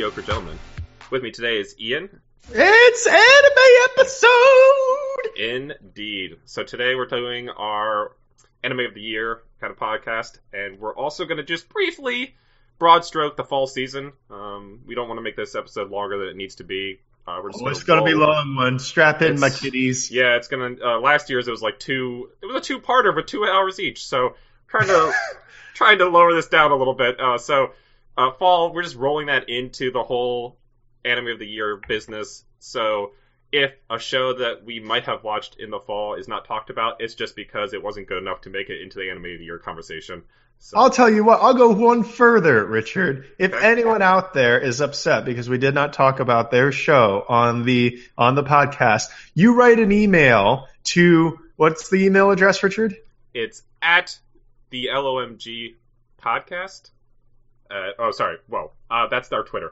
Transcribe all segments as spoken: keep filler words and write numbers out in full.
Mediocre Gentlemen. With me today is Ian. It's anime episode! Indeed. So today we're doing our Anime of the Year kind of podcast, and we're also going to just briefly broad stroke the fall season. Um, we don't want to make this episode longer than it needs to be. Uh, we're just oh, it's going to be a long one. Strap in, it's, my kiddies. Yeah, it's going to... Uh, last year's it was like two... It was a two-parter, but two hours each, so trying to... trying to lower this down a little bit. Uh, so, uh, fall, we're just rolling that into the whole Anime of the Year business. So, if a show that we might have watched in the fall is not talked about, it's just because it wasn't good enough to make it into the Anime of the Year conversation. So. I'll tell you what, I'll go one further, Richard. If okay. anyone out there is upset because we did not talk about their show on the on the podcast, you write an email to, what's the email address, Richard? It's at the L O M G podcast. Uh, oh, sorry. Well, uh, that's our Twitter.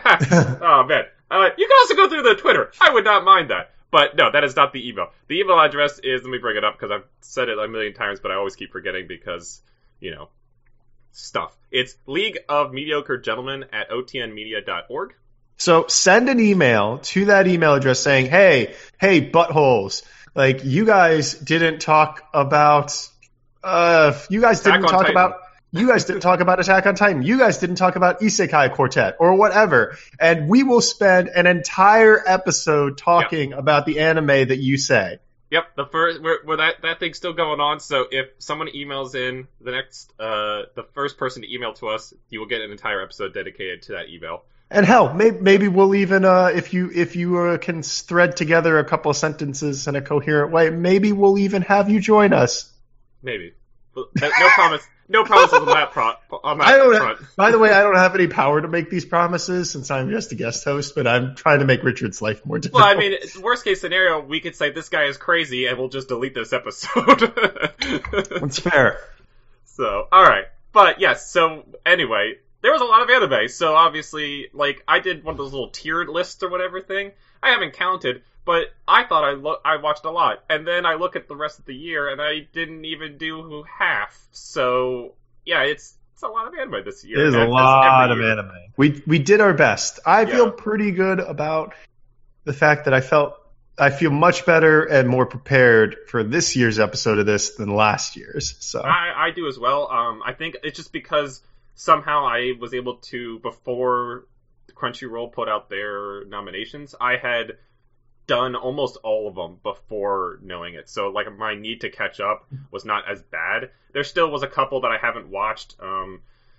Oh, man. Uh, you can also go through the Twitter. I would not mind that. But no, that is not the email. The email address is, let me bring it up because I've said it a million times, but I always keep forgetting because, you know, stuff. It's League of Mediocre Gentlemen at o t n media dot org. So send an email to that email address saying, hey, hey, buttholes, like, you guys didn't talk about... Uh, you guys Attack didn't talk Titan. about you guys didn't talk about Attack on Titan. You guys didn't talk about Isekai Quartet or whatever, and we will spend an entire episode talking yep. about the anime that you say. Yep, the first where, where that that thing's still going on. So if someone emails in the next, uh, the first person to email to us, you will get an entire episode dedicated to that email. And hell, maybe, maybe we'll even, uh, if you if you uh, can thread together a couple of sentences in a coherent way, maybe we'll even have you join us. Maybe. No promise. No promises on that, pro- on that I don't, front. By the way, I don't have any power to make these promises since I'm just a guest host, but I'm trying to make Richard's life more difficult. Well, I mean, worst case scenario, we could say this guy is crazy and we'll just delete this episode. That's fair. So, alright. But yes, so anyway, there was a lot of anime, so obviously, like, I did one of those little tiered lists or whatever thing. I haven't counted. But I thought I lo- I watched a lot, and then I look at the rest of the year, and I didn't even do half. So yeah, it's it's a lot of anime this year. It is a lot of anime. We we did our best. I yeah. feel pretty good about the fact that I felt I feel much better and more prepared for this year's episode of this than last year's. So I, I do as well. Um, I think it's just because somehow I was able to, before Crunchyroll put out their nominations, I had done almost all of them before knowing it. So, like, my need to catch up was not as bad. There still was a couple that I haven't watched. Um,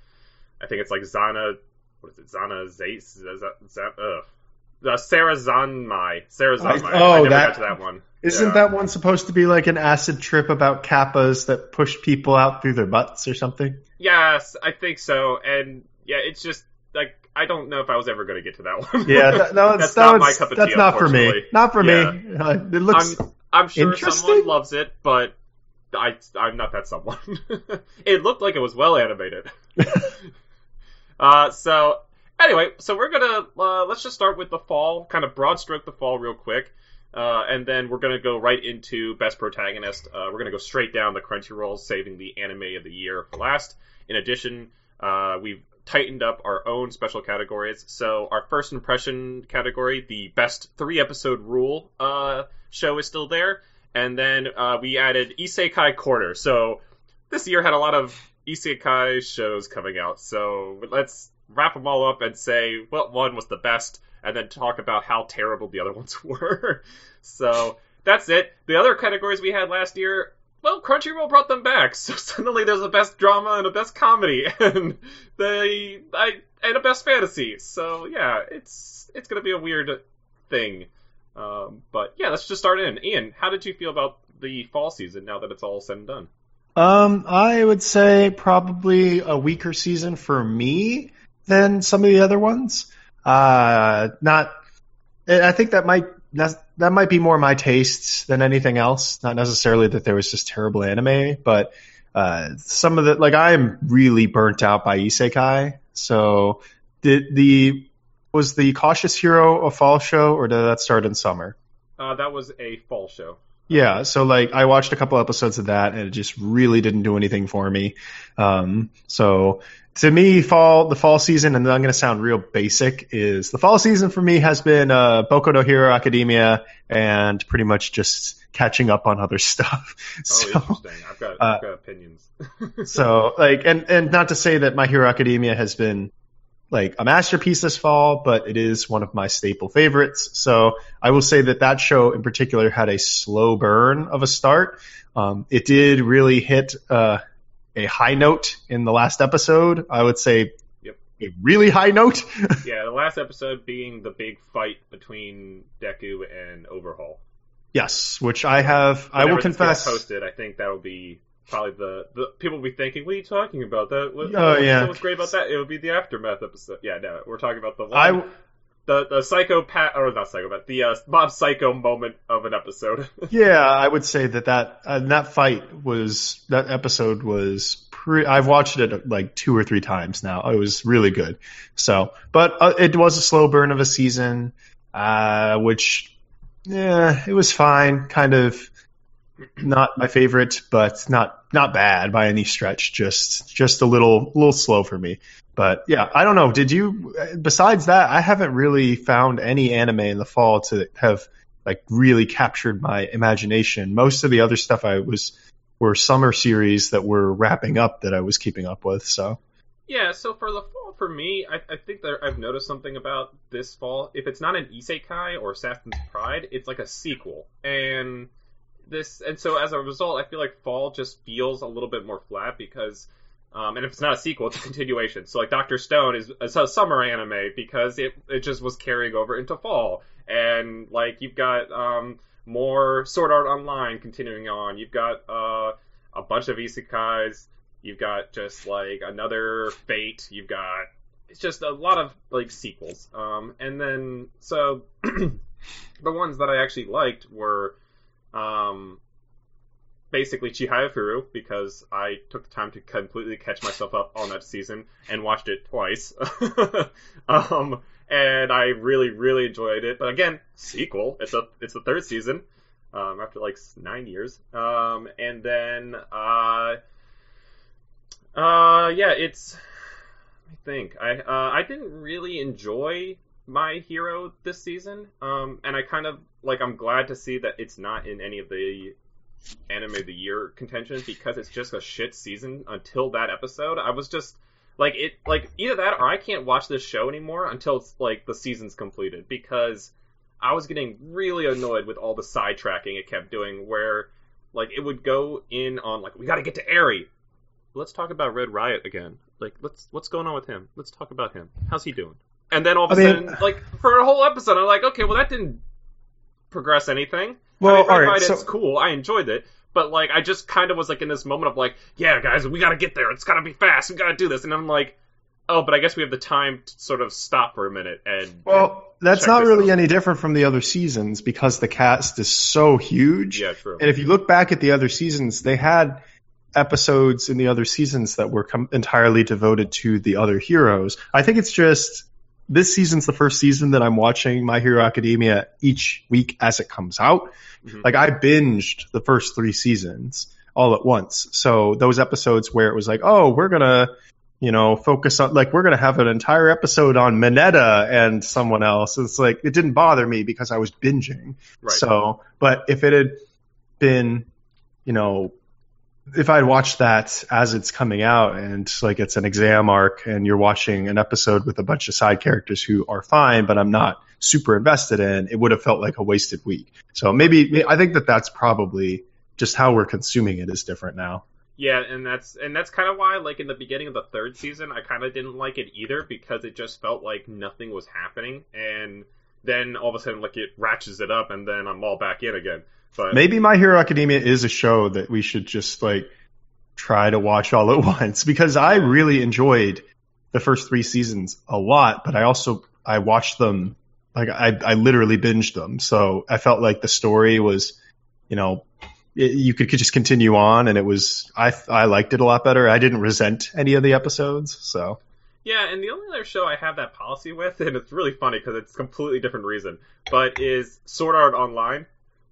I think it's like Zana... What is it? Zana Zace? Uh, uh, Sarah Zanmai. Sarah Zanmai. I, oh, I never that, got to that one. Isn't yeah. that one supposed to be like an acid trip about kappas that push people out through their butts or something? Yes, I think so. And, yeah, it's just, like, I don't know if I was ever going to get to that one. Yeah, that, no, that's that not was, my cup of that's tea, not for me. Not for yeah. me. Uh, it looks I'm, I'm sure interesting. Someone loves it, but I, I'm not that someone. It looked like it was well animated. uh, so, anyway, so we're going to, uh, let's just start with the fall, kind of broad stroke the fall real quick. Uh, and then we're going to go right into Best Protagonist. Uh, we're going to go straight down the Crunchyroll, saving the Anime of the Year for last. In addition, uh, we've tightened up our own special categories. So our first impression category, the best three episode rule uh, show, is still there. And then uh, we added Isekai Quarter. So this year had a lot of Isekai shows coming out. So let's wrap them all up and say what one was the best, and then talk about how terrible the other ones were. So that's it. The other categories we had last year, well, Crunchyroll brought them back, so suddenly there's a best drama and a best comedy, and they I and a best fantasy. So yeah, it's it's gonna be a weird thing. Um, but yeah, let's just start in. Ian, how did you feel about the fall season now that it's all said and done? Um, I would say probably a weaker season for me than some of the other ones. Uh, not. I think that might. That might be more my tastes than anything else. Not necessarily that there was just terrible anime, but uh, some of the, like, I'm really burnt out by Isekai. So did the, was the Cautious Hero a fall show, or did that start in summer? Uh, that was a fall show. Yeah, so like I watched a couple episodes of that, and it just really didn't do anything for me. Um, so to me, fall the fall season, and I'm going to sound real basic, is the fall season for me has been uh, Boku no Hero Academia and pretty much just catching up on other stuff. Oh, so, interesting. I've got, I've got uh, opinions. so, like, and, and not to say that My Hero Academia has been like a masterpiece this fall, but it is one of my staple favorites. So I will say that that show in particular had a slow burn of a start. Um, it did really hit uh, a high note in the last episode. I would say yep. a really high note. Yeah, the last episode being the big fight between Deku and Overhaul. Yes, which I have. Whenever I will confess. Posted, I think that'll be probably the, the people will be thinking, "What are you talking about? That what, oh what, yeah, what's great about that? It would be the aftermath episode." Yeah, no, we're talking about the one, I, the the psychopath or not psychopath, the uh, Mob Psycho moment of an episode. Yeah, I would say that that uh, that fight was that episode was. Pre- I've watched it like two or three times now. It was really good. So, but uh, it was a slow burn of a season, uh, which. Yeah, it was fine. Kind of not my favorite, but not not bad by any stretch. Just just a little little slow for me. But yeah, I don't know. Did you? Besides that, I haven't really found any anime in the fall to have like really captured my imagination. Most of the other stuff I was were summer series that were wrapping up that I was keeping up with. So. Yeah, so for the fall, for me, I, I think that I've noticed something about this fall. If it's not an isekai or Assassin's Pride, it's like a sequel. And this, and so as a result, I feel like fall just feels a little bit more flat because, um, and if it's not a sequel, it's a continuation. So like Doctor Stone is, is a summer anime because it, it just was carrying over into fall. And like you've got, um, more Sword Art Online continuing on. You've got, uh, a bunch of isekais. You've got just, like, another Fate. You've got... It's just a lot of, like, sequels. Um, and then, so, the ones that I actually liked were, um, basically Chihayafuru, because I took the time to completely catch myself up on that season and watched it twice. um, and I really, really enjoyed it. But again, sequel. It's a it's the third season, um, after, like, nine years. Um, and then, uh... Uh, yeah, it's, I think, I, uh, I didn't really enjoy My Hero this season, um, and I kind of, like, I'm glad to see that it's not in any of the Anime of the Year contention, because it's just a shit season until that episode. I was just, like, it, like, either that or I can't watch this show anymore until it's, like, the season's completed, because I was getting really annoyed with all the sidetracking it kept doing, where, like, it would go in on, like, we gotta get to Eri. Let's talk about Red Riot again. Like, let's what's going on with him? Let's talk about him. How's he doing? And then all of a I sudden, mean, like, for a whole episode, I'm like, okay, well, that didn't progress anything. Well, I mean, Red all right, Riot so... is cool. I enjoyed it. But, like, I just kind of was, like, in this moment of, like, yeah, guys, we gotta get there. It's gotta be fast. We gotta do this. And I'm like, oh, but I guess we have the time to sort of stop for a minute and... Well, that's not really out. any different from the other seasons because the cast is so huge. Yeah, true. And if you look back at the other seasons, they had... episodes in the other seasons that were com- entirely devoted to the other heroes. I think it's just this season's the first season that I'm watching My Hero Academia each week as it comes out. Mm-hmm. Like I binged the first three seasons all at once. So those episodes where it was like, oh, we're going to, you know, focus on like we're going to have an entire episode on Mineta and someone else. It's like it didn't bother me because I was binging. Right. So, but if it had been, you know, if I'd watched that as it's coming out and like it's an exam arc and you're watching an episode with a bunch of side characters who are fine, but I'm not super invested in, it would have felt like a wasted week. So maybe I think that that's probably just how we're consuming it is different now. Yeah, and that's and that's kind of why, like, in the beginning of the third season, I kind of didn't like it either because it just felt like nothing was happening, and then all of a sudden, like, it ratchets it up, and then I'm all back in again. But maybe My Hero Academia is a show that we should just like try to watch all at once because I really enjoyed the first three seasons a lot, but I also I watched them like I I literally binged them, so I felt like the story was, you know, it, you could, could just continue on, and it was I I liked it a lot better. I didn't resent any of the episodes, so. Yeah, and the only other show I have that policy with, and it's really funny because it's a completely different reason, but is Sword Art Online.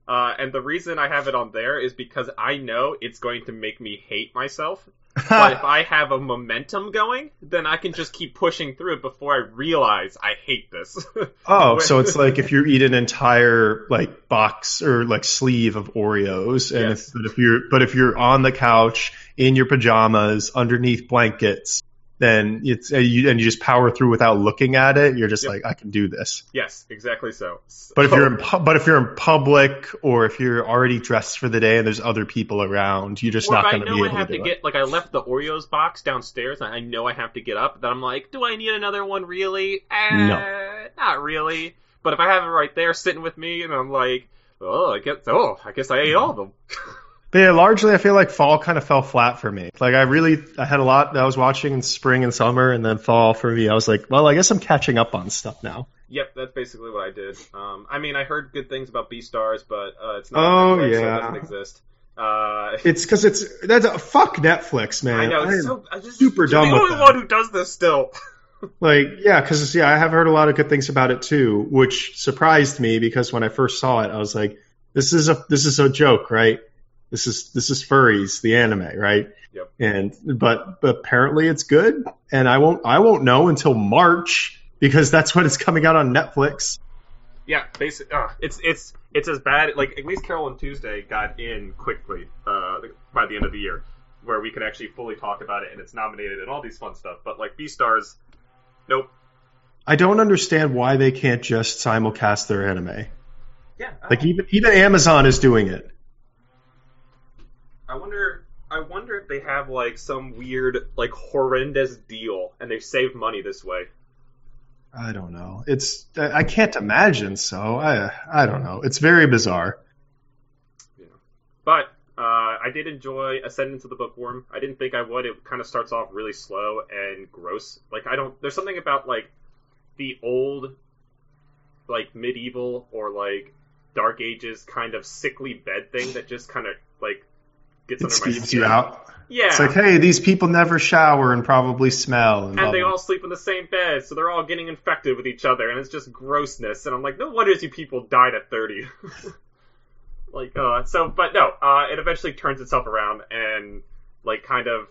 Uh, and the reason I have it on there is because I know it's going to make me hate myself. But if I have a momentum going, then I can just keep pushing through it before I realize I hate this. Oh, so it's like if you eat an entire like box or like sleeve of Oreos, and Yes. if, but if you're but if you're on the couch in your pajamas underneath blankets, then it's and you, and you just power through without looking at it. You're just Yep. like, I can do this. Yes, exactly so. But if So- you're in pu- but if you're in public or if you're already dressed for the day and there's other people around, you're just Or not if I going to know be I able have to to do get, it. like, I left the Oreos box downstairs, and I know I have to get up, then I'm like, do I need another one, really? Eh, No. not really. But if I have it right there sitting with me, and I'm like, oh, I guess, oh, I guess I ate all of them. But yeah, largely I feel like fall kind of fell flat for me. Like I really, I had a lot that I was watching in spring and summer, and then fall for me, I was like, well, I guess I'm catching up on stuff now. Yep, that's basically what I did. Um, I mean, I heard good things about Beastars, but uh, it's not Oh, on Netflix, so yeah. it doesn't exist. Uh, It's because it's that's a, fuck Netflix, man. I know, I it's am- so, I just, super you're dumb the with only them. one who does this still. Like, yeah, because yeah, I have heard a lot of good things about it too, which surprised me because when I first saw it, I was like, this is a this is a joke, right? This is this is furries, the anime, right? Yep. And but, but apparently it's good, and I won't I won't know until March because that's when it's coming out on Netflix. Yeah, basic. Uh, it's it's it's as bad. Like at least Carol and Tuesday got in quickly uh, by the end of the year, where we can actually fully talk about it and it's nominated and all these fun stuff. But like Beastars, nope. I don't understand why they can't just simulcast their anime. Yeah. I Like don't- even even Amazon is doing it. I wonder. I wonder if they have like some weird, like horrendous deal, and they save money this way. I don't know. It's I I can't imagine so. I I don't know. It's very bizarre. Yeah. But uh, I did enjoy Ascendance of the Bookworm. I didn't think I would. It kind of starts off really slow and gross. Like I don't. There's something about like the old, like medieval or like Dark Ages kind of sickly bed thing that just kind of like gets It under my skeeves skin. you out. Yeah. It's like, hey, these people never shower and probably smell. And, blah, And they blah. all sleep in the same bed, so they're all getting infected with each other, and it's just grossness. And I'm like, no wonder you people died at thirty. like, uh, so, but no, uh, it eventually turns itself around and, like, kind of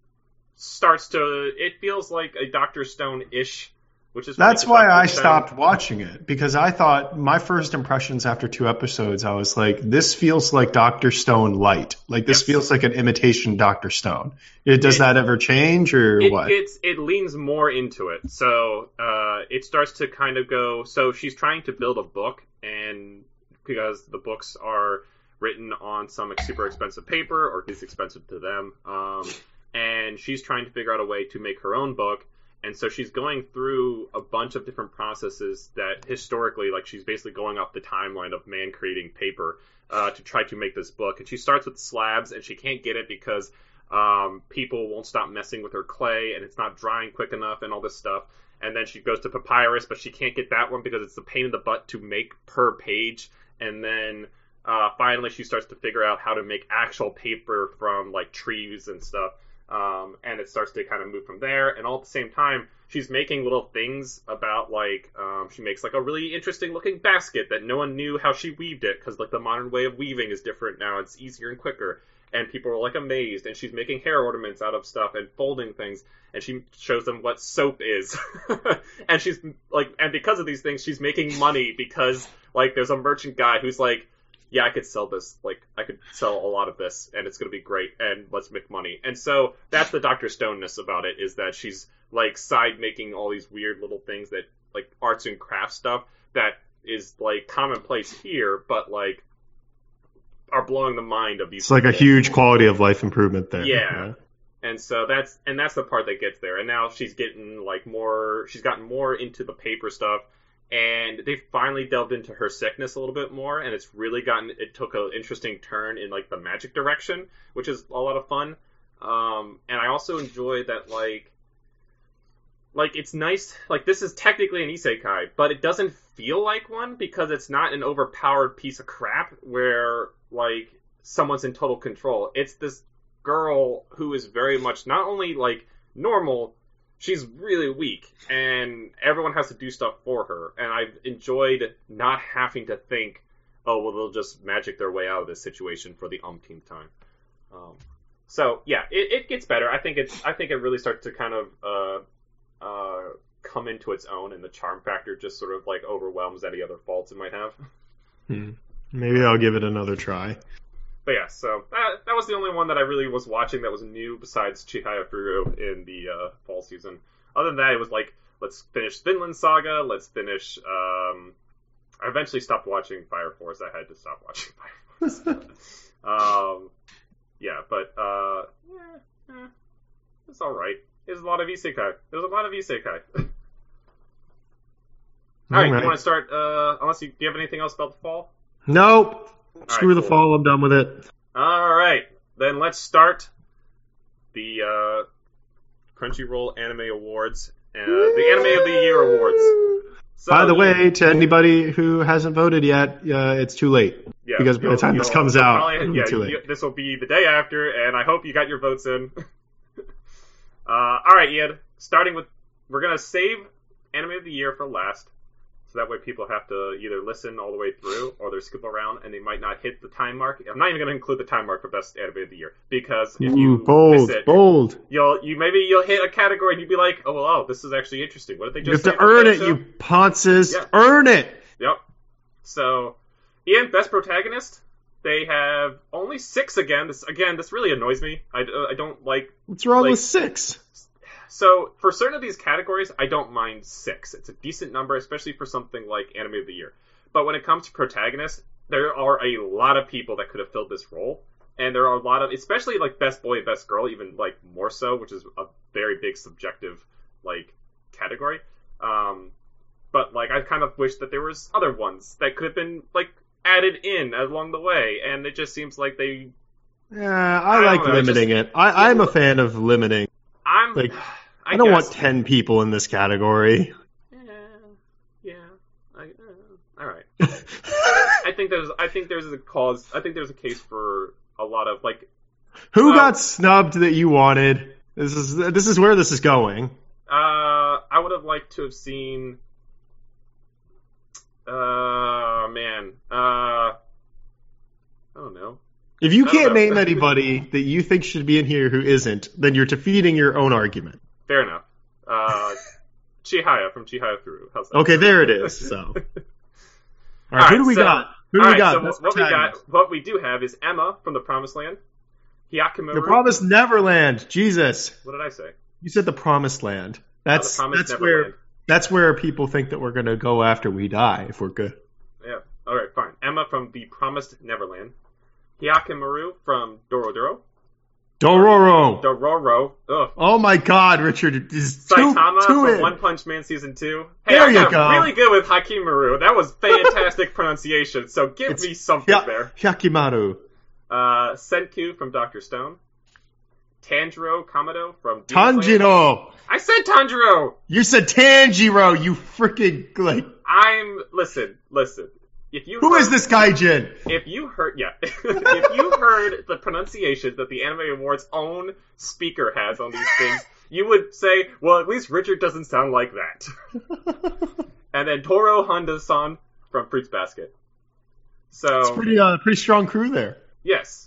starts to, it feels like a Doctor Stone-ish, which is That's like why Doctor I Stone- stopped watching it, because I thought my first impressions after two episodes, I was like, this feels like Doctor Stone light. Like this Yes. feels like an imitation Doctor Stone. It, does It- that ever change or It what? gets, it leans more into it. So, uh, it starts to kind of go, so she's trying to build a book, and because the books are written on some super expensive paper, or is expensive to them, um, and she's trying to figure out a way to make her own book, and so she's going through a bunch of different processes that historically, like she's basically going up the timeline of man creating paper, uh, to try to make this book, and she starts with slabs, and she can't get it because um, people won't stop messing with her clay, and it's not drying quick enough, and all this stuff. And then she goes to papyrus, but she can't get that one because it's a pain in the butt to make per page. And then uh, finally she starts to figure out how to make actual paper from like trees and stuff. Um, and it starts to kind of move from there. And all at the same time, she's making little things about like um, she makes like a really interesting looking basket that no one knew how she weaved it because like the modern way of weaving is different now. It's easier and quicker. And people are like amazed, and she's making hair ornaments out of stuff and folding things, and she shows them what soap is. and she's like, and because of these things, she's making money because like there's a merchant guy who's like, yeah, I could sell this, like I could sell a lot of this, and it's gonna be great, and let's make money. And so that's the Doctor Stone-ness about it, is that she's like side making all these weird little things that like arts and crafts stuff that is like commonplace here, but like are blowing the mind of these It's like a people. huge quality of life improvement there. Yeah. And so that's and that's the part that gets there. And now she's getting like more she's gotten more into the paper stuff, and they finally delved into her sickness a little bit more, and it's really gotten it took an interesting turn in like the magic direction, which is a lot of fun. Um and I also enjoy that like like it's nice, like this is technically an isekai, but it doesn't feel like one because it's not an overpowered piece of crap where like someone's in total control. It's this girl who is very much not only like normal, she's really weak, and everyone has to do stuff for her. And I've enjoyed not having to think oh, well, they'll just magic their way out of this situation for the umpteenth time. Um, so yeah, it, it gets better. I think it's I think it really starts to kind of uh, uh, come into its own, and the charm factor just sort of like overwhelms any other faults it might have. Hmm. Maybe I'll give it another try. But yeah, so that, that was the only one that I really was watching that was new besides Chihaya Furu in the uh, fall season. Other than that, it was like, let's finish Vinland Saga, let's finish... Um, I eventually stopped watching Fire Force. I had to stop watching Fire Force. um, yeah, but uh, yeah, eh, it's alright. There's a lot of isekai. There's a lot of isekai. Alright, you want to start, uh, unless you, do you have anything else about the fall? Nope. Screw right, the cool. fall, I'm done with it. Alright, then let's start the uh, Crunchyroll Anime Awards, uh, the Anime of the Year Awards. So, by the way, to anybody who hasn't voted yet, uh, it's too late. Yeah, because by the time this comes out, probably, it'll yeah, be too late. You, this will be the day after, and I hope you got your votes in. uh, Alright, Ian, starting with, we're going to save Anime of the Year for last. So that way people have to either listen all the way through or they skip around and they might not hit the time mark. I'm not even going to include the time mark for best anime of the year because if you Ooh, bold, miss it, bold. you'll you maybe you'll hit a category and you'll be like, oh well, oh, this is actually interesting. What did they You just have say to about earn that it, show? you ponces. Yeah. Earn it. Yep. So, Ian, best protagonist. They have only six again. This again, this really annoys me. I, uh, I don't like. What's wrong like, with six? So, for certain of these categories, I don't mind six. It's a decent number, especially for something like Anime of the Year. But when it comes to protagonists, there are a lot of people that could have filled this role. And there are a lot of, especially like Best Boy and Best Girl, even like more so, which is a very big subjective, like, category. Um, but, like, I kind of wish that there was other ones that could have been, like, added in along the way. And it just seems like they... Yeah, I, I like know, limiting just, it. I, I'm a fan of limiting. I'm... Like, I, I don't guess. want ten people in this category. Yeah, yeah. I, uh, all right. I think there's, I think there's a cause. I think there's a case for a lot of like. Who uh, got snubbed that you wanted? This is this is where this is going. Uh, I would have liked to have seen. Uh, man. Uh, I don't know. If you I don't can't know. name anybody that you think should be in here who isn't, then you're defeating your own argument. Fair enough. Uh, Chihaya from Chihaya Through. How's that? Okay, there it is. So, all right, All right, who do we so- got? Who do All we right, got? so Best what we got, protagonist. what we do have is Emma from the Promised Land, Hyakumaru. The Promised Neverland. Jesus, What did I say? you said the Promised Land. That's Oh, the Promised that's Neverland. where that's where people think that we're gonna go after we die if we're good. Yeah. All right, fine. Emma from the Promised Neverland, Hyakumaru from Dorodoro, Dororo. Dororo. Ugh. Oh my God, Richard! Is two, Saitama two from in. One Punch Man season two. Hey, There I you got go. really good with Hakimaru. That was fantastic pronunciation. So give It's me something Ya- there. Hyakimaru. Uh, Senku from Doctor Stone, Tanjiro Kamado from Demon Slayer. Tanjiro. I said Tanjiro. You said Tanjiro. You freaking like. I'm listen, listen. If you Who heard, is this gaijin? If you heard, yeah, if you heard the pronunciation that the Anime Awards own speaker has on these things, you would say, well, at least Richard doesn't sound like that. And then Toro Honda-san from Fruits Basket. So It's pretty uh, pretty strong crew there. yes,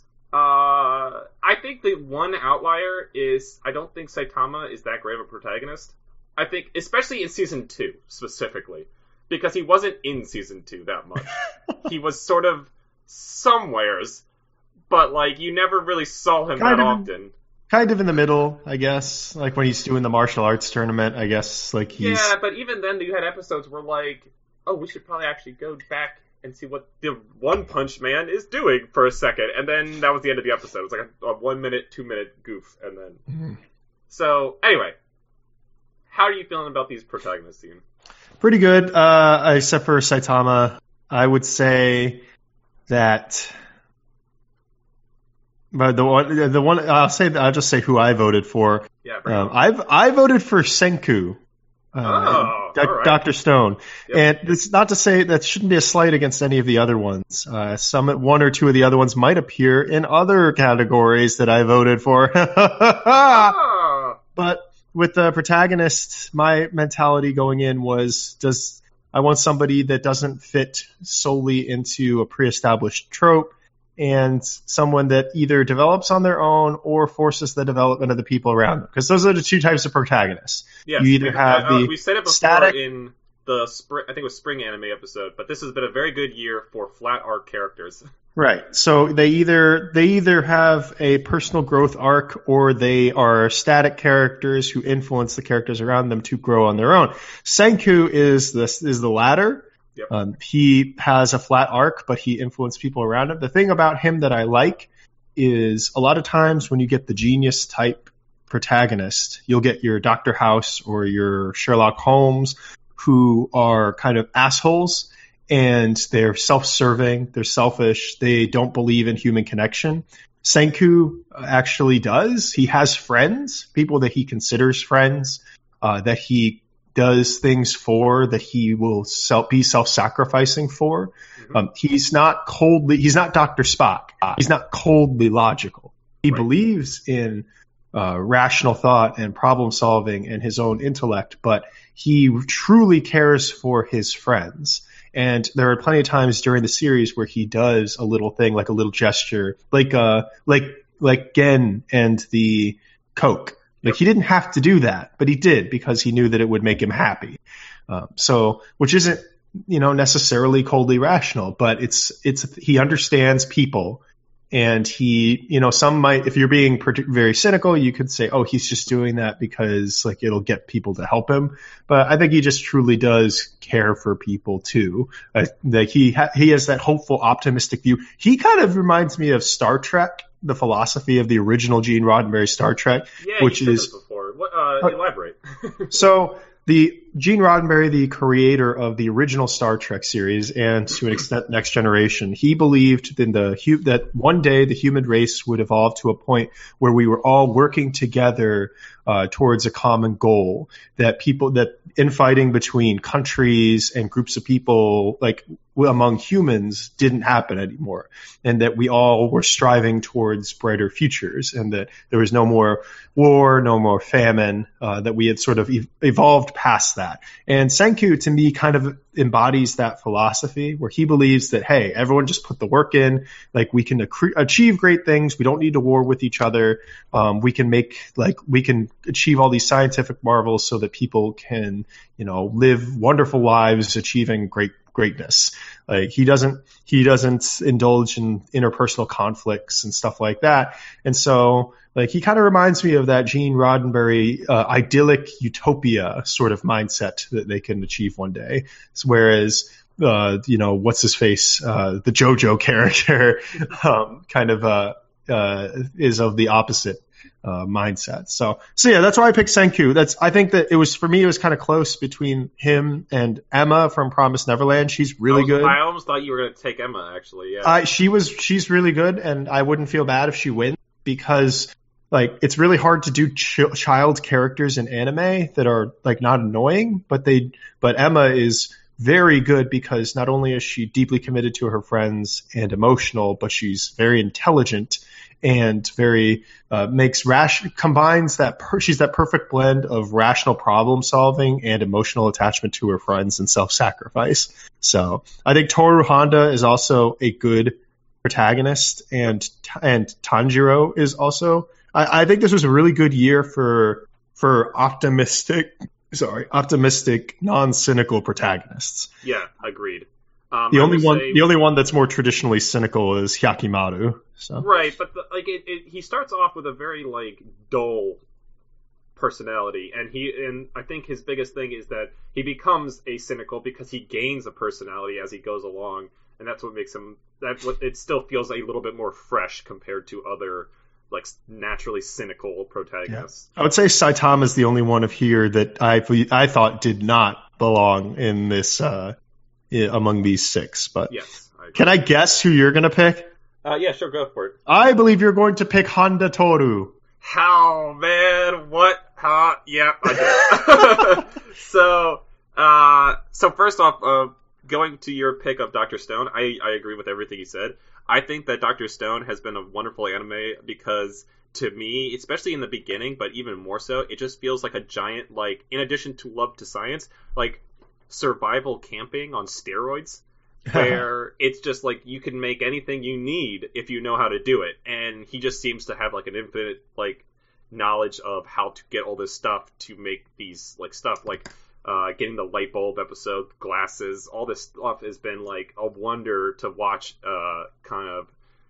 uh, I think the one outlier is I don't think Saitama is that great of a protagonist. I think, especially in season two specifically. Because he wasn't in season two that much. He was sort of somewheres, but like you never really saw him Kind that of. often. Kind of in the middle, I guess. Like when he's doing the martial arts tournament, I guess. Like he's. Yeah, but even then you had episodes where like, oh, we should probably actually go back and see what the One Punch Man is doing for a second, and then that was the end of the episode. It was like a, a one minute, two minute goof, and then. Mm. So anyway, how are you feeling about these protagonists, Ian? Pretty good, uh, except for Saitama. I would say that. But the one, the one I'll say, I'll just say who I voted for. Yeah, bring Um, it on. I've I voted for Senku, uh, Oh, Doc- all right. Doctor Stone, Yep. and it's not to say that shouldn't be a slight against any of the other ones. Uh, some one or two of the other ones might appear in other categories that I voted for. Ah, But with the protagonist, my mentality going in was, does I want somebody that doesn't fit solely into a pre-established trope, and someone that either develops on their own or forces the development of the people around them. Because those are the two types of protagonists. Yes, you either have uh, the we said it before static in the spring, I think it was spring anime episode, but this has been a very good year for flat arc characters. Right. So they either they either have a personal growth arc, or they are static characters who influence the characters around them to grow on their own. Senku is this is the latter. Yep. Um, he has a flat arc, but he influenced people around him. The thing about him that I like is a lot of times when you get the genius type protagonist, you'll get your Doctor House or your Sherlock Holmes, who are kind of assholes, and they're self-serving, they're selfish, they don't believe in human connection. Senku actually does. He has friends, people that he considers friends, uh, that he does things for, that he will self, be self-sacrificing for. Mm-hmm. Um, he's not coldly, he's not Doctor Spock. He's not coldly logical. He right. believes in uh, rational thought and problem solving and his own intellect, but he truly cares for his friends. And there are plenty of times during the series where he does a little thing, like a little gesture, like uh, like like Gen and the Coke. Like he didn't have to do that, but he did because he knew that it would make him happy. Um, so, which isn't you know necessarily coldly rational, but it's it's he understands people. And he, you know, some might, if you're being very cynical, you could say, oh, he's just doing that because like it'll get people to help him. But I think he just truly does care for people too. Uh, like he ha- he has that hopeful, optimistic view. He kind of reminds me of Star Trek, the philosophy of the original Gene Roddenberry Star Trek, yeah, which you said is this before. What, uh, elaborate. So the Gene Roddenberry, the creator of the original Star Trek series and to an extent Next Generation, he believed in the that one day the human race would evolve to a point where we were all working together uh, towards a common goal. That people that infighting between countries and groups of people, like among humans, didn't happen anymore, and that we all were striving towards brighter futures, and that there was no more war, no more famine, uh, that we had sort of ev- evolved past that. And Senku, to me, kind of embodies that philosophy where he believes that, hey, everyone just put the work in, like we can ac- achieve great things. We don't need to war with each other. Um, we can make, like, we can achieve all these scientific marvels so that people can, you know, live wonderful lives achieving great greatness. Like he doesn't, he doesn't indulge in interpersonal conflicts and stuff like that. And so, like, he kind of reminds me of that Gene Roddenberry uh, idyllic utopia sort of mindset that they can achieve one day. Whereas, uh, you know, what's his face, uh, the JoJo character, um, kind of uh, uh, is of the opposite uh, mindset. So, so yeah, that's why I picked Senku. That's, I think that it was, for me, it was kind of close between him and Emma from Promised Neverland. She's really I was, good. I almost thought you were going to take Emma, actually. Yeah. Uh, she was, she's really good, and I wouldn't feel bad if she wins because, like, it's really hard to do ch- child characters in anime that are like not annoying, but they, but Emma is very good because not only is she deeply committed to her friends and emotional, but she's very intelligent and very uh, makes rash combines that per- she's that perfect blend of rational problem solving and emotional attachment to her friends and self-sacrifice. So I think Toru Honda is also a good protagonist, and and Tanjiro is also. I, I think this was a really good year for for optimistic. Sorry, optimistic, non-cynical protagonists. Yeah, agreed. Um, the I only would one, say- the only one that's more traditionally cynical is Hyakimaru. So. Right, but the, like it, it, he starts off with a very like dull personality, and he and I think his biggest thing is that he becomes a cynical because he gains a personality as he goes along, and that's what makes him. That's what it still feels a little bit more fresh compared to other like naturally cynical protagonists. Yeah. I would say Saitama is the only one of here that I I thought did not belong in this uh, among these six. But yes, I can I guess who you're gonna pick? Uh, yeah, sure, go for it. I believe you're going to pick Honda Toru. How, man? What? Huh? Yeah, I did. so, uh, so first off, uh, going to your pick of Doctor Stone, I, I agree with everything you said. I think that Doctor Stone has been a wonderful anime because, to me, especially in the beginning, but even more so, it just feels like a giant, like, in addition to love to science, like, survival camping on steroids, where it's just like you can make anything you need if you know how to do it. And he just seems to have like an infinite like knowledge of how to get all this stuff to make these like stuff like uh, getting the light bulb episode, glasses, all this stuff has been like a wonder to watch uh, kind of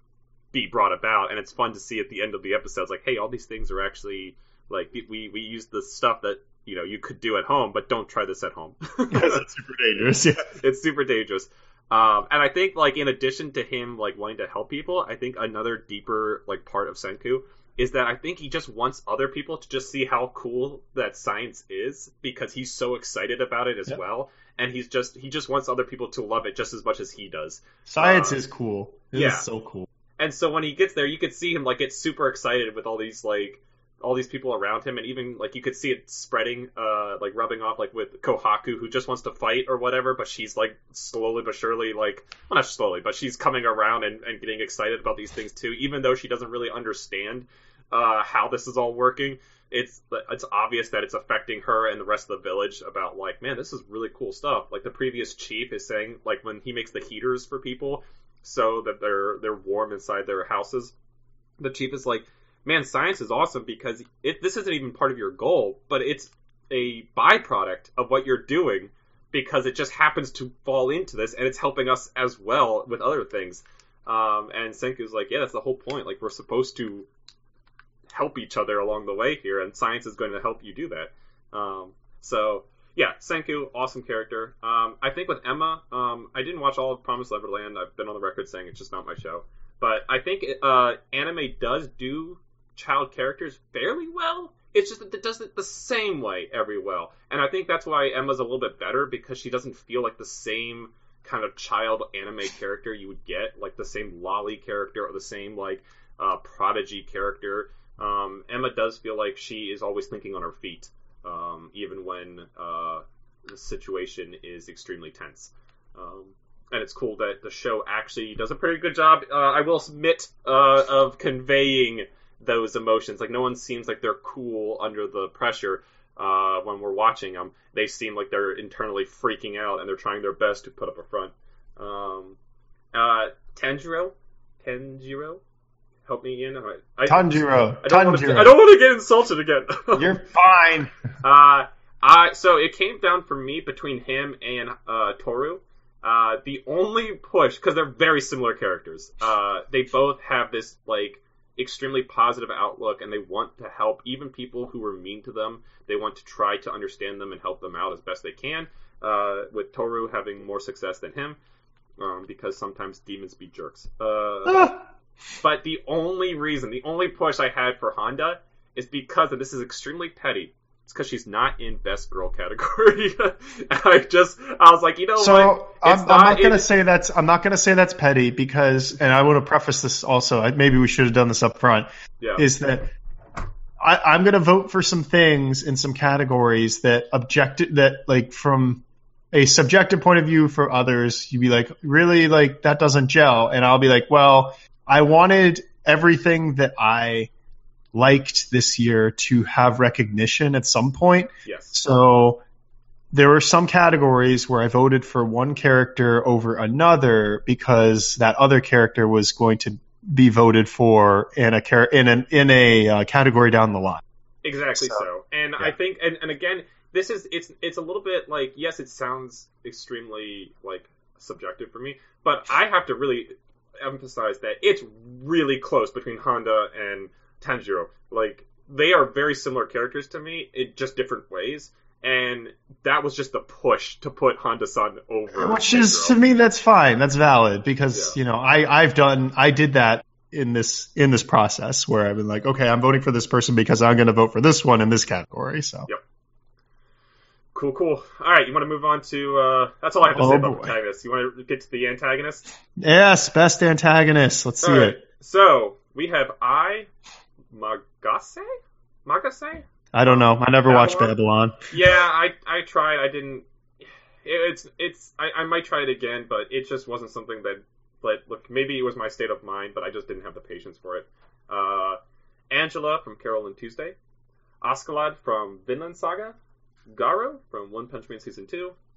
be brought about. And it's fun to see at the end of the episodes like, hey, all these things are actually like we we use the stuff that you know you could do at home, but don't try this at home. That's super dangerous. Yeah, it's super dangerous. Um, and I think like in addition to him like wanting to help people, I think another deeper like part of Senku is that I think he just wants other people to just see how cool that science is because he's so excited about it as yep. well. And he's just he just wants other people to love it just as much as he does. Science um, is cool. It yeah. is so cool. And so when he gets there, you could see him like get super excited with all these like all these people around him, and even like you could see it spreading, uh, like rubbing off like with Kohaku, who just wants to fight or whatever, but she's like slowly but surely like well not slowly, but she's coming around and, and getting excited about these things too, even though she doesn't really understand uh, how this is all working. It's it's obvious that it's affecting her and the rest of the village about like, man, this is really cool stuff. Like the previous chief is saying, like when he makes the heaters for people so that they're they're warm inside their houses, the chief is like, man, science is awesome because it, this isn't even part of your goal, but it's a byproduct of what you're doing because it just happens to fall into this, and it's helping us as well with other things. Um, and Senku's like, yeah, that's the whole point. Like, we're supposed to help each other along the way here, and science is going to help you do that. Um, so, yeah, Senku, awesome character. Um, I think with Emma, um, I didn't watch all of Promised Neverland. I've been on the record saying it's just not my show. But I think uh, anime does do child characters fairly well. It's just that it does it the same way every well. And I think that's why Emma's a little bit better, because she doesn't feel like the same kind of child anime character you would get, like the same lolly character or the same like uh, prodigy character. Um, Emma does feel like she is always thinking on her feet, um, even when uh, the situation is extremely tense. Um, and it's cool that the show actually does a pretty good job, uh, I will admit, uh, of conveying those emotions. Like, no one seems like they're cool under the pressure uh, when we're watching them. They seem like they're internally freaking out, and they're trying their best to put up a front. Um, uh, Tanjiro? Tanjiro? Help me, Ian. I, I, Tanjiro. I don't, Tanjiro. Wanna, I don't want to get insulted again. You're fine. uh, I, so it came down for me between him and uh, Toru. Uh, the only push, because they're very similar characters, uh, they both have this, like, extremely positive outlook, and they want to help even people who are mean to them. They want to try to understand them and help them out as best they can, uh, with Toru having more success than him, um, because sometimes demons be jerks. Uh, but the only reason, the only push I had for Honda is because, and this is extremely petty, it's because she's not in best girl category. I just, I was like, you know so what? I'm, It's I'm not in- gonna say that's I'm not gonna say that's petty because, and I want to preface this also. Maybe we should have done this up front. Yeah. Is that I, I'm gonna vote for some things in some categories that objective that like from a subjective point of view for others, you'd be like, really, like that doesn't gel, and I'll be like, well, I wanted everything that I liked this year to have recognition at some point. Yes. So there were some categories where I voted for one character over another because that other character was going to be voted for in a char- in an in a uh, category down the line. Exactly so. So, And yeah. I think, and, and again, this is, it's it's a little bit like, yes, it sounds extremely, like, subjective for me, but I have to really emphasize that it's really close between Honda and Tanjiro. Like, they are very similar characters to me, in just different ways, and that was just the push to put Honda-san over Which is, Tanjiro. to me, that's fine. That's valid because, Yeah. you know, I, I've done, I did that in this, in this process where I've been like, okay, I'm voting for this person because I'm going to vote for this one in this category. So. Yep. Cool, cool. All right, you want to move on to, uh, that's all I have to Oh, say about boy. protagonists. You want to get to the antagonist? Yes, best antagonist. Let's see All right, it. so we have I, Magase? Magase? I don't know. I never watched Babylon? Babylon. Yeah, I I tried. I didn't. It's it's. I, I might try it again, but it just wasn't something that. But look, maybe it was my state of mind, but I just didn't have the patience for it. Uh, Angela from Carol and Tuesday, Askeladd from Vinland Saga, Garo from One Punch Man season two,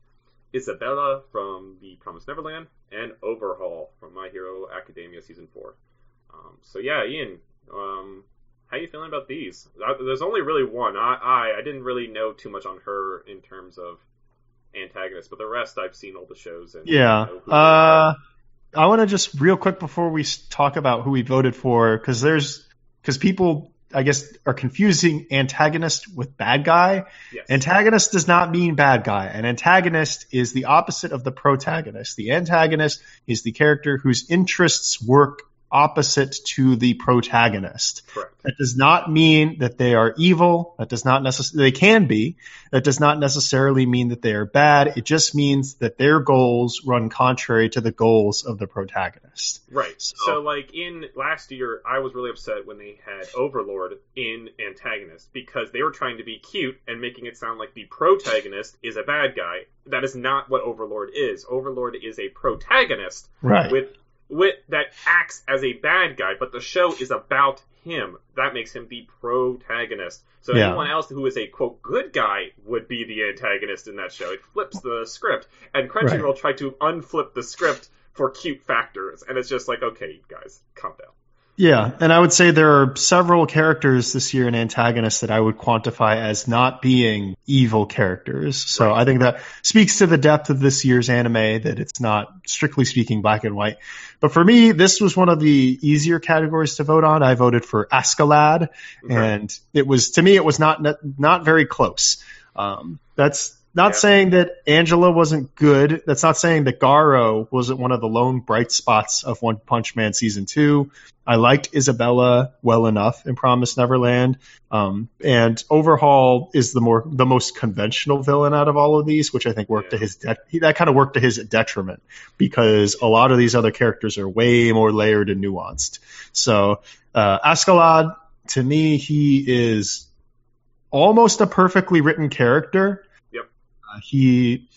Isabella from The Promised Neverland, and Overhaul from My Hero Academia Season four. Um, so yeah, Ian, um, how you feeling about these? There's only really one. I, I I didn't really know too much on her in terms of antagonist, but the rest I've seen all the shows. And yeah. know who Uh, I want to just real quick before we talk about who we voted for, because there's because people I guess are confusing antagonist with bad guy. Yes. Antagonist does not mean bad guy. An antagonist is the opposite of the protagonist. The antagonist is the character whose interests work opposite to the protagonist. Correct. That does not mean that they are evil. That does not necessarily, they can be. That does not necessarily mean that they are bad. It just means that their goals run contrary to the goals of the protagonist. Right. So, so like in last year, I was really upset when they had Overlord in antagonist because they were trying to be cute and making it sound like the protagonist is a bad guy. That is not what Overlord is. Overlord is a protagonist right. with with that acts as a bad guy, but the show is about him. That makes him the protagonist. So Yeah. anyone else who is a, quote, good guy would be the antagonist in that show. It flips the script. And Crunchyroll Right. tried to unflip the script for cute factors. And it's just like, okay, guys, calm down. Yeah, and I would say there are several characters this year in antagonists that I would quantify as not being evil characters. So Right. I think that speaks to the depth of this year's anime, that it's not, strictly speaking, black and white. But for me, this was one of the easier categories to vote on. I voted for Askeladd, Okay. and it was, to me, it was not not very close. Um, that's not Yeah. saying that Angela wasn't good. That's not saying that Garo wasn't one of the lone bright spots of One Punch Man Season two. I liked Isabella well enough in Promised Neverland. Um, and Overhaul is the more the most conventional villain out of all of these, which I think worked Yeah. to his de- that kind of worked to his detriment, because a lot of these other characters are way more layered and nuanced. So uh, Askeladd, to me, he is almost a perfectly written character. Yep. Uh, he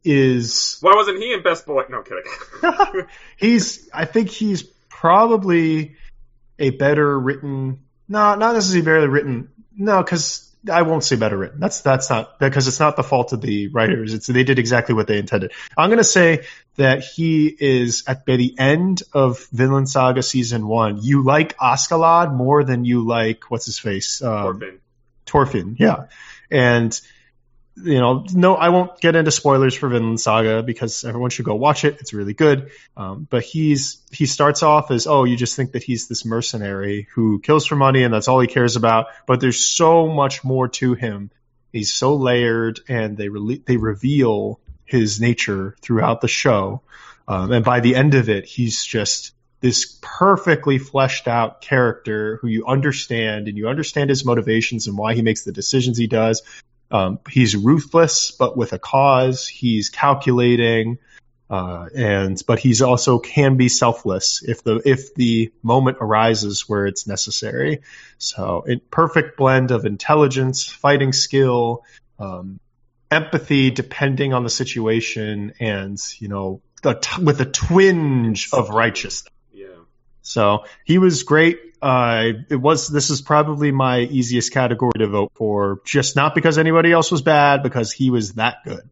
is Why wasn't he in Best Boy? No, I'm kidding. he's I think he's probably a better written no not necessarily better written no because I won't say better written that's that's not because it's not the fault of the writers. It's they did exactly what they intended. I'm going to say that he is at by the end of Vinland Saga season one, you like Askeladd more than you like what's his face um, Orphan. Torfin, yeah. And you know, no, I won't get into spoilers for Vinland Saga because everyone should go watch it. It's really good. Um, but he's he starts off as, oh, you just think that he's this mercenary who kills for money and that's all he cares about. But there's so much more to him. He's so layered, and they re- they reveal his nature throughout the show. Um, and by the end of it, he's just this perfectly fleshed out character who you understand, and you understand his motivations and why he makes the decisions he does. Um, he's ruthless, but with a cause. He's calculating, uh, and but he's also can be selfless if the if the moment arises where it's necessary. So, a perfect blend of intelligence, fighting skill, um, empathy, depending on the situation, and you know, a t- with a twinge of righteousness. Yeah. So he was great. Uh, it was. This is probably my easiest category to vote for, just not because anybody else was bad, because he was that good.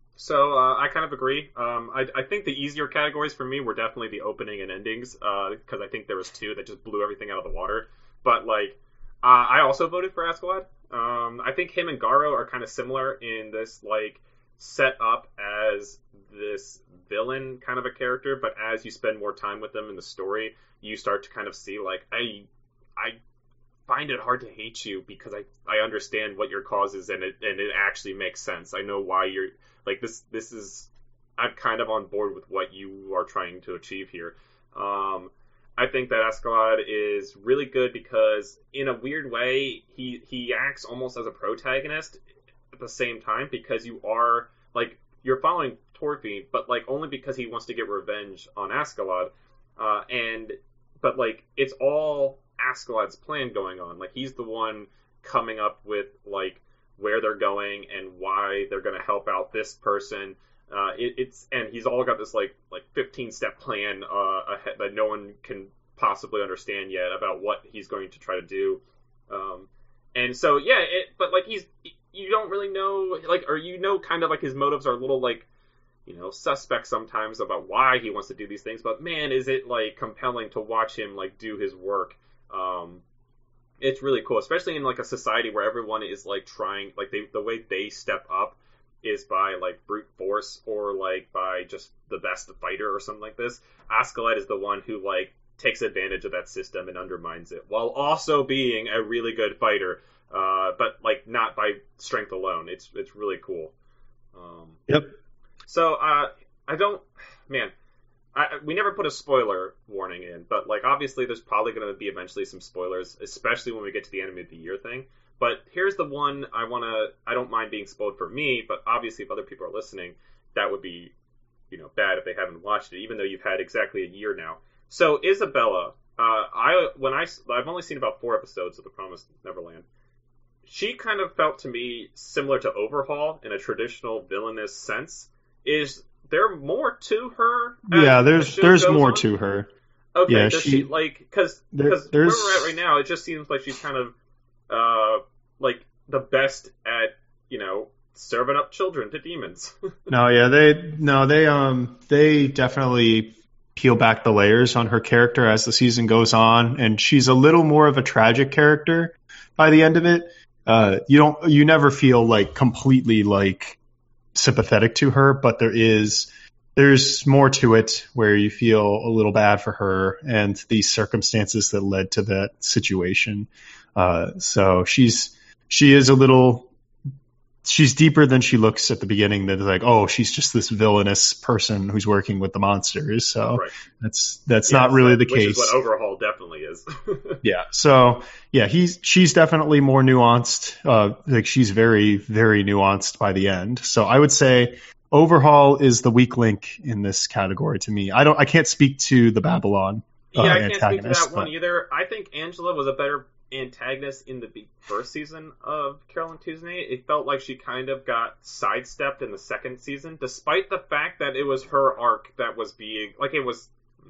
So uh, I kind of agree. Um, I, I think the easier categories for me were definitely the opening and endings, because I think there was two that just blew everything out of the water. But like, uh, I also voted for Askeladd. Um, I think him and Garo are kind of similar in this like set up as this villain kind of a character, but as you spend more time with them in the story, you start to kind of see like I I find it hard to hate you because I, I understand what your cause is, and it and it actually makes sense. I know why you're like this this is I'm kind of on board with what you are trying to achieve here. Um I think that Askeladd is really good because in a weird way he he acts almost as a protagonist at the same time, because you are like you're following Torfi, but like only because he wants to get revenge on Askeladd, uh, and but like it's all Askeladd's plan going on. Like he's the one coming up with like where they're going and why they're going to help out this person. Uh, it, it's and he's all got this like like fifteen step plan uh, ahead that no one can possibly understand yet about what he's going to try to do. Um, and so yeah, it, but like he's you don't really know like or you know kind of like his motives are a little like you know, suspect sometimes about why he wants to do these things, but man, is it like compelling to watch him like do his work. Um, it's really cool, especially in like a society where everyone is like trying, like they, the way they step up is by like brute force or like by just the best fighter or something like this. Askeladd is the one who like takes advantage of that system and undermines it while also being a really good fighter, uh, but like not by strength alone. It's it's really cool. Um, yep. So, uh, I don't, man, I, we never put a spoiler warning in, but, like, obviously there's probably going to be eventually some spoilers, especially when we get to the Anime of the Year thing. But here's the one I want to, I don't mind being spoiled for me, but obviously if other people are listening, that would be, you know, bad if they haven't watched it, even though you've had exactly a year now. So, Isabella, uh, I, when I, I've only seen about four episodes of The Promised Neverland. She kind of felt to me similar to Overhaul in a traditional villainous sense. Is there more to her? Yeah, there's the there's more on? to her. Okay, yeah, does she, she like because because there, where we're at right now, it just seems like she's kind of uh like the best at you know serving up children to demons. no, yeah, they no they um they definitely peel back the layers on her character as the season goes on, and she's a little more of a tragic character by the end of it. Uh, you don't you never feel like completely like sympathetic to her, but there is there's more to it where you feel a little bad for her and the circumstances that led to that situation. Uh, so she's she is a little she's deeper than she looks at the beginning. That is like, oh, she's just this villainous person who's working with the monsters. So right. that's that's yeah, not really so, the which case. Which is what Overhaul definitely is. yeah. So yeah, he's she's definitely more nuanced. Uh, like she's very very nuanced by the end. So I would say Overhaul is the weak link in this category to me. I don't. I can't speak to the Babylon. Uh, yeah, I can't speak to that but... one either. I think Angela was a better antagonist in the first season of Carole & Tuesday. It felt like she kind of got sidestepped in the second season, despite the fact that it was her arc that was being like it was.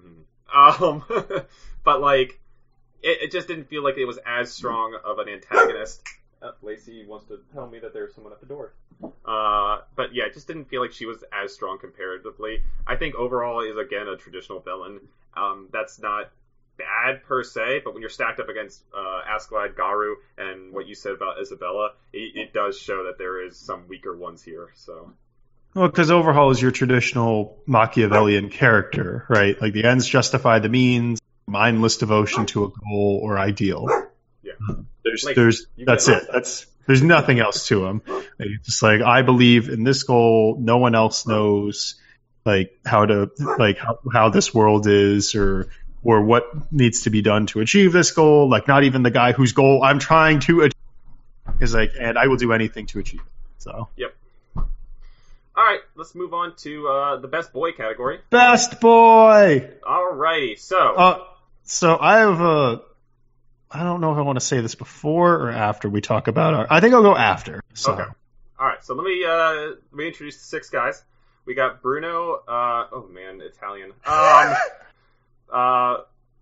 Um, but like it, it just didn't feel like it was as strong of an antagonist. Uh, Lacey wants to tell me that there's someone at the door. Uh, but yeah, it just didn't feel like she was as strong comparatively. I think Overhaul is again a traditional villain. Um, that's not bad per se, but when you're stacked up against uh, Askeladd, Garu, and what you said about Isabella, it, it does show that there is some weaker ones here. So, well, because Overhaul is your traditional Machiavellian character, right? Like the ends justify the means, mindless devotion to a goal or ideal. Yeah, there's, like, there's, that's it. That's there's nothing else to him. Like, just like I believe in this goal, no one else knows, like how to, like how, how this world is, or. or what needs to be done to achieve this goal. Like, not even the guy whose goal I'm trying to achieve is like, and I will do anything to achieve it. So. Yep. All right, let's move on to uh, the best boy category. Best boy! Alrighty, so. Uh, so I have a, I don't know if I want to say this before or after we talk about our, I think I'll go after. So. Okay. All right, so let me, uh, let me introduce the six guys. We got Bruno, uh, oh man, Italian. Um, Uh,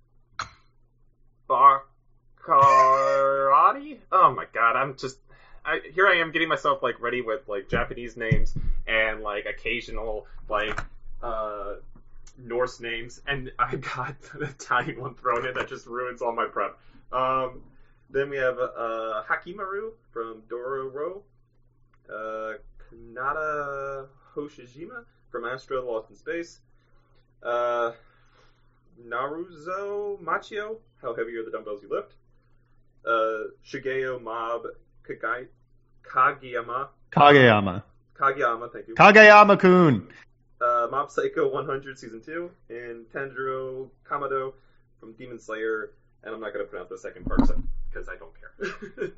Baccarati? Oh my god, I'm just, I, here I am getting myself, like, ready with, like, Japanese names and, like, occasional, like, uh, Norse names, and I got an Italian one thrown in that just ruins all my prep. Um, then we have, uh, Hakimaru from Dororo, uh, Kanata Hoshijima from Astro Lost in Space, uh, Naruzo Machio, How Heavy Are the Dumbbells You Lift? Uh, Shigeo Mob Kagai, Kageyama. Kageyama. Kageyama, thank you. Kageyama-kun. Uh, Mob Psycho one hundred Season two, and Tanjiro Kamado from Demon Slayer, and I'm not going to pronounce the second part because I don't care.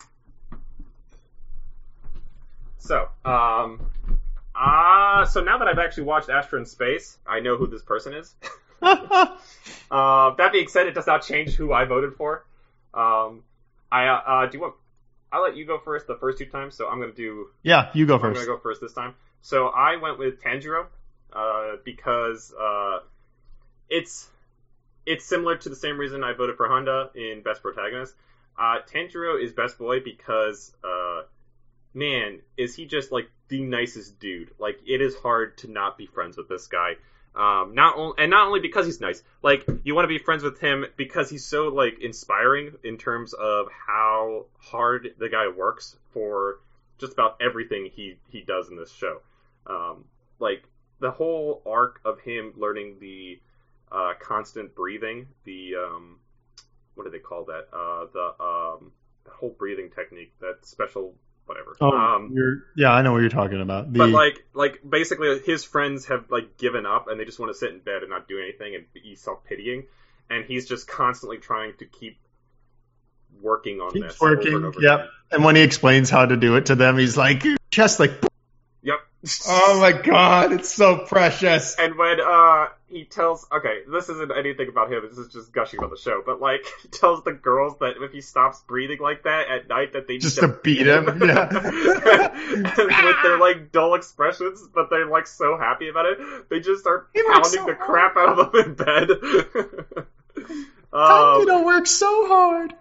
so, um, uh, so now that I've actually watched Astro in Space, I know who this person is. uh, that being said, it does not change who I voted for. Um, I uh, do you want? I'll let you go first the first two times, so I'm going to do. Yeah, you go I'm first. going to go first this time. So I went with Tanjiro uh, because uh, it's it's similar to the same reason I voted for Honda in Best Protagonist. Uh, Tanjiro is Best Boy because uh, man, is he just like the nicest dude. Like, it is hard to not be friends with this guy. Um, not only, and not only because he's nice, like, you want to be friends with him because he's so, like, inspiring in terms of how hard the guy works for just about everything he, he does in this show. Um, like, the whole arc of him learning the, uh, constant breathing, the, um, what do they call that? Uh, the, um, the whole breathing technique, that special whatever. Oh, um, you're, yeah, I know what you're talking about. The, but like, like basically, his friends have like given up, and they just want to sit in bed and not do anything and be self-pitying, and he's just constantly trying to keep working on keeps this. working. Over and over Yep. again. And when he explains how to do it to them, he's like, just like, Yep. oh my god, it's so precious. And when uh he tells, okay, this isn't anything about him, this is just gushing about the show, but like, he tells the girls that if he stops breathing like that at night, that they need Just to to beat him, yeah. with their like dull expressions, but they're like so happy about it, they just start He works pounding so the hard. crap out of them in bed. Tom um, Dino works so hard.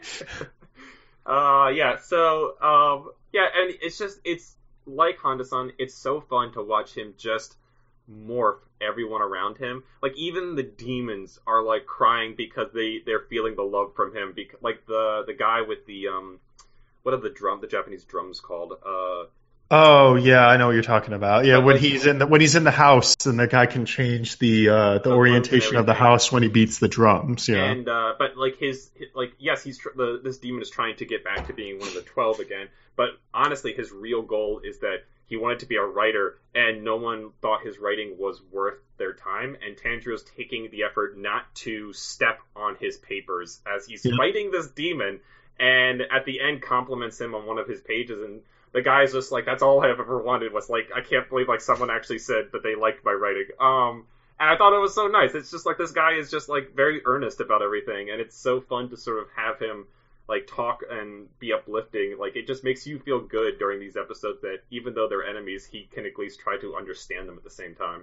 uh, yeah, so, um, yeah, and it's just, it's like Honda-san, it's so fun to watch him just morph everyone around him. Like, even the demons are like crying because they they're feeling the love from him. Because, like, the the guy with the um what are the drum the Japanese drums called? Uh Oh yeah, I know what you're talking about. Yeah, But, when like- he's in the when he's in the house, and the guy can change the uh, the The orientation looks and of the everything. house when he beats the drums. Yeah, and uh but like his, his like yes, he's tr- the this demon is trying to get back to being one of the twelve again. But honestly, his real goal is that he wanted to be a writer, and no one thought his writing was worth their time, and Tanjiro's taking the effort not to step on his papers as he's Yeah. fighting this demon, and at the end compliments him on one of his pages, and the guy's just like, that's all I've ever wanted, was like, I can't believe like someone actually said that they liked my writing. Um, and I thought it was so nice. It's just like, this guy is just like very earnest about everything, and it's so fun to sort of have him like talk and be uplifting. Like, it just makes you feel good during these episodes that even though they're enemies, he can at least try to understand them at the same time.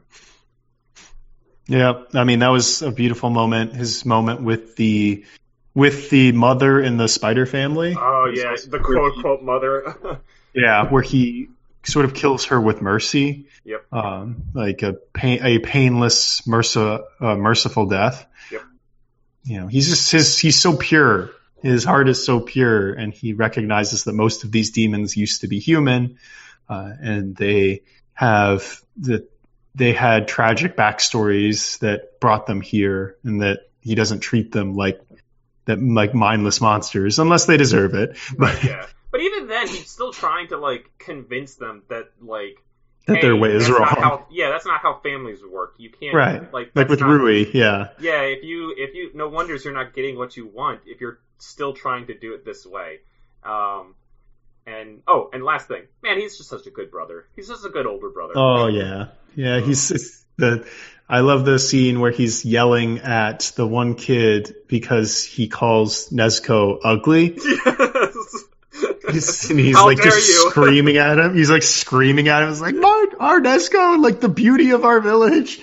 yeah. I mean, that was a beautiful moment. His moment with the with the mother in the spider family. Oh yeah, the quote unquote mother. Yeah, where he sort of kills her with mercy. Yep. Um, like a pain, a painless, merci- uh, merciful death. Yep. You know, he's just his. He's so pure. His heart is so pure, and he recognizes that most of these demons used to be human, uh, and they have that they had tragic backstories that brought them here, and that he doesn't treat them like that like mindless monsters unless they deserve it. But Yeah. But even then, he's still trying to like convince them that like that hey, their way is that's wrong. not how, yeah, that's not how families work. You can't Right. like Like that's with not- Rui, yeah. Yeah, if you if you no wonders you're not getting what you want if you're still trying to do it this way. Um, and oh, and last thing, man, he's just such a good brother. He's just a good older brother. Oh yeah, yeah. He's it's the. I love the scene where he's yelling at the one kid because he calls Nezuko ugly. He's, and he's How like dare just you. screaming at him. He's like screaming at him. It's like, our, our Nezuko, like the beauty of our village.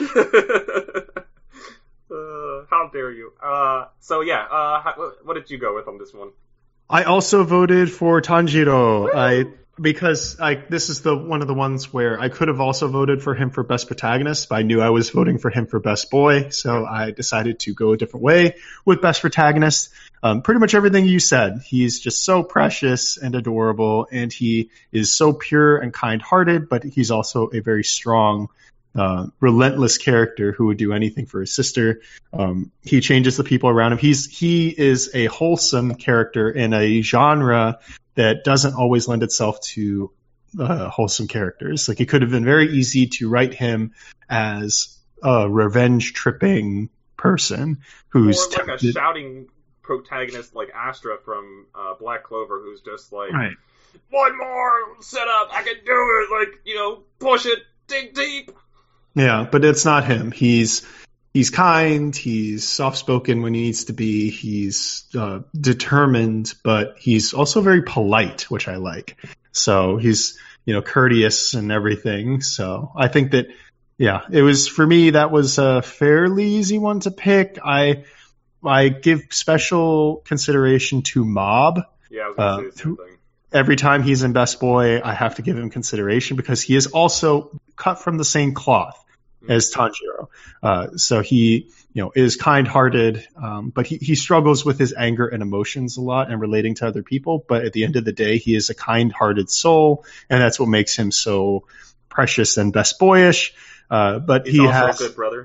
Uh, how dare you? Uh, so yeah, uh, how, what did you go with on this one? I also voted for Tanjiro. I because I this is the one of the ones where I could have also voted for him for best protagonist, but I knew I was voting for him for best boy, so I decided to go a different way with best protagonist. Um, pretty much everything you said. He's just so precious and adorable, and he is so pure and kind-hearted, but he's also a very strong, uh, relentless character who would do anything for his sister. Um, he changes the people around him. He's he is a wholesome character in a genre that doesn't always lend itself to uh, wholesome characters. Like, it could have been very easy to write him as a revenge-tripping person who's Or like tempted- a shouting protagonist like Astra from uh, Black Clover, who's just like, right. one more setup, I can do it, like, you know, push it, dig deep. Yeah, but it's not him. He's he's kind. He's soft-spoken when he needs to be. He's uh, determined, but he's also very polite, which I like. So he's you know courteous and everything. So I think that yeah, it was for me. That was a fairly easy one to pick. I I give special consideration to Mob. Yeah, I was gonna Uh, say the same who- thing. every time he's in Best Boy, I have to give him consideration because he is also cut from the same cloth as Tanjiro. Uh, so he, you know, is kind-hearted, um, but he, he struggles with his anger and emotions a lot and relating to other people. But at the end of the day, he is a kind-hearted soul, and that's what makes him so precious and Best Boyish. Uh, but He's he also has a good brother.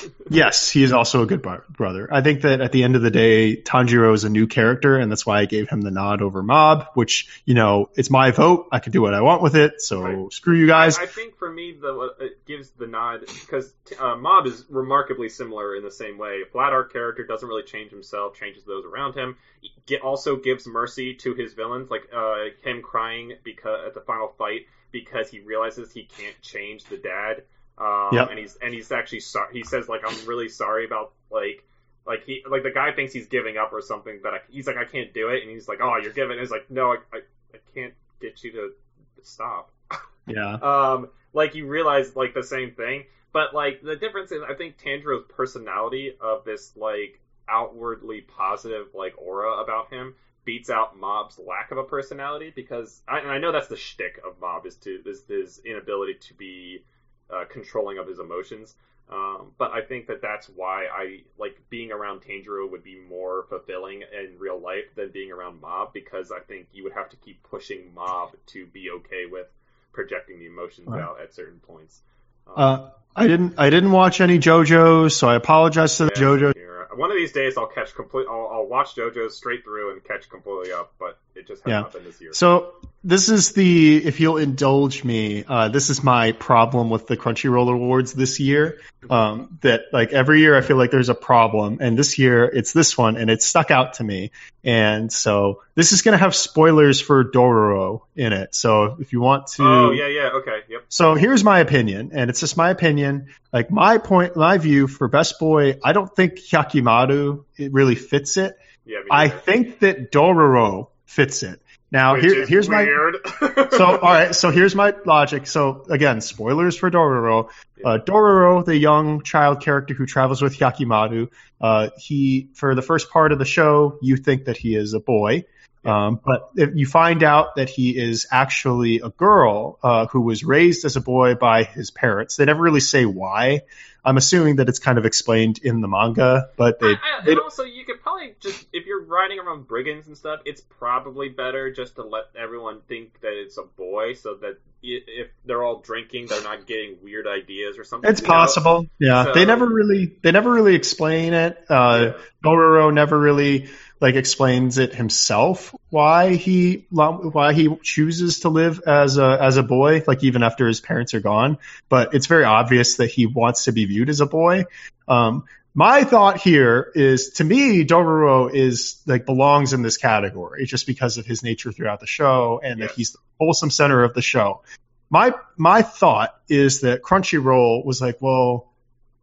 Yes, he is also a good bro- brother. I think that at the end of the day, Tanjiro is a new character, and that's why I gave him the nod over Mob, which, you know, it's my vote. I can do what I want with it, so Right. screw you guys. I, I think for me, the it gives the nod because uh, Mob is remarkably similar in the same way. A flat art character doesn't really change himself, changes those around him. He also gives mercy to his villains, like uh, him crying because at the final fight because he realizes he can't change the dad. Um, Yep. and he's and he's actually sorry. He says like I'm really sorry about like like he like the guy thinks he's giving up or something, but I, he's like I can't do it, and he's like oh you're giving. And he's like no I, I I can't get you to stop. Yeah. Um, like you realize like the same thing, but like the difference is I think Tanjiro's personality of this like outwardly positive like aura about him beats out Mob's lack of a personality because I, and I know that's the shtick of Mob is to is his inability to be Uh, controlling of his emotions, um, but I think that that's why I like being around Tanjiro would be more fulfilling in real life than being around Mob because I think you would have to keep pushing Mob to be okay with projecting the emotions Right. out at certain points. Um, Uh, I didn't. I didn't watch any JoJo's, so I apologize to the yeah, JoJo. here. One of these days, I'll catch complete. I'll, I'll watch JoJo's straight through and catch completely up, but it just has Yeah. not been this year. So this is the, if you'll indulge me, uh, this is my problem with the Crunchyroll Awards this year. Um, that like every year I feel like there's a problem, and this year it's this one, and it stuck out to me. And so this is going to have spoilers for Dororo in it. So if you want to, Oh yeah, yeah, okay, yep. So here's my opinion, and it's just my opinion. Like my point, my view for Best Boy, I don't think Hyakimaru it really fits it. Yeah, me I neither. think that Dororo fits it. Now Which here, is here's my weird. so all right. So here's my logic. So again, spoilers for Dororo. Uh, Dororo, the young child character who travels with Hyakimaru, uh, he for the first part of the show, you think that he is a boy. Um, but if you find out that he is actually a girl uh, who was raised as a boy by his parents. They never really say why. I'm assuming that it's kind of explained in the manga, but they. I, I, they and also, you could probably just if you're riding around brigands and stuff, it's probably better just to let everyone think that it's a boy, so that i- if they're all drinking, they're not getting weird ideas or something. It's you know? possible. Yeah, So- they never really they never really explain it. Uh, Yeah. Dororo never really like explains it himself why he why he chooses to live as a as a boy, like even after his parents are gone. But it's very obvious that he wants to be viewed as a boy. Um, my thought here is, to me, Dororo is like belongs in this category just because of his nature throughout the show and Yes. that he's the wholesome center of the show. My my thought is that Crunchyroll was like, well,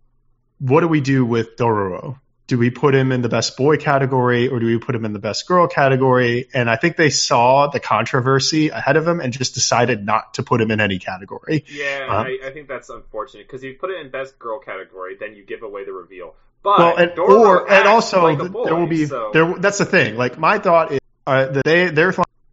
what do we do with Dororo? Do we put him in the best boy category or do we put him in the best girl category? And I think they saw the controversy ahead of him and just decided not to put him in any category. Yeah, Um, I, I think that's unfortunate because if you put it in best girl category, then you give away the reveal. But Well, and, Dororo or and acts also like a th- boy, there will be so- there. That's the thing. Like my thought is uh, that they they're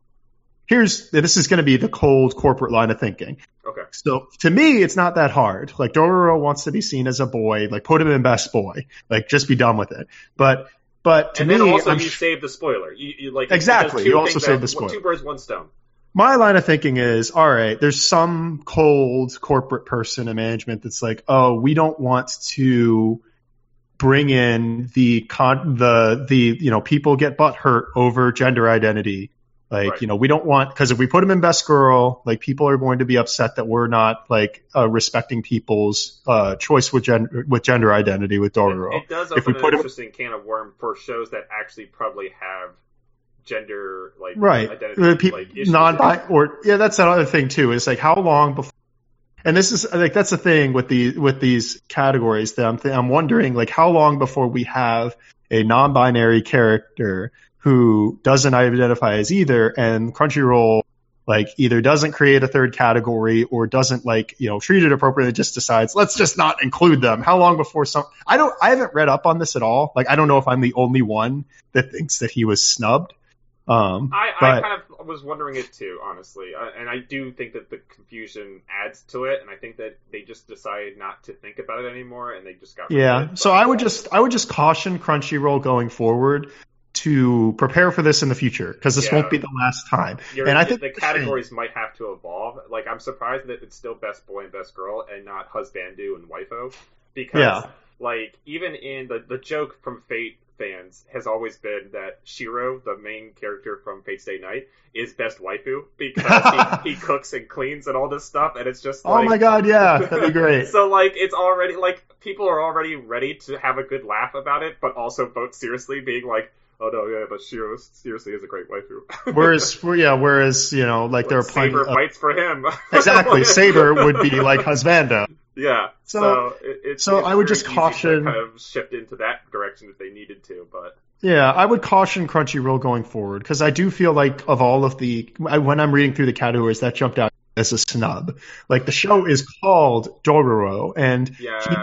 here's this is going to be the cold corporate line of thinking. Okay. So to me, it's not that hard. Like Dororo wants to be seen as a boy. Like put him in best boy. Like just be done with it. But but to And me, then also I'm you sh- save the spoiler. You, you like Exactly, it does two you also things save that- the spoiler. Two birds, one stone. my line of thinking is, all right, there's some cold corporate person in management that's like, oh, we don't want to bring in the con the the you know people get butt hurt over gender identity. Like, Right. you know, we don't want, because if we put him in best girl, like people are going to be upset that we're not like uh, respecting people's uh, choice with gender with gender identity with Dororo. It, it does If we open put an him- interesting can of worm for shows that actually probably have gender like Right. identity Uh, pe- like issues. non-bi or yeah, that's another thing too. Is like how long before, and this is like that's the thing with the with these categories that I'm th- I'm wondering like how long before we have a non-binary character who doesn't identify as either, and Crunchyroll like either doesn't create a third category or doesn't like you know treat it appropriately, just decides let's just not include them. How long before some I don't I haven't read up on this at all. Like I don't know if I'm the only one that thinks that he was snubbed. Um, I, I but- kind of was wondering it too, honestly, uh, and I do think that the confusion adds to it, and I think that they just decided not to think about it anymore, and they just got rid Yeah. of it. So But- I would just I would just caution Crunchyroll going forward to prepare for this in the future, because this Yeah. won't be the last time. You're, And I think the categories might have to evolve. Like, I'm surprised that it's still best boy and best girl, and not husbandu and waifu, because Yeah. like even in the the joke from Fate fans has always been that Shiro, the main character from Fate Stay Night, is best waifu because he, he cooks and cleans and all this stuff, and it's just like, Oh my god, yeah, that'd be great. so like it's already like people are already ready to have a good laugh about it, but also vote seriously, being like, oh no, yeah, but Shiro seriously is a great waifu. Whereas, yeah, whereas you know, like there are plenty. Saber Of, fights for him. exactly, Saber would be like husbando. Yeah. So, So- it, it's, so it's I would very just easy caution- to kind of shift into that direction if they needed to, but Yeah, I would caution Crunchyroll going forward, because I do feel like of all of the I, when I'm reading through the categories, that jumped out as a snub. Like the show is called Dororo, and yeah. he,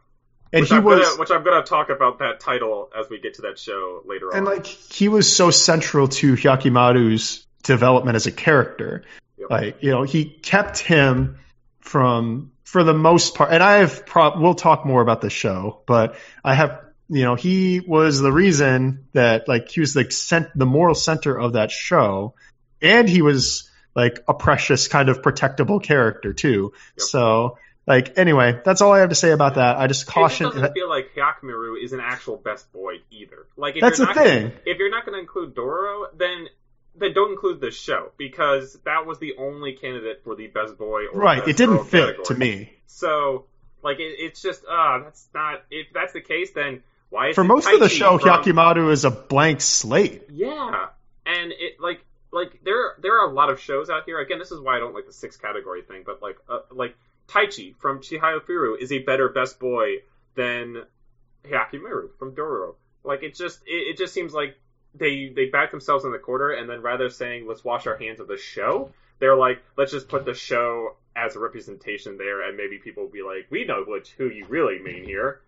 and which, he I'm was gonna, which I'm gonna talk about that title as we get to that show later and on. like he was so central to Hyakimaru's development as a character. Yep. Like, you know, he kept him from, for the most part, and I have, pro- we'll talk more about the show, but I have, you know, he was the reason that, like, he was the cent- the moral center of that show, and he was, like, a precious kind of protectable character, too. Yep. So, like, anyway, that's all I have to say about that. I just caution. It just doesn't feel like Hyakumaru is an actual best boy either. Like if That's you're the not thing. Gonna, if you're not going to include Dororo, then then don't include the show, because that was the only candidate for the best boy or Right, best it didn't girl fit category. to me. So like it, it's just uh that's not if that's the case, then why is For it most of the Taichi show, from, Hyakimaru is a blank slate. Yeah, and it like like there there are a lot of shows out here. Again, this is why I don't like the six category thing. But like uh, like Taichi from Chihaya Firu is a better best boy than Hyakimaru from Dororo. Like it just it, it just seems like they they back themselves in the corner, and then rather saying let's wash our hands of the show, they're like let's just put the show as a representation there, and maybe people will be like we know which who you really mean here.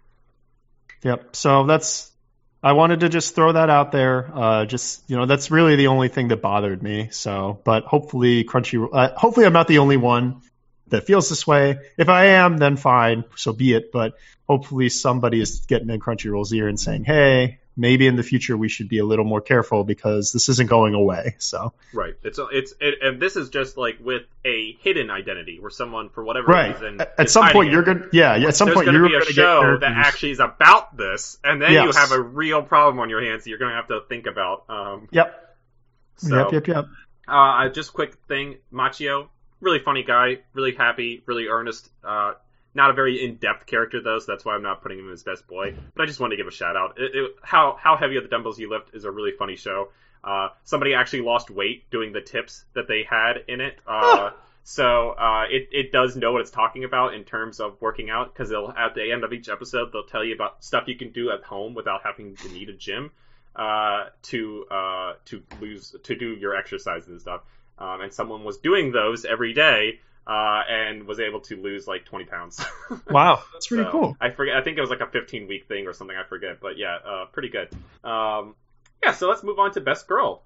Yep. So that's, I wanted to just throw that out there. Uh, just, you know, that's really the only thing that bothered me. So, but hopefully Crunchyroll, uh, hopefully I'm not the only one that feels this way. If I am, then fine, so be it. But hopefully somebody is getting in Crunchyroll's ear and saying, hey, maybe in the future we should be a little more careful because this isn't going away. So, Right. It's it's it, and this is just like with a hidden identity where someone for whatever right. reason At, at is some hiding point it. you're going to, yeah, yeah, at some There's point going you're to be going a to get show characters. that actually is about this, and then you Yes. have a real problem on your hands that you're going to have to think about. Um, Yep. so, Yep, yep, yep. Uh, just quick thing, Machio, really funny guy, really happy, really earnest. Uh, not a very in-depth character though, so that's why I'm not putting him as best boy. But I just wanted to give a shout out. It, it, how how heavy are the dumbbells you lift is a really funny show. Uh, somebody actually lost weight doing the tips that they had in it. Uh, so uh, it it does know what it's talking about in terms of working out, because they'll at the end of each episode they'll tell you about stuff you can do at home without having to need a gym uh, to uh, to lose to do your exercises and stuff. Um, and someone was doing those every day uh, and was able to lose like twenty pounds. Wow, that's pretty So, cool. I forget. I think it was like a fifteen week thing or something. I forget, but yeah, uh, pretty good. Um, yeah, so let's move on to best girl.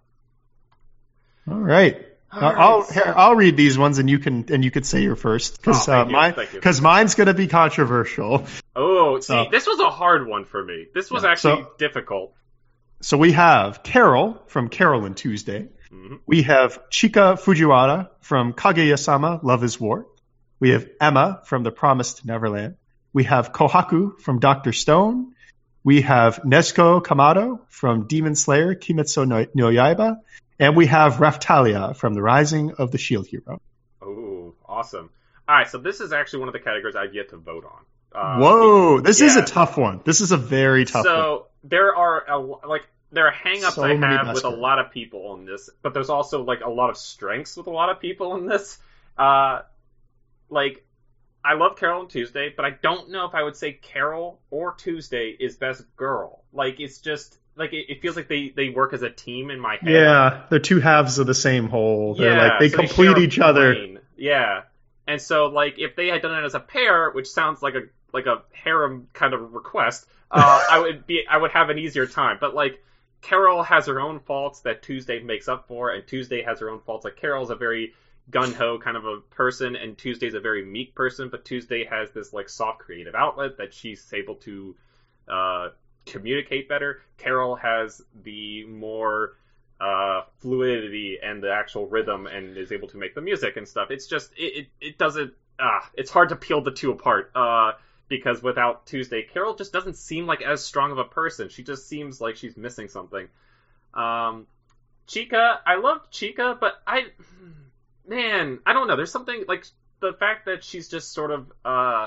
All right. All Uh, I'll right, so- here, I'll read these ones and you can and you could say your first because Oh, thank uh, you, mine thank you. because mine's gonna be controversial. Oh, see, So- this was a hard one for me. This was Yeah, actually so- difficult. So we have Carol from Carol and Tuesday. Mhm. We have Chika Fujiwara from Kaguya-sama, Love is War. We have Emma from The Promised Neverland. We have Kohaku from Doctor Stone. We have Nezuko Kamado from Demon Slayer, Kimetsu no, no Yaiba. And we have Raftalia from The Rising of the Shield Hero. Oh, awesome. All right, so this is actually one of the categories I've yet to vote on. Uh, Whoa, this is a yeah. tough one. This is a very tough one. So there are a, like there are hangups So I many have best with a girls. lot of people on this, but there's also like a lot of strengths with a lot of people in this. Uh, like I love Carol and Tuesday, but I don't know if I would say Carol or Tuesday is best girl. Like it's just like it, it feels like they they work as a team in my head. Yeah, they're two halves of the same whole. They're Yeah, like they so complete share a each other. plane. Yeah. And so like if they had done it as a pair, which sounds like a like a harem kind of request, uh, I would be I would have an easier time. But like Carol has her own faults that Tuesday makes up for, and Tuesday has her own faults. Like, Carol's a very gun-ho kind of a person, and Tuesday's a very meek person, but Tuesday has this, like, soft creative outlet that she's able to uh, communicate better. Carol has the more uh, fluidity and the actual rhythm and is able to make the music and stuff. It's just, it, it, it doesn't, ah, it's hard to peel the two apart. Uh, Because without Tuesday, Carol just doesn't seem like as strong of a person. She just seems like she's missing something. Um, Chica, I love Chica, but I, man, I don't know. There's something, like, the fact that she's just sort of, uh...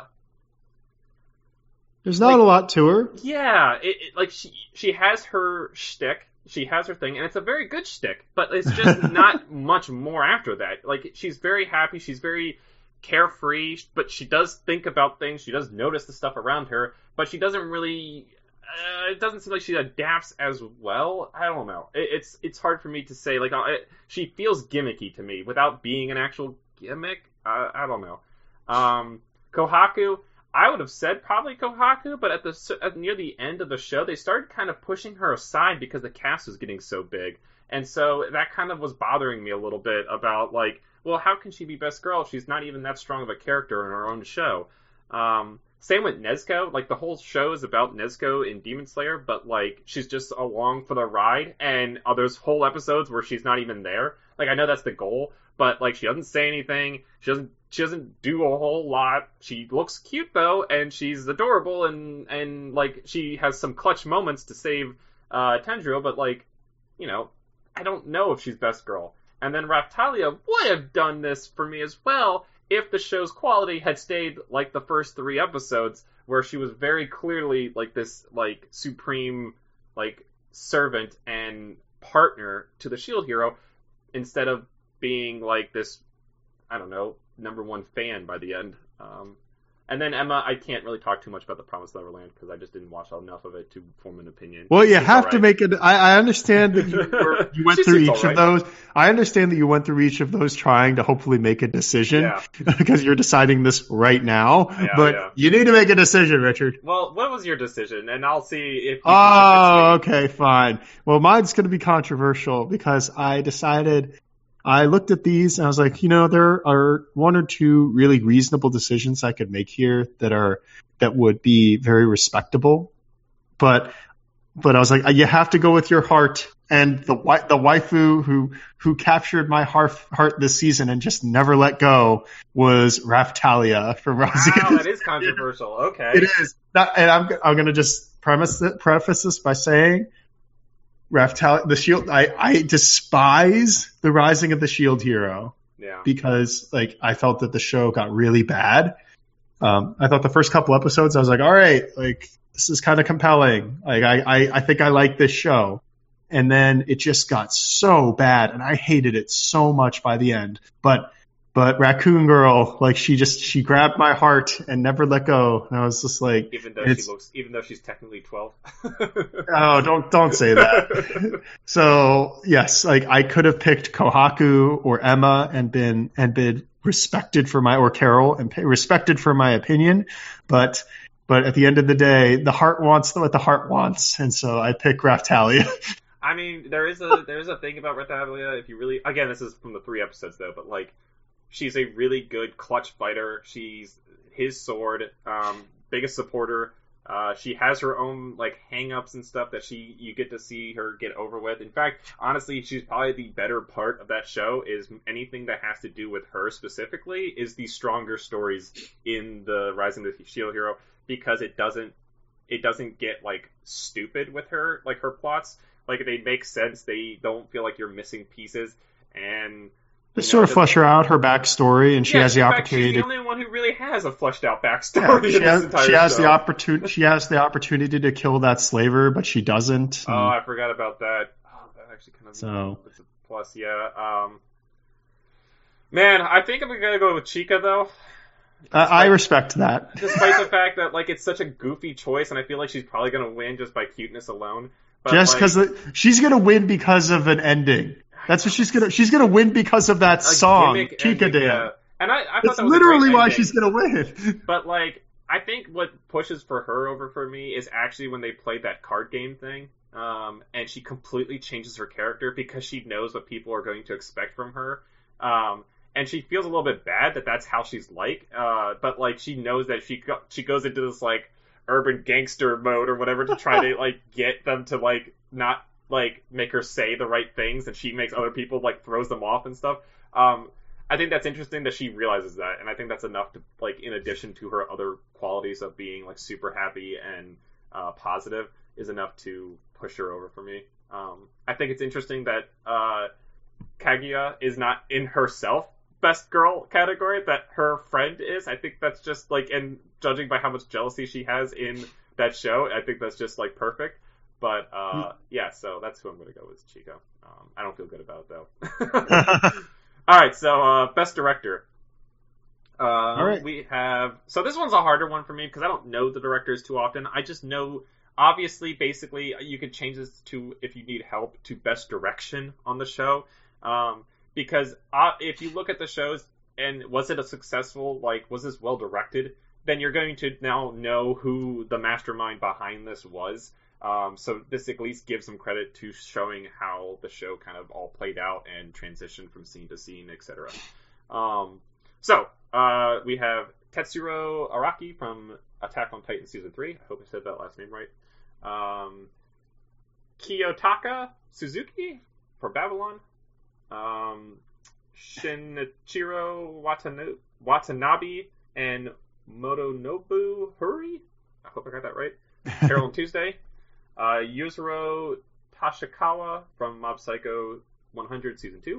There's not like, a lot to her. Yeah, it, it, like, she, she has her shtick. She has her thing, and it's a very good shtick, but it's just not much more after that. Like, she's very happy, she's very carefree, but she does think about things. She does notice the stuff around her, but she doesn't really. Uh, it doesn't seem like she adapts as well. I don't know. It, it's it's hard for me to say. Like, it, she feels gimmicky to me without being an actual gimmick. Uh, I don't know. Um, Kohaku, I would have said probably Kohaku, but at the at near the end of the show, they started kind of pushing her aside because the cast was getting so big, and so that kind of was bothering me a little bit about, like, well, how can she be best girl if she's not even that strong of a character in her own show? Um, same with Nezuko. Like, the whole show is about Nezuko in Demon Slayer, but, like, she's just along for the ride, and uh, there's whole episodes where she's not even there. Like, I know that's the goal, but, like, she doesn't say anything. She doesn't she doesn't do a whole lot. She looks cute, though, and she's adorable, and, and like, she has some clutch moments to save uh, Tenjiro, but, like, you know, I don't know if she's best girl. And then Raphtalia would have done this for me as well if the show's quality had stayed like the first three episodes, where she was very clearly like this like supreme like servant and partner to the Shield Hero, instead of being like this, I don't know, number one fan by the end. Um, And then Emma, I can't really talk too much about The Promised Neverland because I just didn't watch enough of it to form an opinion. Well, you She's have right. to make it. I, I understand that you, were, you went through each right. of those. I understand that you went through each of those trying to hopefully make a decision Yeah. because you're deciding this right now. Yeah, but yeah. you need to make a decision, Richard. Well, what was your decision? And I'll see if you Oh, can okay, fine. Well, mine's going to be controversial because I decided. I looked at these and I was like, you know, there are one or two really reasonable decisions I could make here that are that would be very respectable. But but I was like, you have to go with your heart. And the wi- the waifu who who captured my heart heart this season and just never let go was Raphtalia from Rising. Wow, that is controversial. Okay. It is. Not, and I'm I'm going to just premise it, preface this by saying. Raphtalia, the Shield. I, I despise the Rising of the Shield Hero. Yeah. Because like I felt that the show got really bad. Um, I thought the first couple episodes, I was like, all right, like this is kind of compelling. Like I, I, I think I like this show. And then it just got so bad, and I hated it so much by the end. But but Raccoon Girl, like she just she grabbed my heart and never let go. And I was just like, even though she looks, even though she's technically twelve. Oh, don't don't say that. So yes, like I could have picked Kohaku or Emma and been and been respected for my or Carol and pay, respected for my opinion, but but at the end of the day, the heart wants what the heart wants, and so I pick Raphtalia. I mean, there is a there is a thing about Raphtalia. If you really, again, this is from the three episodes though, but like. She's a really good clutch fighter. She's his sword, um, biggest supporter. Uh, she has her own like hang-ups and stuff that she you get to see her get over with. In fact, honestly, she's probably the better part of that show. Is anything that has to do with her specifically is the stronger stories in the Rising of the Shield Hero, because it doesn't it doesn't get like stupid with her, like her plots. Like they make sense. They don't feel like you're missing pieces, and They sort of flesh her out, her backstory, and she yeah, has the in fact, opportunity. She's the only one who really has a fleshed out backstory. Yeah, she in has, this entire she has show. the opportunity. She has the opportunity to kill that slaver, but she doesn't. Oh, I forgot about that. Oh, that actually kind of So. it's a plus. Yeah. Um, man, I think I'm gonna go with Chica though. I, I respect that. Despite the fact that like it's such a goofy choice, and I feel like she's probably gonna win just by cuteness alone. But, Just like, because she's gonna win because of an ending. That's what she's gonna. She's gonna win because of that a song, gimmick Chica ending, Dance. yeah. And I, I thought That's that was a literally great why ending. she's gonna win. But, like, I think what pushes for her over for me is actually when they played that card game thing. um, and she completely changes her character because she knows what people are going to expect from her. Um, and she feels a little bit bad that that's how she's like, uh, but like she knows that she go- she goes into this like urban gangster mode or whatever to try to like get them to like not like make her say the right things, and she makes other people like throws them off and stuff. Um, I think that's interesting that she realizes that, and I think that's enough to like in addition to her other qualities of being like super happy and uh, positive is enough to push her over for me. Um, I think it's interesting that uh, Kaguya is not in herself best girl category that her friend is. I think that's just like, and judging by how much jealousy she has in that show, I think that's just like perfect. But uh, yeah, so that's who I'm going to go with, Chico. Um, I don't feel good about it though. All right, so uh, best director. Uh, All right. We have so this one's a harder one for me because I don't know the directors too often. I just know, obviously, basically, you could change this to, if you need help, to best direction on the show. Um, because uh, if you look at the shows and was it a successful, like, was this well directed, then you're going to now know who the mastermind behind this was. Um, so this at least gives some credit to showing how the show kind of all played out and transitioned from scene to scene, et cetera. Um, so uh, we have Tetsuro Araki from Attack on Titan Season three. I hope I said that last name right. Um, Kiyotaka Suzuki for Babylon. Um, Shinichiro Watanabe, Watanabe and Motonobu Huri. I hope I got that right. Carol and Tuesday. Uh, Yuzuru Tashikawa from Mob Psycho one hundred Season two.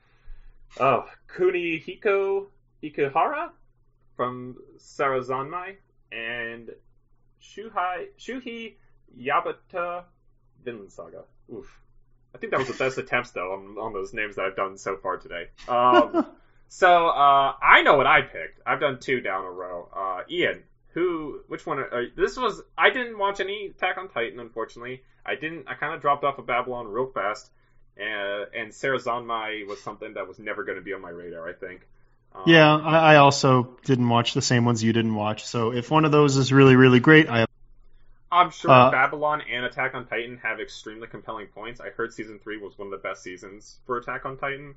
Oh, Kunihiko Ikuhara from Sarazanmai. And Shuhei, Shuhei Yabata Vinland Saga. Oof. I think that was the best attempts, though, on, on those names that I've done so far today. Um, so, uh, I know what I picked. I've done two down a row. Uh, Ian, who, which one, are, this was, I didn't watch any Attack on Titan, unfortunately. I didn't, I kind of dropped off of Babylon real fast. And, and Sarazanmai was something that was never going to be on my radar, I think. Um, yeah, I, I also didn't watch the same ones you didn't watch. So if one of those is really, really great, I I'm sure uh, Babylon and Attack on Titan have extremely compelling points. I heard Season three was one of the best seasons for Attack on Titan.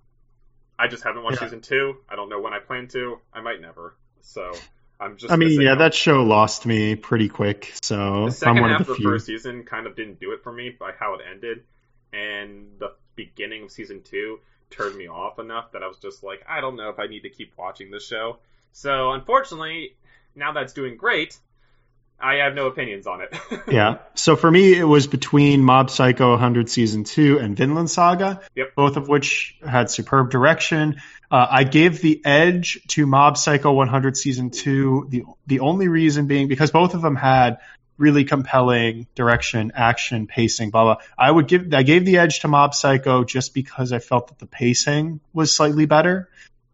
I just haven't watched yeah. Season two. I don't know when I plan to. I might never. So I'm just... I mean, yeah, out. That show lost me pretty quick. So the second I'm one half of the, of the few. first season kind of didn't do it for me by how it ended. And the beginning of Season two turned me off enough that I was just like, I don't know if I need to keep watching this show. So unfortunately, now that's doing great, I have no opinions on it. Yeah. So for me, it was between Mob Psycho one hundred Season two and Vinland Saga, yep. both of which had superb direction. Uh, I gave the edge to Mob Psycho one hundred Season two, the the only reason being because both of them had really compelling direction, action, pacing, blah, blah. I would give, I gave the edge to Mob Psycho just because I felt that the pacing was slightly better.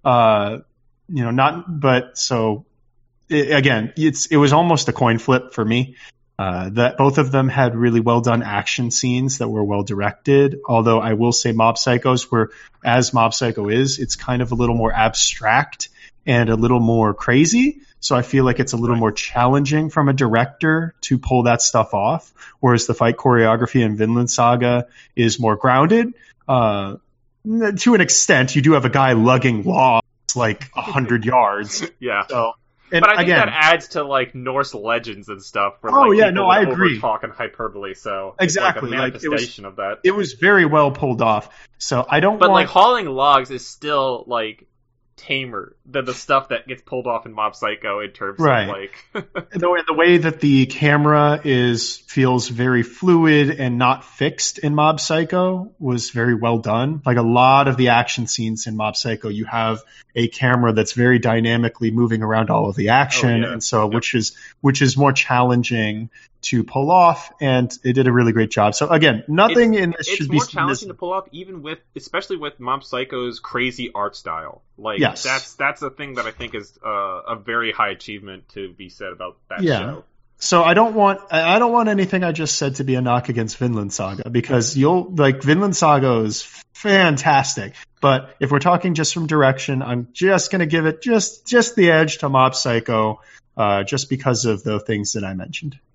Uh, you know, not, but so... It, again, it's it was almost a coin flip for me. Uh, that both of them had really well done action scenes that were well directed. Although I will say, Mob Psychos were, as Mob Psycho is, it's kind of a little more abstract and a little more crazy. So I feel like it's a little right. more challenging from a director to pull that stuff off. Whereas the fight choreography in Vinland Saga is more grounded. Uh, to an extent, you do have a guy lugging logs like a hundred yards. Yeah. So. And but I think again, that adds to like Norse legends and stuff. For, oh like, yeah, no, I agree. Talk and hyperbole, so exactly, it's like a manifestation like, of that. It was very well pulled off. So I don't. But want... like hauling logs is still like tamer than the stuff that gets pulled off in Mob Psycho in terms right. of like the way the way that the camera is feels very fluid and not fixed in Mob Psycho was very well done. Like a lot of the action scenes in Mob Psycho, you have a camera that's very dynamically moving around all of the action, oh, yeah. and so yep. which is which is more challenging to pull off, and it did a really great job. So again, nothing it's, in this it's should be more challenging to pull off, even with, especially with Mob Psycho's crazy art style. Like yes. that's that's a thing that I think is uh, a very high achievement to be said about that yeah. show. So I don't want I don't want anything I just said to be a knock against Vinland Saga, because you'll like Vinland Saga is fantastic. But if we're talking just from direction, I'm just going to give it just just the edge to Mob Psycho, uh, just because of the things that I mentioned.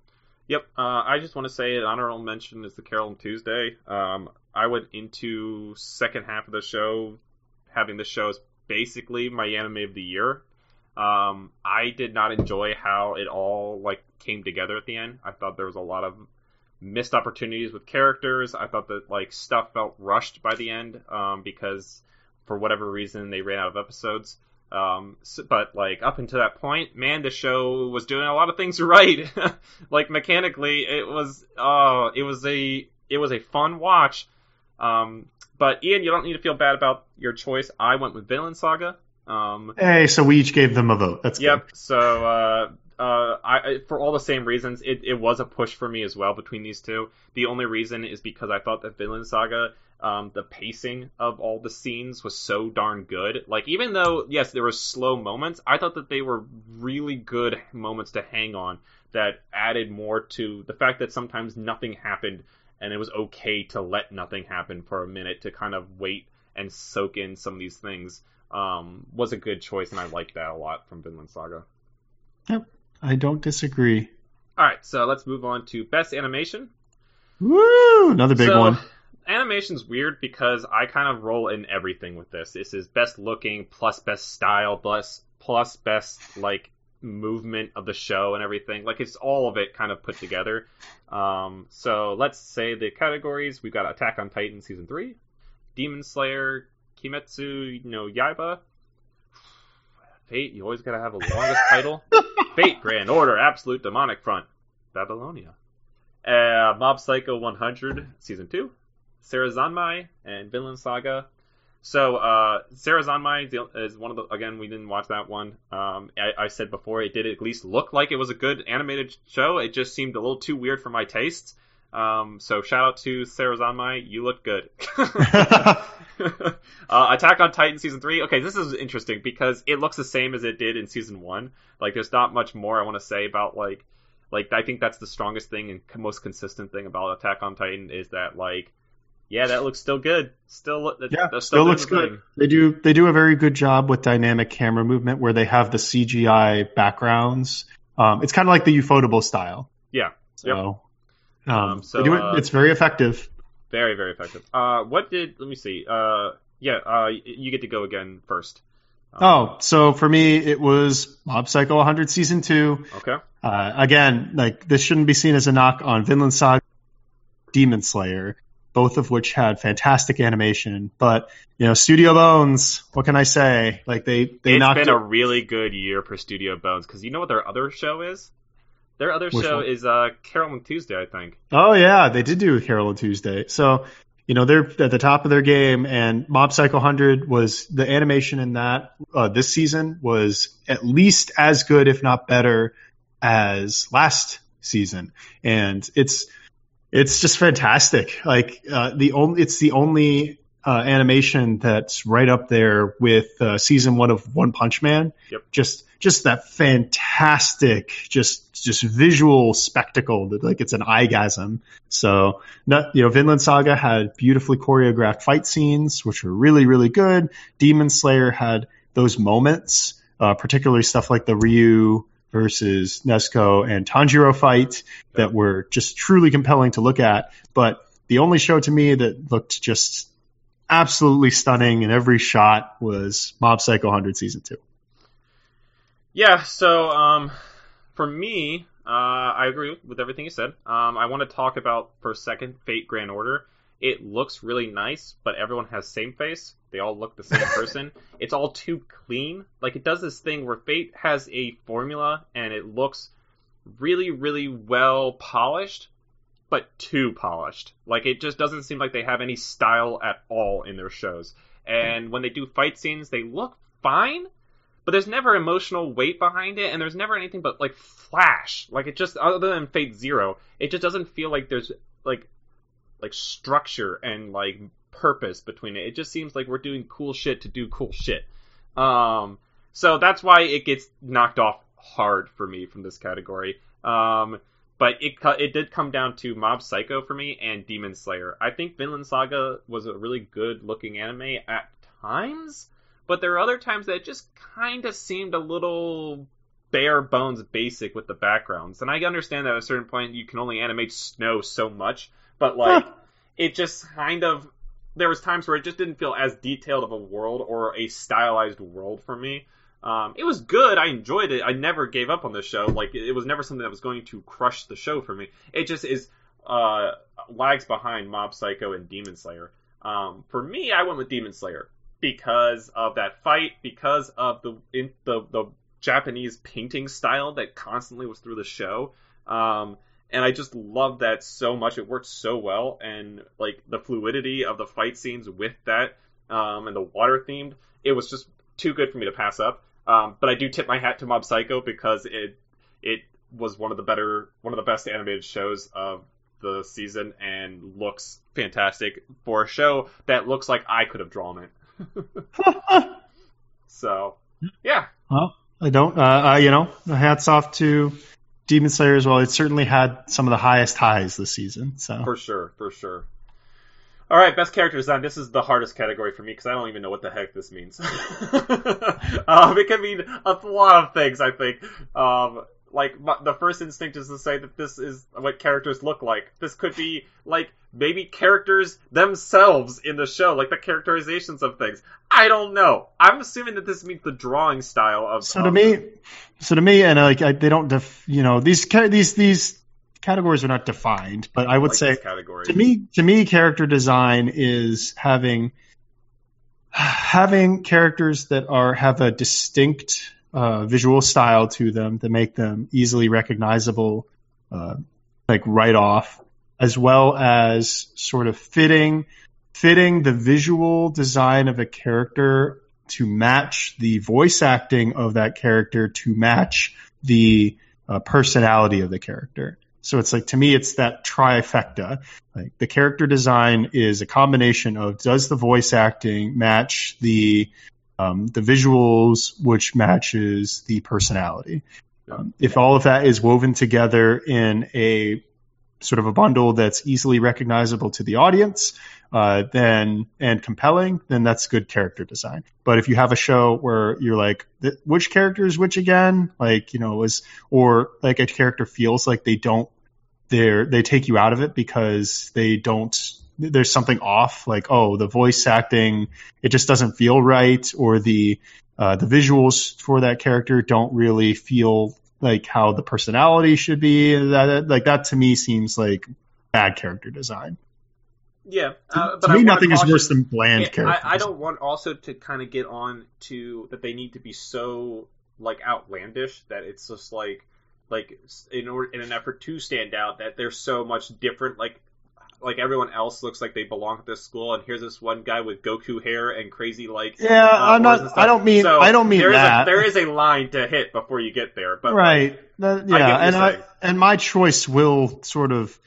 Yep. Uh, I just want to say an honorable mention is the Carol and Tuesday. Um, I went into second half of the show having the show as basically my anime of the year. Um, I did not enjoy how it all like came together at the end. I thought there was a lot of missed opportunities with characters. I thought that like stuff felt rushed by the end um, because for whatever reason they ran out of episodes. Um, so, but like up until that point, man, the show was doing a lot of things right. Like mechanically, it was uh, it was a it was a fun watch. Um, but Ian, you don't need to feel bad about your choice. I went with Vinland Saga. Um, hey, so we each gave them a vote. That's yep. good. So uh, uh, I for all the same reasons, it, it was a push for me as well between these two. The only reason is because I thought that Vinland Saga, um, the pacing of all the scenes was so darn good. Like even though yes, there were slow moments, I thought that they were really good moments to hang on that added more to the fact that sometimes nothing happened and it was okay to let nothing happen for a minute to kind of wait and soak in some of these things. Um, was a good choice, and I liked that a lot from Vinland Saga. Yep, I don't disagree. All right, so let's move on to Best Animation. Woo! Another big so, one. Animation's weird because I kind of roll in everything with this. This is best looking, plus best style, plus, plus best, like, movement of the show and everything. Like, it's all of it kind of put together. Um, so, let's say the categories. We've got Attack on Titan Season three, Demon Slayer, Kimetsu no Yaiba, Fate, you always gotta have a longest title. Fate, Grand Order, Absolute Demonic Front, Babylonia. Uh, Mob Psycho one hundred, Season two, Sarazanmai, and Vinland Saga. So, uh, Sarazanmai is one of the, again, we didn't watch that one. Um, I, I said before, it did at least look like it was a good animated show. It just seemed a little too weird for my tastes. Um, so shout out to Sarazanmai, you look good. uh, Attack on Titan Season three, okay, this is interesting because it looks the same as it did in Season one. Like, there's not much more I want to say about, like, like, I think that's the strongest thing and most consistent thing about Attack on Titan is that, like, yeah, that looks still good. Still, yeah, still, still looks good. Thing. They do, they do a very good job with dynamic camera movement where they have the C G I backgrounds. Um, it's kind of like the Ufotable style. Yeah. So. Yep. Um, um, so it, uh, it's very effective. Very, very effective. Uh, what did? Let me see. Uh, yeah. Uh, you get to go again first. Um, oh, so for me, it was Mob Psycho one hundred Season two. Okay. Uh, again, like this shouldn't be seen as a knock on Vinland Saga, Demon Slayer, both of which had fantastic animation. But you know, Studio Bones. What can I say? Like they, they it's knocked been it. a really good year for Studio Bones because you know what their other show is. Their other Which show one? is uh, Carol and Tuesday, I think. Oh, yeah, they did do Carol and Tuesday. So, you know, they're at the top of their game, and Mob Psycho one hundred was the animation in that uh, this season was at least as good, if not better, as last season. And it's it's just fantastic. Like uh, the only it's the only uh, animation that's right up there with uh, season one of One Punch Man. Yep. Just just that fantastic, just just visual spectacle that like it's an eyegasm. So, not, you know, Vinland Saga had beautifully choreographed fight scenes, which were really really good. Demon Slayer had those moments, uh, particularly stuff like the Ryu versus Nezuko and Tanjiro fight that were just truly compelling to look at. But the only show to me that looked just absolutely stunning in every shot was Mob Psycho one hundred Season two. Yeah, so um, for me, uh, I agree with everything you said. Um, I want to talk about, for a second, Fate Grand Order. It looks really nice, but everyone has same face. They all look the same person. It's all too clean. Like, it does this thing where Fate has a formula, and it looks really, really well polished, but too polished. Like, it just doesn't seem like they have any style at all in their shows. And when they do fight scenes, they look fine, but there's never emotional weight behind it, and there's never anything but, like, flash. Like, it just, other than Fate Zero, it just doesn't feel like there's, like, like, structure and, like, purpose between it. It just seems like we're doing cool shit to do cool shit. Um, so that's why it gets knocked off hard for me from this category. Um, but it it did come down to Mob Psycho for me and Demon Slayer. I think Vinland Saga was a really good-looking anime at times, but there are other times that just kind of seemed a little bare bones basic with the backgrounds. And I understand that at a certain point you can only animate snow so much, but like huh. it just kind of there was times where it just didn't feel as detailed of a world or a stylized world for me. Um, it was good. I enjoyed it. I never gave up on the show. Like it was never something that was going to crush the show for me. It just is uh, lags behind Mob Psycho and Demon Slayer. Um, for me, I went with Demon Slayer because of that fight, because of the in, the the Japanese painting style that constantly was through the show. Um, and I just loved that so much. It worked so well, and like the fluidity of the fight scenes with that, um, and the water themed, it was just too good for me to pass up. Um, but I do tip my hat to Mob Psycho because it it was one of the better, one of the best animated shows of the season, and looks fantastic for a show that looks like I could have drawn it. So, yeah. Well, I don't, uh, uh, you know, hats off to Demon Slayer as well. It certainly had some of the highest highs this season. So for sure, for sure. All right, best character design. This is the hardest category for me because I don't even know what the heck this means. um, it can mean a lot of things, I think. Um, like, my, the first instinct is to say that this is what characters look like. This could be, like, maybe characters themselves in the show, like the characterizations of things. I don't know. I'm assuming that this means the drawing style of. So to me, so to me, and like I, they don't, def, you know, these these these categories are not defined, but I would like say to me, to me, character design is having having characters that are have a distinct uh, visual style to them that make them easily recognizable, uh, like right off, as well as sort of fitting fitting the visual design of a character to match the voice acting of that character to match the uh, personality of the character. So it's like, to me, it's that trifecta. Like the character design is a combination of, does the voice acting match the um, the visuals, which matches the personality? Um, if all of that is woven together in a sort of a bundle that's easily recognizable to the audience, uh, then and compelling, then that's good character design. But if you have a show where you're like, which character is which again? Like, you know, is or like a character feels like they don't, they're they take you out of it because they don't. There's something off. Like, oh, the voice acting, it just doesn't feel right, or the uh, the visuals for that character don't really feel like how the personality should be. That like that to me seems like bad character design. Yeah, uh, but to me, I nothing caution, is worse than bland yeah, character. I, I don't want also to kind of get on to that they need to be so like outlandish that it's just like like in order in an effort to stand out that they're so much different. Like like everyone else looks like they belong at this school, and here's this one guy with Goku hair and crazy like yeah. Uh, I'm not. I don't mean. So I don't mean there that. Is a, there is a line to hit before you get there, but right. Like, that, yeah, I and I and my choice will sort of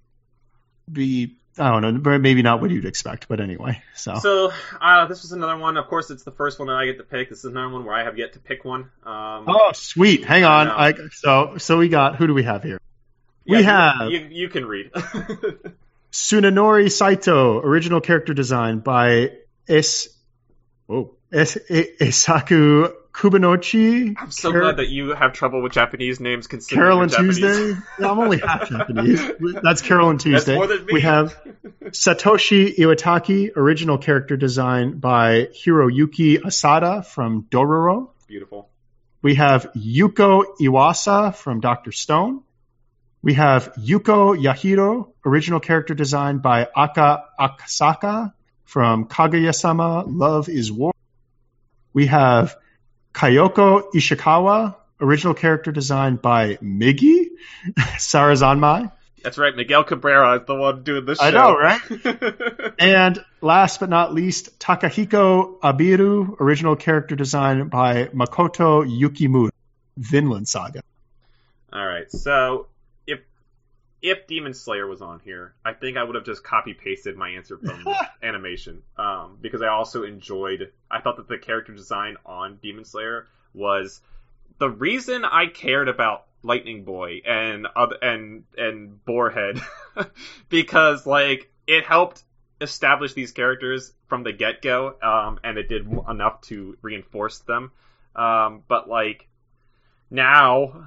be. I don't know, but maybe not what you'd expect, but anyway. So, so uh, this was another one. Of course, it's the first one that I get to pick. This is another one where I have yet to pick one. Um, oh, sweet! Hang on. I, I, so, so we got who do we have here? Yeah, we have you, you can read. Tsunenori Saito, original character design by Es, oh, Es, Es, Esaku Kubinochi. I'm so Car- glad that you have trouble with Japanese names. Considering Carol and Japanese. Tuesday. Yeah, I'm only half Japanese. That's Carol and Tuesday. That's more than me. We have Satoshi Iwataki, original character design by Hiroyuki Asada from Dororo. Beautiful. We have Yuko Iwasa from Doctor Stone. We have Yuko Yahiro, original character design by Aka Akasaka from Kaguya-sama, Love is War. We have Kayoko Ishikawa, original character design by Migi Sarazanmai. That's right, Miguel Cabrera is the one doing this show. I know, right? And last but not least, Takahiko Abiru, original character design by Makoto Yukimura, Vinland Saga. All right, so if if Demon Slayer was on here, I think I would have just copy-pasted my answer from animation, um, because I also enjoyed, I thought that the character design on Demon Slayer was the reason I cared about Lightning Boy and other, and and Boarhead, because like it helped establish these characters from the get-go, um, and it did enough to reinforce them. Um, but like now,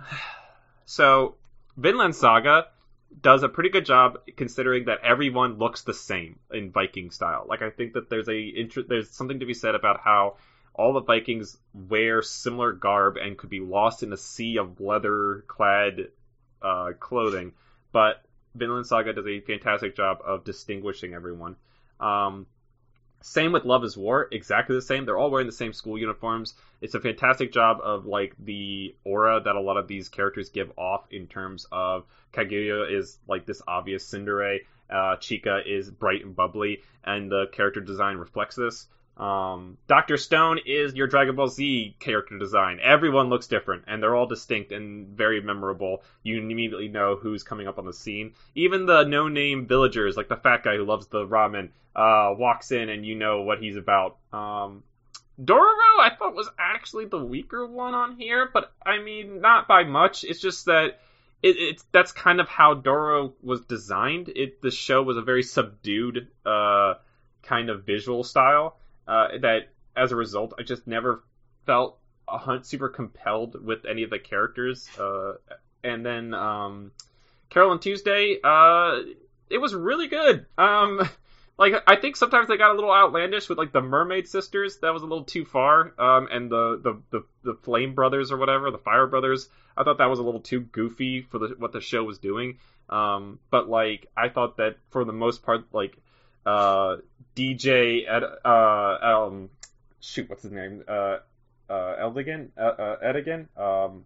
so Vinland Saga does a pretty good job considering that everyone looks the same in Viking style. Like, I think that there's a there's something to be said about how all the Vikings wear similar garb and could be lost in a sea of leather-clad uh, clothing, but Vinland Saga does a fantastic job of distinguishing everyone. Um, same with Love is War, exactly the same. They're all wearing the same school uniforms. It's a fantastic job of like the aura that a lot of these characters give off in terms of Kaguya is like this obvious tsundere, uh, Chika is bright and bubbly, and the character design reflects this. Um, Doctor Stone is your Dragon Ball Z character design. Everyone looks different, and they're all distinct and very memorable. You immediately know who's coming up on the scene. Even the no-name villagers, like the fat guy who loves the ramen, uh, walks in and you know what he's about. Um, Dororo, I thought was actually the weaker one on here, but I mean, not by much. It's just that it, it's that's kind of how Dororo was designed. It the show was a very subdued uh, kind of visual style. Uh, that as a result, I just never felt a hunt super compelled with any of the characters. Uh, and then um, Carol and Tuesday, uh, it was really good. Um, like I think sometimes they got a little outlandish with like the Mermaid Sisters. That was a little too far. Um, and the, the, the, the Flame Brothers or whatever, the Fire Brothers. I thought that was a little too goofy for the, what the show was doing. Um, but like I thought that for the most part, like. Uh, D J Ed, uh, um, shoot, what's his name? Uh, uh, Eldigan, uh, uh, Edigan, um,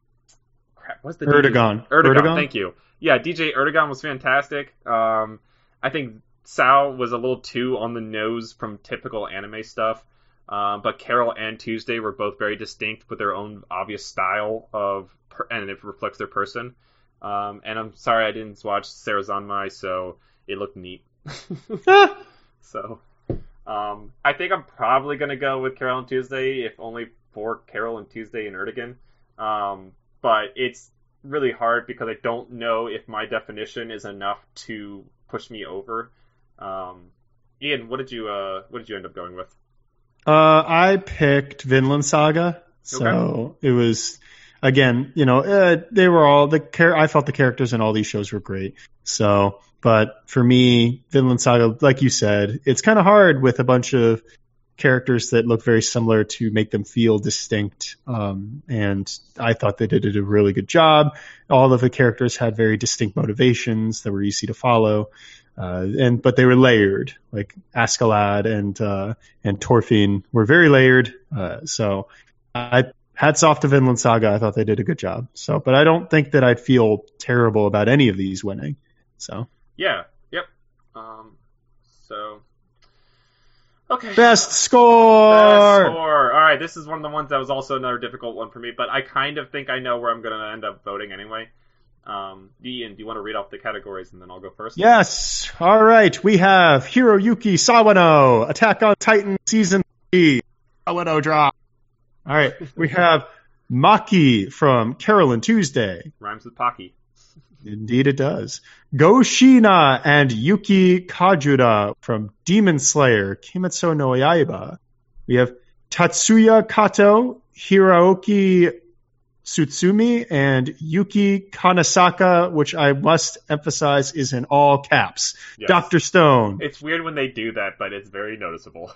crap, what's the Erdogan. Erdogan, Erdogan, thank you. Yeah, D J Erdogan was fantastic. Um, I think Sao was a little too on the nose from typical anime stuff. Um, but Carol and Tuesday were both very distinct with their own obvious style of, per- and it reflects their person. Um, and I'm sorry I didn't watch Sarazanmai, so it looked neat. So, um, I think I'm probably gonna go with Carol and Tuesday, if only for Carol and Tuesday and Erdogan. Um, but it's really hard because I don't know if my definition is enough to push me over. Um, Ian, what did you uh, what did you end up going with? Uh, I picked Vinland Saga, so okay. It was again, you know, uh, they were all the char- I felt the characters in all these shows were great. So. But for me, Vinland Saga, like you said, it's kind of hard with a bunch of characters that look very similar to make them feel distinct. Um, and I thought they did a really good job. All of the characters had very distinct motivations that were easy to follow. Uh, and but they were layered, like Askeladd and uh, and Thorfinn were very layered. Uh, so I hats off to Vinland Saga. I thought they did a good job. So, but I don't think that I'd feel terrible about any of these winning. So. Yeah, yep. Um, so, okay. Best score! Best score! Alright, this is one of the ones that was also another difficult one for me, but I kind of think I know where I'm going to end up voting anyway. Um, Ian, do you want to read off the categories and then I'll go first? Yes! Alright, we have Hiroyuki Sawano, Attack on Titan Season three, Sawano drop. Alright, we have Maki from Carol and Tuesday. Rhymes with Pocky. Indeed it does. Goshina and Yuki Kajura from Demon Slayer, Kimetsu no Yaiba. We have Tatsuya Kato, Hiroki Tsutsumi, and Yuki Kanasaka, which I must emphasize is in all caps. Yes. Doctor Stone. It's weird when they do that, but it's very noticeable.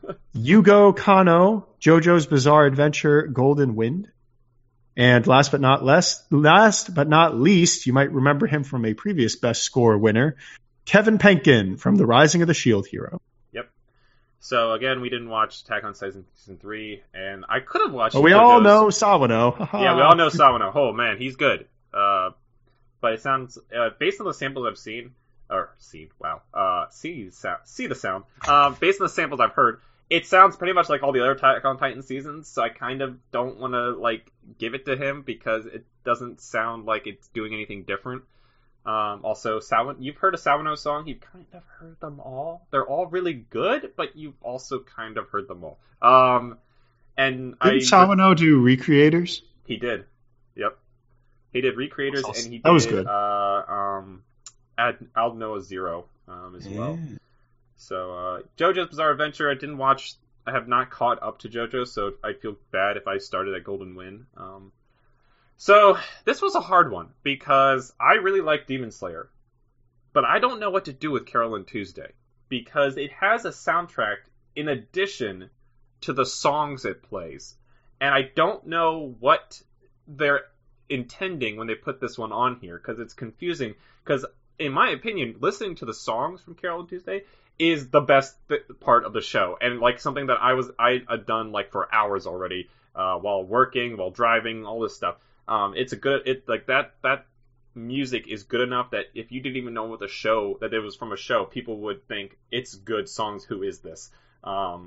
Yugo Kano, JoJo's Bizarre Adventure, Golden Wind. And last but not less, last but not least, you might remember him from a previous Best Score winner, Kevin Penkin from The Rising of the Shield Hero. Yep. So again, we didn't watch Attack on Titan season three, and I could have watched. Well, we JoJo's. all know Sawano. Yeah, we all know Sawano. Oh man, he's good. Uh, but it sounds uh, based on the samples I've seen, or seen. Wow. Uh, see sound, see the sound. Um, based on the samples I've heard. It sounds pretty much like all the other Attack on Titan seasons, so I kind of don't want to like give it to him because it doesn't sound like it's doing anything different. Um, also, Sawan, you've heard a Sawano song, you've kind of heard them all. They're all really good, but you've also kind of heard them all. Um, and Didn't I, Sawano do Recreators? He did. Yep, he did Recreators, Awesome. and he did that was good. Uh, um, Ad, I'll Know a Zero um, as yeah. well. So, uh, JoJo's Bizarre Adventure, I didn't watch, I have not caught up to JoJo, so I feel bad if I started at Golden Wind. Um, So this was a hard one because I really like Demon Slayer, but I don't know what to do with Carol and Tuesday because it has a soundtrack in addition to the songs it plays, and I don't know what they're intending when they put this one on here because it's confusing. Because in my opinion, listening to the songs from Carol and Tuesday is the best th- part of the show, and like something that I was I had done like for hours already uh, while working, while driving, all this stuff. Um, it's a good it like that that music is good enough that if you didn't even know what the show that it was from a show, people would think it's good songs. Who is this? Um,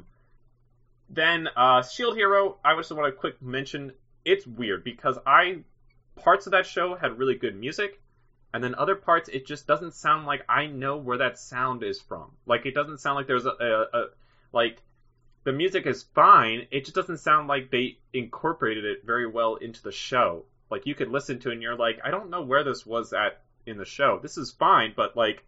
then uh, Shield Hero, I just want to quick mention. It's weird because I parts of that show had really good music. And then other parts, it just doesn't sound like I know where that sound is from. Like, it doesn't sound like there's a, a, a... Like, the music is fine, it just doesn't sound like they incorporated it very well into the show. Like, you could listen to it and you're like, I don't know where this was at in the show. This is fine, but, like,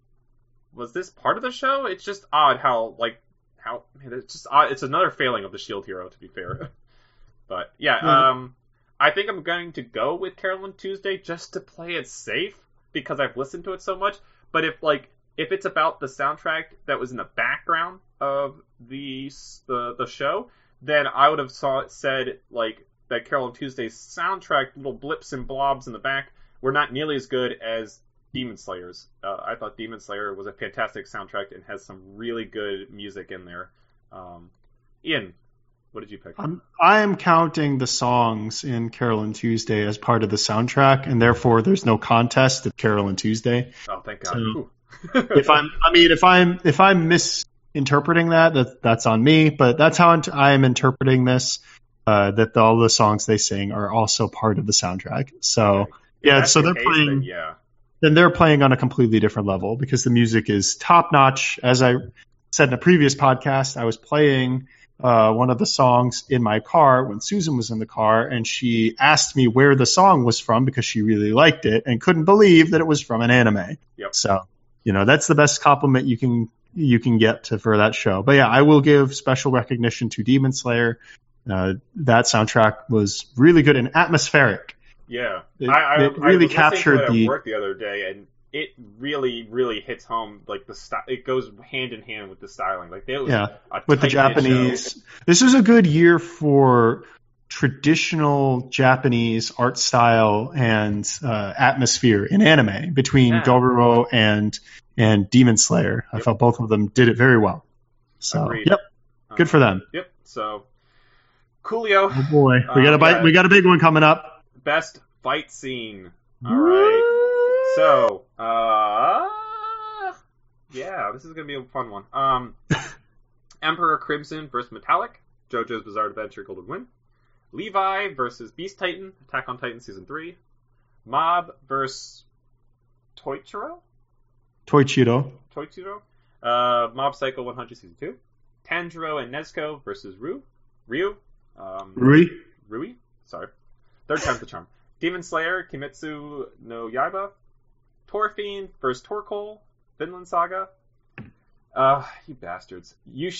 was this part of the show? It's just odd how, like, how... It's just odd. It's another failing of the Shield Hero, to be fair. But, yeah, mm-hmm. um... I think I'm going to go with Carol and Tuesday just to play it safe because I've listened to it so much. But if like if it's about the soundtrack that was in the background of the the, the show, then I would have saw, said like that Carol and Tuesday's soundtrack, little blips and blobs in the back, were not nearly as good as Demon Slayer's. Uh, I thought Demon Slayer was a fantastic soundtrack and has some really good music in there. Um, Ian, what did you pick? I'm, I am counting the songs in Carol and Tuesday as part of the soundtrack, and therefore there's no contest of Carol and Tuesday. Oh, thank God. So if I'm, I mean, if I'm, if I'm misinterpreting that, that that's on me. But that's how I am interpreting this. Uh, that the, all the songs they sing are also part of the soundtrack. So okay. yeah, so they're case, playing. Then, yeah. Then they're playing on a completely different level because the music is top notch. As I said in a previous podcast, I was playing. Uh, one of the songs in my car when Susan was in the car, and she asked me where the song was from because she really liked it and couldn't believe that it was from an anime. Yep. So, you know, that's the best compliment you can you can get to, for that show. But yeah, I will give special recognition to Demon Slayer. Uh, that soundtrack was really good and atmospheric. Yeah, it, I, I, it really I was captured to it the at work the other day, and it really, really hits home. Like the style, it goes hand in hand with the styling. Like there was yeah, a with the Japanese. Show. This was a good year for traditional Japanese art style and uh, atmosphere in anime between yeah. Goroho and and Demon Slayer. I yep. felt both of them did it very well. So Agreed. Yep, good um, for them. Yep. So Coolio. Oh boy, we got a bite. Um, we got a big one coming up. Best fight scene. All right. So, uh, yeah, this is going to be a fun one. Um, Emperor Crimson versus Metallic, JoJo's Bizarre Adventure Golden Wind. Levi versus Beast Titan, Attack on Titan Season three. Mob versus Toichiro? Toichiro. Toichiro. Uh, Mob Psycho one hundred Season two. Tanjiro and Nezuko versus Ryu. Ryu. Um, Rui. Rui? Sorry. Third time's the charm. Demon Slayer, Kimetsu no Yaiba. Torfiend versus Torkoal, Vinland Saga. Uh, you bastards.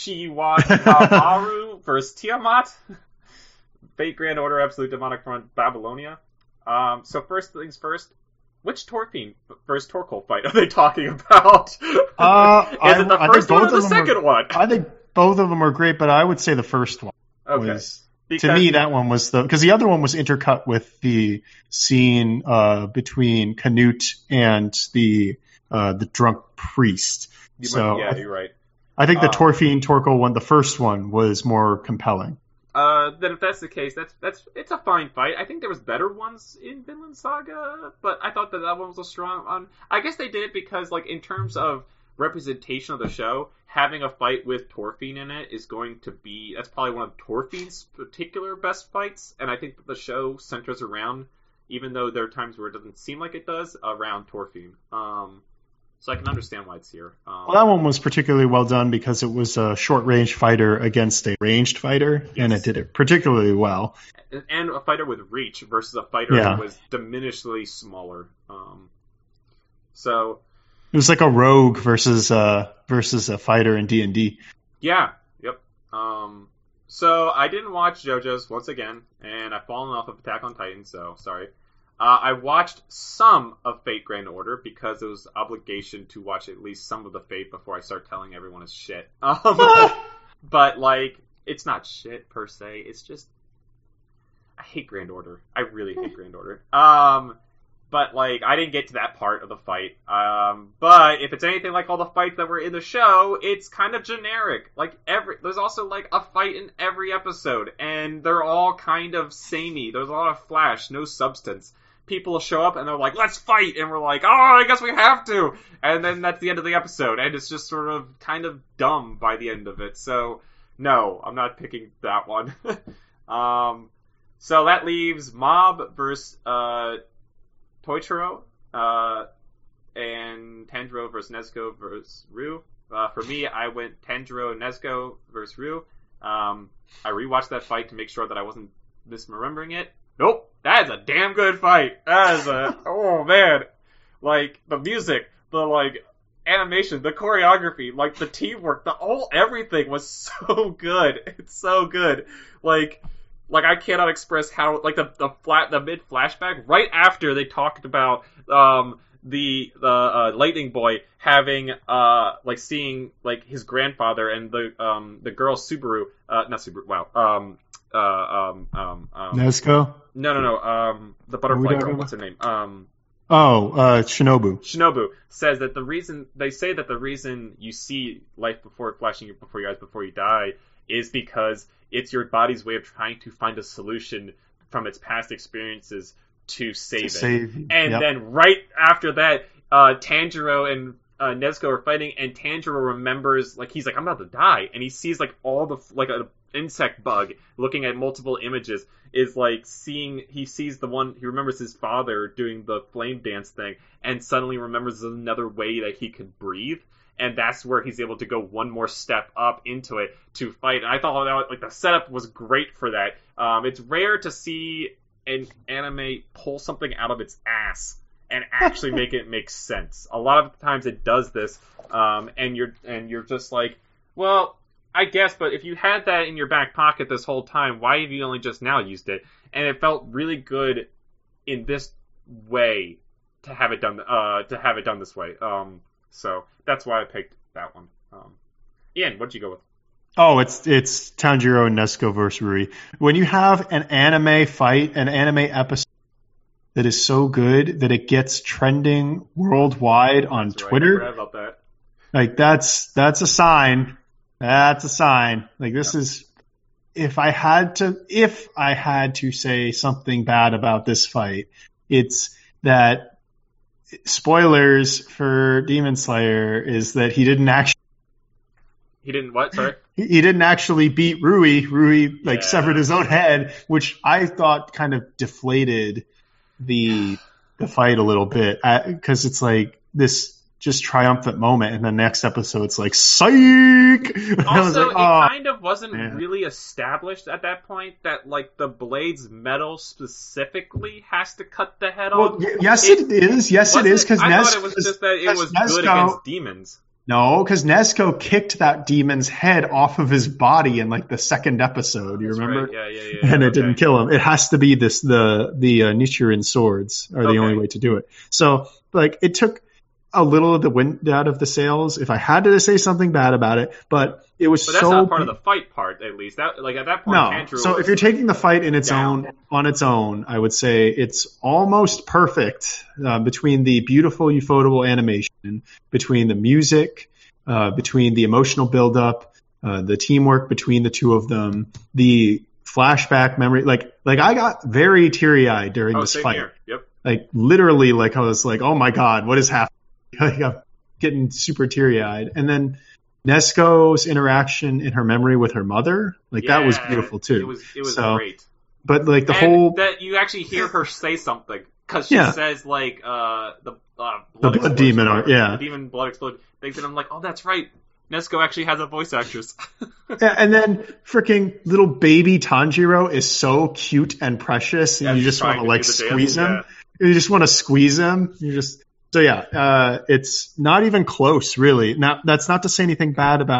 Yushiwamaru versus Tiamat. Fate Grand Order Absolute Demonic Front Babylonia. Um, so first things first, which Torfiend versus Torkoal fight are they talking about? Uh, Is I, it the I first one or the are, second one? I think both of them are great, but I would say the first one. Okay. Was, to me, that one was the... Because the other one was intercut with the scene uh, between Canute and the uh, the drunk priest. You so might, yeah, you're right. I think the um, Torfiend Torkoal one, the first one, was more compelling. Uh, then if that's the case, that's that's it's a fine fight. I think there was better ones in Vinland Saga, but I thought that that one was a strong one. I guess they did it because, like, in terms of representation of the show, having a fight with Torfiend in it is going to be, that's probably one of Torfiend's particular best fights, and I think that the show centers around, even though there are times where it doesn't seem like it does, around Torfiend. Um, so I can understand why it's here. Um, well, that one was particularly well done because it was a short-range fighter against a ranged fighter, yes. and it did it particularly well. And a fighter with reach versus a fighter yeah. that was diminishedly smaller. Um, so... It was like a rogue versus uh versus a fighter in D and D. Yeah. Yep. Um. So I didn't watch JoJo's once again, and I've fallen off of Attack on Titan, so sorry. Uh, I watched some of Fate Grand Order because it was obligation to watch at least some of the Fate before I start telling everyone it's shit. Um, but, like, it's not shit per se. It's just I hate Grand Order. I really hate Grand Order. Um, but, like, I didn't get to that part of the fight. Um, but if it's anything like all the fights that were in the show, it's kind of generic. Like, every there's also, like, a fight in every episode, and they're all kind of samey. There's a lot of flash, no substance. People will show up and they're like, let's fight! And we're like, oh, I guess we have to! And then that's the end of the episode, and it's just sort of kind of dumb by the end of it. So, no, I'm not picking that one. um, so that leaves Mob versus uh, Toichiro, uh, and Tanjiro versus Nezuko versus Ryu. Uh, for me, I went Tanjiro and Nezuko versus Ryu. Um, I rewatched that fight to make sure that I wasn't misremembering it. Nope, that is a damn good fight. That is a, oh man. Like, the music, the, like, animation, the choreography, like, the teamwork, the whole everything was so good. It's so good. Like, like, I cannot express how, like, the, the flat, the mid-flashback, right after they talked about, um, the, the, uh, Lightning Boy having, uh, like, seeing, like, his grandfather and the, um, the girl Subaru, uh, not Subaru, wow, um, uh, um, um, um. Nezuko? No, no, no, um, the butterfly girl, what's her name? Um. Oh, uh, Shinobu. Shinobu says that the reason, they say that the reason you see life before flashing before your eyes before you die is because it's your body's way of trying to find a solution from its past experiences to save to it. Save, and yep. then right after that, uh, Tanjiro and uh, Nezuko are fighting, and Tanjiro remembers, like, he's like, I'm about to die, and he sees, like, all the, like, an insect bug looking at multiple images, is, like, seeing, he sees the one, he remembers his father doing the flame dance thing, and suddenly remembers another way that he could breathe, and that's where he's able to go one more step up into it to fight. And I thought that, like, the setup was great for that. Um, it's rare to see an anime pull something out of its ass and actually make it make sense. A lot of times it does this, um, and you're and you're just like, well, I guess, but if you had that in your back pocket this whole time, why have you only just now used it? And it felt really good in this way to have it done. Uh, to have it done this way. Um, so that's why I picked that one. Um, Ian, what'd you go with? Oh, it's it's Tanjiro and Nezuko versus Rui. When you have an anime fight, an anime episode that is so good that it gets trending worldwide on That's Twitter, right. I forgot about that. like that's that's a sign. That's a sign. Like this Yep. is, if I had to, if I had to say something bad about this fight, it's that spoilers for Demon Slayer is that he didn't actually. He didn't what? Sorry. He he didn't actually beat Rui. Rui like Yeah. severed his own head, which I thought kind of deflated the the fight a little bit, because it's like this just triumphant moment, and the next episode it's like psych. I was Also, like, it oh. kind of wasn't man. really established at that point that, like, the blade's metal specifically has to cut the head Well, off. y- yes, It- it is. Yes, Was it is because I Nes- thought it was just that it was Nesco- good against demons. No, because Nezuko kicked that demon's head off of his body in like the second episode. You That's remember? right. Yeah, yeah, yeah. yeah. And it Okay. didn't kill him. It has to be this the the uh, Nichiren swords are the Okay. only way to do it. So like it took a little of the wind out of the sails. If I had to say something bad about it, but it was But that's so not part of the fight part, at least. That, like, at that point, no. Tanjiro So was- if you're taking the fight in its down. own on its own, I would say it's almost perfect uh, between the beautiful Ufotable animation, between the music, uh, between the emotional buildup, uh, the teamwork between the two of them, the flashback memory. Like like I got very teary eyed during oh, this same fight. here. Yep. Like literally, like I was like, oh my god, what is happening? Like I'm getting super teary eyed, and then. Nezuko's interaction in her memory with her mother, like that was Yeah, beautiful too. It was, it was So, great. But like the and whole that you actually hear her say something because she Yeah. says like uh the uh, The blood blood explosion demon or are- whatever, yeah. the demon blood explode things, and I'm like, oh, that's right. Nezuko actually has a voice actress. Yeah, and then freaking little baby Tanjiro is so cute and precious, and Yeah, you she's just want to trying to like do the squeeze dance, him. You just want to squeeze him. You just so yeah. Uh, it's not even close, really. Not that's not to say anything bad about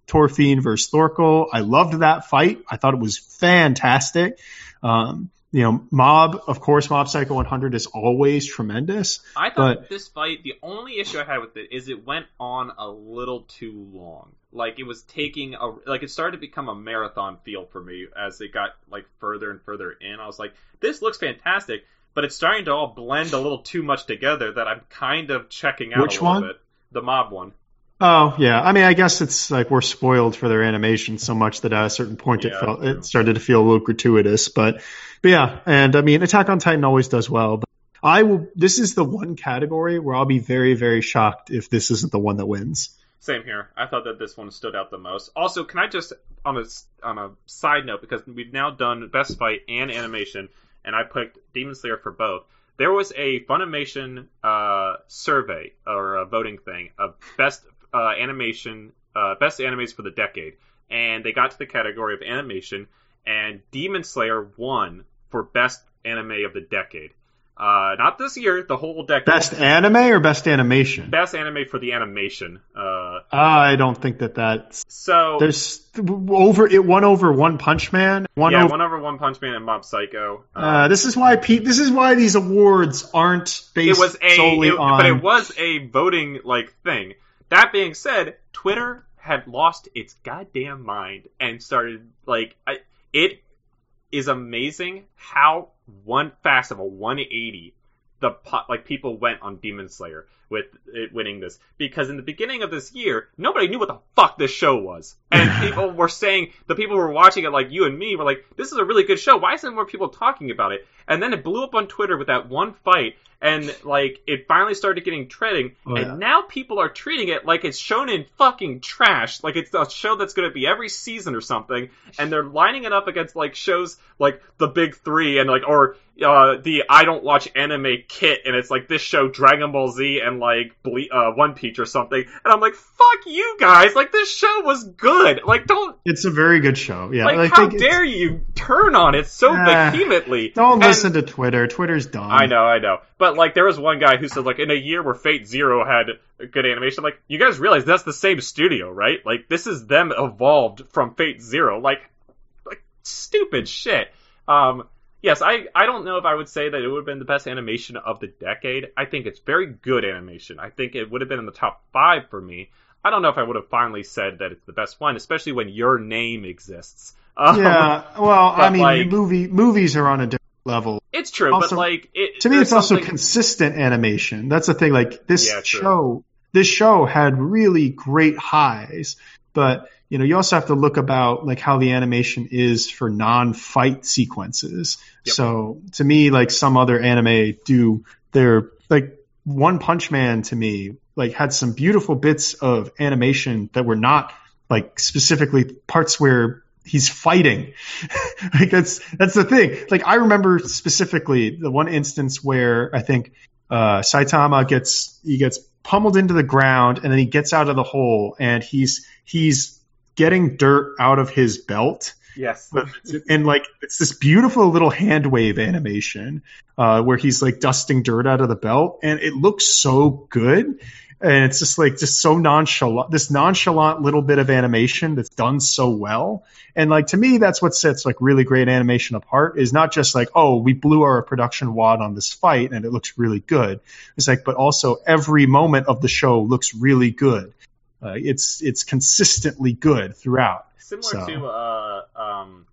Thorfinn versus Thorkel. I loved that fight. I thought it was fantastic. Um, you know, Mob, of course, Mob Psycho one hundred is always tremendous. I thought but... this fight, the only issue I had with it is it went on a little too long. Like, it was taking a, like, it started to become a marathon feel for me as it got, like, further and further in. I was like, this looks fantastic, but it's starting to all blend a little too much together that I'm kind of checking out Which a little one? bit. The Mob one. Oh, yeah. I mean, I guess it's like we're spoiled for their animation so much that at a certain point Yeah, it felt true. it started to feel a little gratuitous. But, but yeah, and I mean, Attack on Titan always does well. But I will. This is the one category where I'll be very, very shocked if this isn't the one that wins. Same here. I thought that this one stood out the most. Also, can I just, on a, on a side note, because we've now done Best Fight and Animation, and I picked Demon Slayer for both. There was a Funimation uh, survey, or a voting thing, of Best uh, Animation, uh, Best Animes for the Decade. And they got to the category of Animation, and Demon Slayer won for Best Anime of the Decade. Uh, not this year, the whole decade. Best anime or best animation? Best anime for the animation. Uh, I don't think that that's... So there's over it won over One Punch Man. One yeah, over, one over One Punch Man and Mob Psycho. Um, uh, this is why Pete. This is why these awards aren't based it was a, solely it, on. but it was a voting like thing. That being said, Twitter had lost its goddamn mind and started like I, it is amazing how one fast of a one eighty the like people went on Demon Slayer with it winning this, because in the beginning of this year nobody knew what the fuck this show was, and people were saying, the people who were watching it like you and me were like, this is a really good show, why isn't more people talking about it? And then it blew up on Twitter with that one fight, and like it finally started getting trending, oh, yeah. and now people are treating it like it's shown in fucking trash, like it's a show that's going to be every season or something, and they're lining it up against like shows like the Big Three and like or uh the I don't watch anime kit, and it's like this show Dragon Ball Z and like Ble- uh, One Piece or something, and I'm like, fuck you guys, like this show was good, like don't. It's a very good show, yeah. Like, I how think dare you turn on it so uh, vehemently? Don't And, listen to Twitter. Twitter's dumb. I know, I know. But, like, there was one guy who said, like, in a year where Fate Zero had good animation, I'm like, you guys realize that's the same studio, right? Like, this is them evolved from Fate Zero. Like, like stupid shit. Um, yes, I, I don't know if I would say that it would have been the best animation of the decade. I think it's very good animation. I think it would have been in the top five for me. I don't know if I would have finally said that it's the best one, especially when Your Name exists. Um, yeah, well, I mean, like, movie movies are on a different level. It's true, also, but like it, to me, it's something... also consistent animation. That's the thing. Like this yeah, show, this show had really great highs, but you know, you also have to look about like how the animation is for non-fight sequences. Yep. So to me, like some other anime do, they're like One Punch Man to me, like had some beautiful bits of animation that were not like specifically parts where he's fighting. Like that's that's the thing. Like I remember specifically the one instance where I think uh, Saitama gets he gets pummeled into the ground, and then he gets out of the hole, and he's he's getting dirt out of his belt. Yes. And like it's this beautiful little hand wave animation uh, where he's like dusting dirt out of the belt, and it looks so good. And it's just like just so nonchalant, this nonchalant little bit of animation that's done so well. And like to me, that's what sets like really great animation apart, is not just like, oh, we blew our production wad on this fight and it looks really good. It's like, but also every moment of the show looks really good. Uh, it's it's consistently good throughout. Similar so. to uh, um,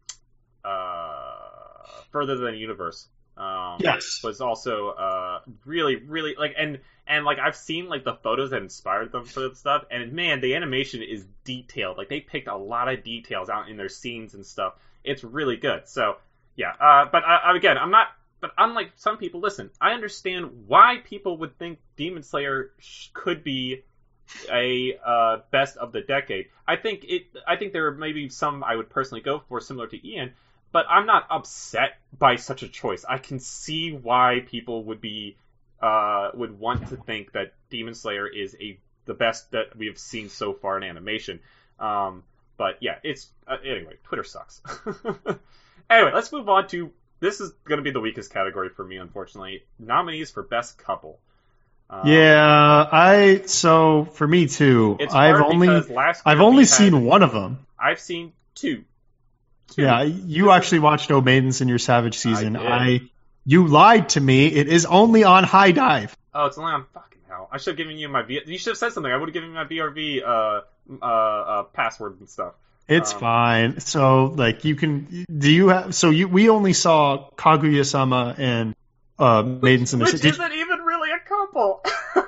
uh, Further Than Universe. Um, yes, was also uh, really, really like, and and like I've seen like the photos that inspired them for the stuff, and man, the animation is detailed. Like they picked a lot of details out in their scenes and stuff. It's really good. So yeah, uh, but uh, again, I'm not. But unlike some people, listen, I understand why people would think Demon Slayer sh- could be a uh, best of the decade. I think it. I think there are maybe some I would personally go for, similar to Ian. But I'm not upset by such a choice. I can see why people would be uh, would want to think that Demon Slayer is a the best that we have seen so far in animation. Um, but yeah, it's uh, anyway. Twitter sucks. Anyway, let's move on to this is going to be the weakest category for me, unfortunately. Nominees for Best Couple. Um, yeah, I so for me too. It's I've hard only because last year I've only we seen had- one of them. I've seen two. Two. Yeah, you actually watched O Maidens in your Savage season. did. I you lied to me. It is only on High Dive. Oh, it's only on fucking hell. I should have given you my V. You should have said something. I would have given you my V R V uh, uh, uh, password and stuff. It's Um, fine. So like you can do you have so you we only saw Kaguya-sama and uh, Maidens in the Which Did you- isn't even really a couple.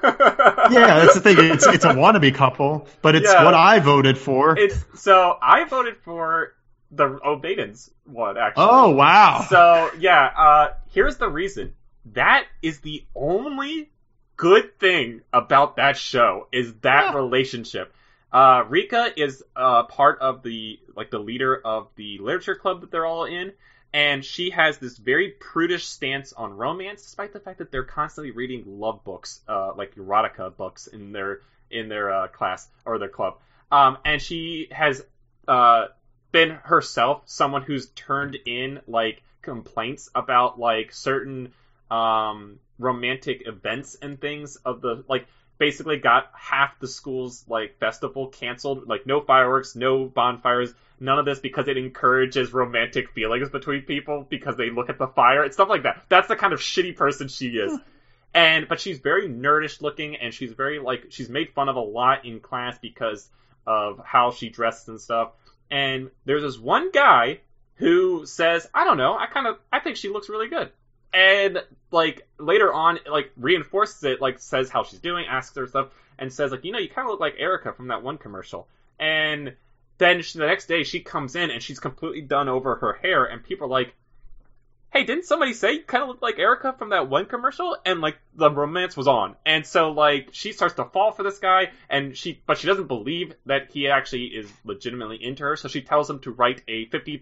Yeah, that's the thing. It's it's a wannabe couple, but it's Yeah. what I voted for. It's so I voted for the Obaidens one actually. Oh wow! So yeah, uh, here's the reason. That is the only good thing about that show is that Yeah. relationship. Uh, Rika is uh, part of the like the leader of the literature club that they're all in, and she has this very prudish stance on romance, despite the fact that they're constantly reading love books, uh, like erotica books in their in their uh, class or their club. Um, and she has uh, been herself someone who's turned in like complaints about like certain um, romantic events and things of the like. Basically got half the school's like festival canceled, like no fireworks, no bonfires, none of this because it encourages romantic feelings between people because they look at the fire and stuff like that. That's the kind of shitty person she is. And but she's very nerdish looking and she's very like she's made fun of a lot in class because of how she dresses and stuff. And there's this one guy who says, I don't know, I kind of I think she looks really good. And, like, later on, like, reinforces it, like, says how she's doing, asks her stuff, and says, like, you know, you kind of look like Erica from that one commercial. And then she, the next day, she comes in, and she's completely done over her hair, and people are like, hey, didn't somebody say you kind of look like Erica from that one commercial? And, like, the romance was on. And so, like, she starts to fall for this guy, and she, but she doesn't believe that he actually is legitimately into her, so she tells him to write a fifty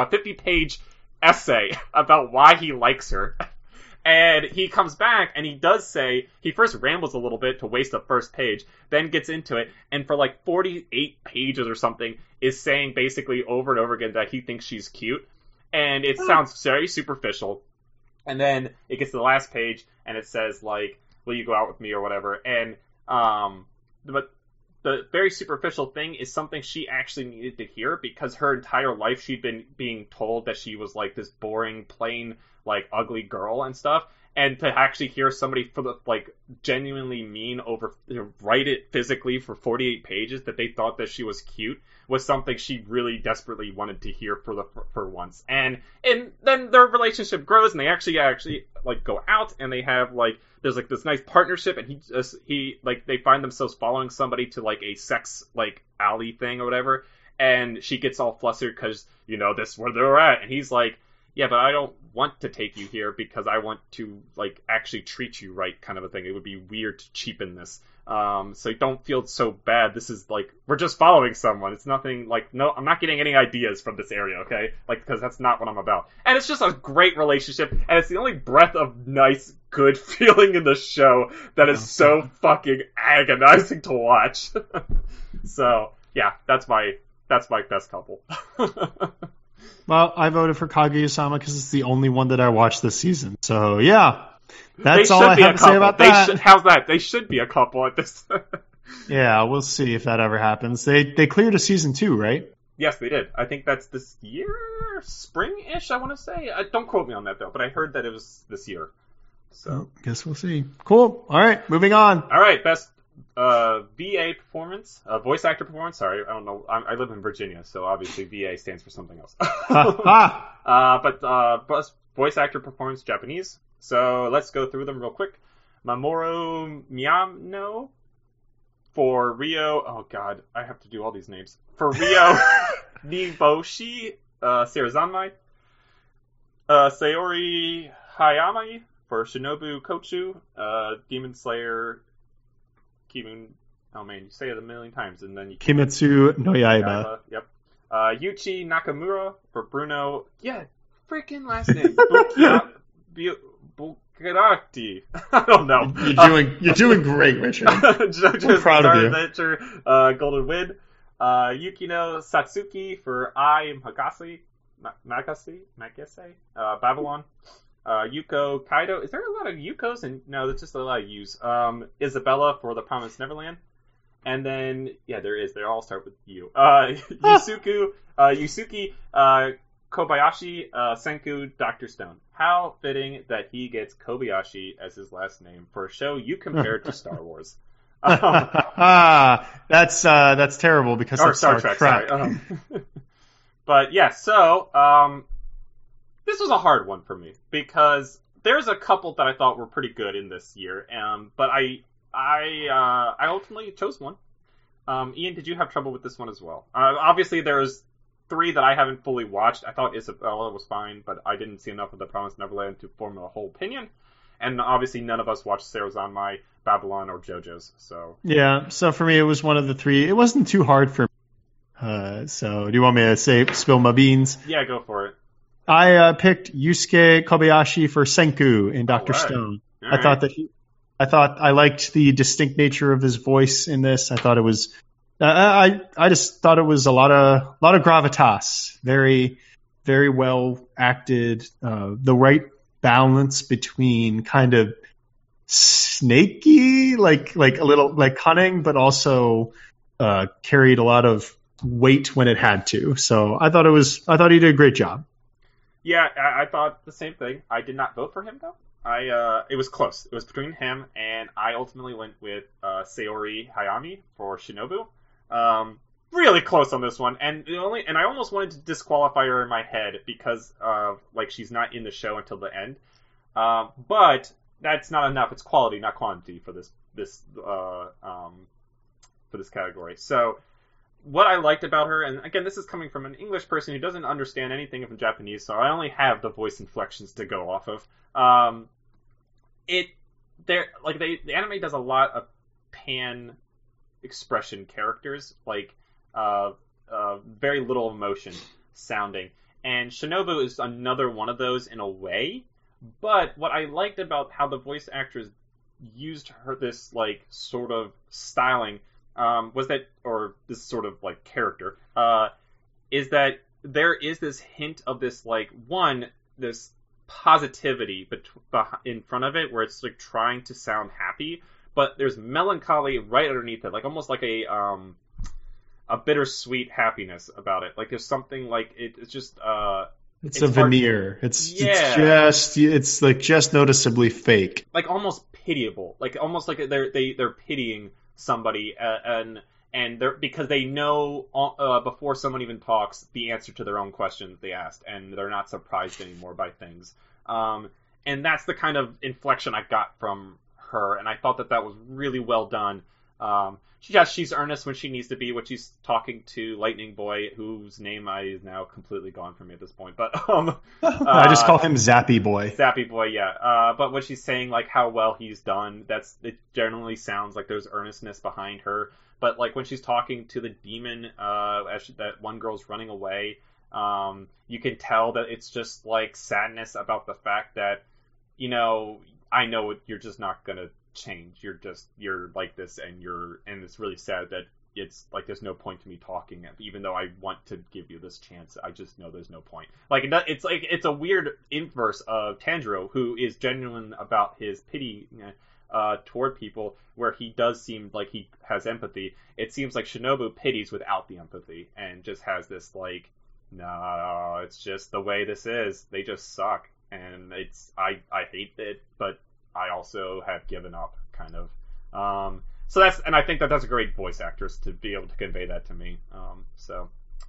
page essay about why he likes her. And he comes back and he does say, he first rambles a little bit to waste the first page, then gets into it, and for like forty-eight pages or something is saying basically over and over again that he thinks she's cute. And it sounds very superficial. And then it gets to the last page and it says like, will you go out with me or whatever. And, um, but the very superficial thing is something she actually needed to hear because her entire life she'd been being told that she was like this boring, plain, like ugly girl and stuff. And to actually hear somebody for the, like genuinely mean over you know, write it physically for forty-eight pages that they thought that she was cute was something she really desperately wanted to hear for the for, for once. And and then their relationship grows and they actually actually like go out and they have like there's like this nice partnership and he just he like they find themselves following somebody to like a sex like alley thing or whatever, and she gets all flustered because you know this is where they're at and he's like, yeah, but I don't want to take you here because I want to, like, actually treat you right kind of a thing. It would be weird to cheapen this. Um, so don't feel so bad. This is, like, we're just following someone. It's nothing, like, no, I'm not getting any ideas from this area, okay? Like, because that's not what I'm about. And it's just a great relationship, and it's the only breath of nice, good feeling in the show that is so fucking agonizing to watch. So, yeah, that's my, that's my best couple. Well, I voted for Kaguya-sama because it's the only one that I watched this season. So, yeah. That's all I have to say about they that. Should, how's that? They should be a couple at this. Yeah, we'll see if that ever happens. They they cleared a season two, right? Yes, they did. I think that's this year? Spring-ish, I want to say. Uh, don't quote me on that, though, but I heard that it was this year. So, oh, guess we'll see. Cool. All right, moving on. All right, best uh, V A performance, uh, voice actor performance. Sorry, I don't know. I, I live in Virginia, so obviously V A stands for something else. Ha, uh, but uh, best voice actor performance, Japanese. So let's go through them real quick. Mamoru Miyano for Rio. Oh God, I have to do all these names for Rio. Niboshi uh, Sarazanmai. Uh, Sayori Hayami for Shinobu Kochu. Uh, Demon Slayer. Kimun. Oh man, you say it a million times and then you. Kimetsu no Yaiba. Yaiba. Yep. Uh, Yuchi Nakamura for Bruno. Yeah, freaking last name. Bukia, Bu- Bukarati. I don't know. You're doing you're doing great, Richard. JoJo's I'm proud of you. Adventure, uh, Golden Wind. Uh, Yukino Satsuki for I Am Hagase. Ma- Magase? Magase? Uh, Babylon. uh, Yuko Kaido. Is there a lot of Yukos? And no, there's just a lot of Yus. Um, Isabella for The Promised Neverland. And then, yeah, there is. They all start with U. Uh, Yusuku, uh, Yusuke, uh, Kobayashi, uh, Senku, Doctor Stone. How fitting that he gets Kobayashi as his last name for a show you compared to Star Wars. Um, that's uh, that's terrible because or that's Star, Star Trek. Trek. Sorry. Um, but yeah, so um, this was a hard one for me because there's a couple that I thought were pretty good in this year, um, but I. I uh, I ultimately chose one. Um, Ian, did you have trouble with this one as well? Uh, obviously, there's three that I haven't fully watched. I thought Isabella was fine, but I didn't see enough of The Promised Neverland to form a whole opinion. And obviously, none of us watched Sarazanmai, Babylon, or JoJo's. So yeah, so for me, it was one of the three. It wasn't too hard for me. Uh, so do you want me to say spill my beans? Yeah, go for it. I uh, picked Yusuke Kobayashi for Senku in Doctor All right. Stone. All I right. thought that he. I thought I liked the distinct nature of his voice in this. I thought it was, uh, I I just thought it was a lot of lot of gravitas, very very well acted, uh, the right balance between kind of snaky, like like a little like cunning, but also uh, carried a lot of weight when it had to. So I thought it was I thought he did a great job. Yeah, I, I thought the same thing. I did not vote for him though. I uh, it was close. It was between him and I ultimately went with uh, Sayori Hayami for Shinobu. Um, really close on this one, and the only and I almost wanted to disqualify her in my head because of like she's not in the show until the end. Um, but that's not enough. It's quality, not quantity for this this uh, um, for this category. So what I liked about her, and again, this is coming from an English person who doesn't understand anything of Japanese, so I only have the voice inflections to go off of. Um, it, there, like they, the anime does a lot of pan expression characters, like uh, uh, very little emotion sounding, and Shinobu is another one of those in a way. But what I liked about how the voice actors used her this like sort of styling um, was that, or this sort of like character, uh, is that there is this hint of this like one this positivity bet- in front of it where it's like trying to sound happy, but there's melancholy right underneath it, like almost like a um a bittersweet happiness about it. Like there's something like it, it's just uh It's, It's a hard- veneer. It's, Yeah. it's just it's like just noticeably fake. like almost pitiable, like almost like they're they they're pitying somebody, uh, and and they're because they know uh, before someone even talks the answer to their own questions they asked, and they're not surprised anymore by things. Um, and that's the kind of inflection I got from her, and I thought that that was really well done. Um, yes, she's earnest when she needs to be, when she's talking to Lightning Boy, whose name I is now completely gone from me at this point. But um, I just call him Zappy Boy. Zappy Boy, yeah. Uh, but when she's saying like how well he's done, that's it. Generally sounds like there's earnestness behind her. But like when she's talking to the demon, uh, as she, that one girl's running away, um, you can tell that it's just like sadness about the fact that, you know, I know you're just not gonna change. You're just you're like this, and you're and it's really sad that it's like there's no point to me talking, even though I want to give you this chance. I just know there's no point. Like it's like it's a weird inverse of Tanjiro, who is genuine about his pity uh, toward people, where he does seem like he has empathy. It seems like Shinobu pities without the empathy and just has this like, no, it's just the way this is. They just suck, and it's I I hate it, but I also have given up, kind of. Um, so that's, and I think that that's a great voice actress to be able to convey that to me. Um, so,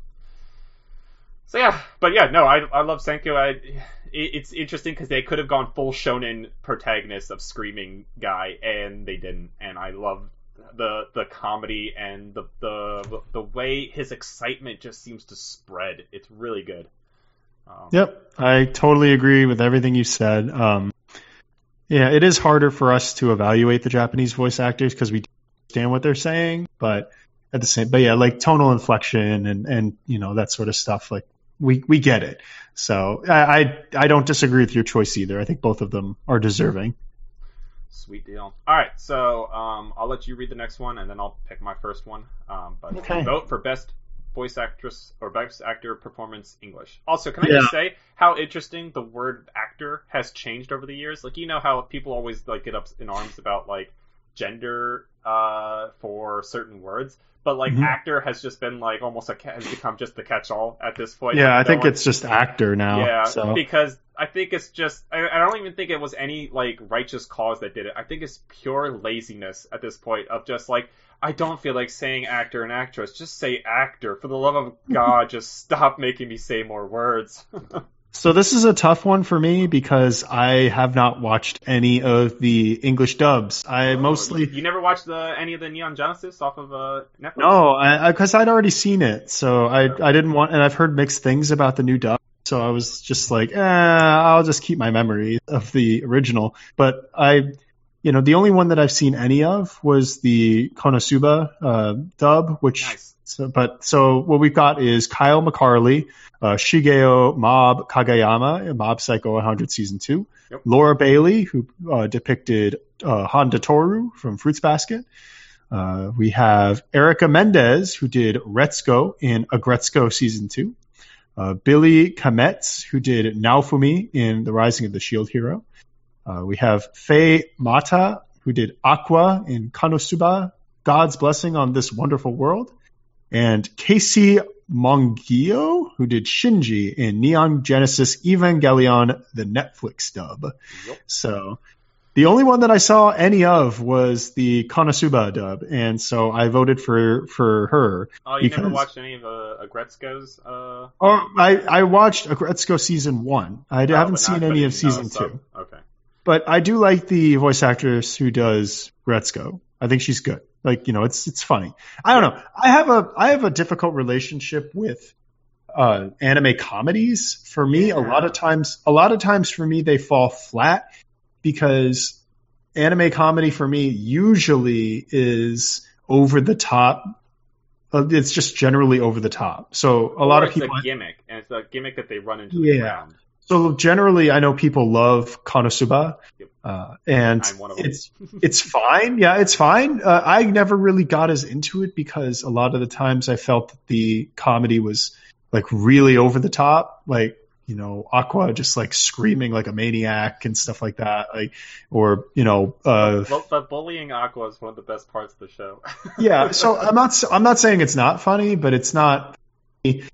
so yeah, but yeah, no, I I love Senku. I, it, it's interesting because they could have gone full shonen protagonist of screaming guy, and they didn't. And I love the the comedy and the the the way his excitement just seems to spread. It's really good. Um, Yep, I totally agree with everything you said. Um, Yeah, it is harder for us to evaluate the Japanese voice actors because we understand what they're saying, but at the same, but yeah, like tonal inflection and, and you know that sort of stuff, like we we get it. So I, I I don't disagree with your choice either. I think both of them are deserving. Sweet deal. All right, so um, I'll let you read the next one, and then I'll pick my first one. Um, but Okay. vote for best voice actress or best actor performance English. Also, can I Yeah. just say how interesting the word actor has changed over the years? Like, you know how people always like get up in arms about like gender uh, for certain words, but like Mhm. actor has just been like almost a has become just the catch-all at this point. Yeah, Like, I no think one- it's just actor now. yeah, So. because I think it's just I, I don't even think it was any like righteous cause that did it. I think it's pure laziness at this point of just like I don't feel like saying actor and actress. Just say actor. For the love of God, just stop making me say more words. So this is a tough one for me because I have not watched any of the English dubs. I mostly You never watched the any of the Neon Genesis off of uh, Netflix? no, I because I'd already seen it, so I I didn't want, and I've heard mixed things about the new dub. So I was just like, eh, I'll just keep my memory of the original. But I, you know, the only one that I've seen any of was the Konosuba uh, dub, which. Nice. So, but so what we've got is Kyle McCarley, uh, Shigeo Mob Kagayama in Mob Psycho one hundred season two, Yep. Laura Bailey, who uh, depicted uh, Honda Toru from Fruits Basket. Uh, we have Erica Mendez, who did Retsuko in Agretsuko season two. Uh, Billy Kametz, who did Naofumi in The Rising of the Shield Hero. Uh, we have Faye Mata, who did Aqua in Konosuba, God's Blessing on This Wonderful World. And Casey Mongio, who did Shinji in Neon Genesis Evangelion, the Netflix dub. Yep. So the only one that I saw any of was the Konosuba dub, and so I voted for for her. Oh, you because, never watched any of uh, Agretzko's? Uh... Oh, I I watched Agretsuko season one. I Oh, haven't but seen not- any but of you season know, so- two, Okay. but I do like the voice actress who does Retsuko. I think she's good. Like, you know, it's it's funny. I don't know. I have a I have a difficult relationship with uh, anime comedies. For me, a lot of times, a lot of times for me, they fall flat because anime comedy for me usually is over the top. Uh, It's just generally over the top. So a Or lot of it's people. a gimmick, and it's a gimmick that they run into Yeah. the ground. So generally, I know people love Konosuba, Yep. uh, and I'm one of them. it's it's fine. Yeah, it's fine. Uh, I never really got as into it because a lot of the times I felt that the comedy was like really over the top, like you know Aqua just like screaming like a maniac and stuff like that, like or you know. Uh, But, but bullying Aqua is one of the best parts of the show. yeah, so I'm not I'm not saying it's not funny, but it's not. It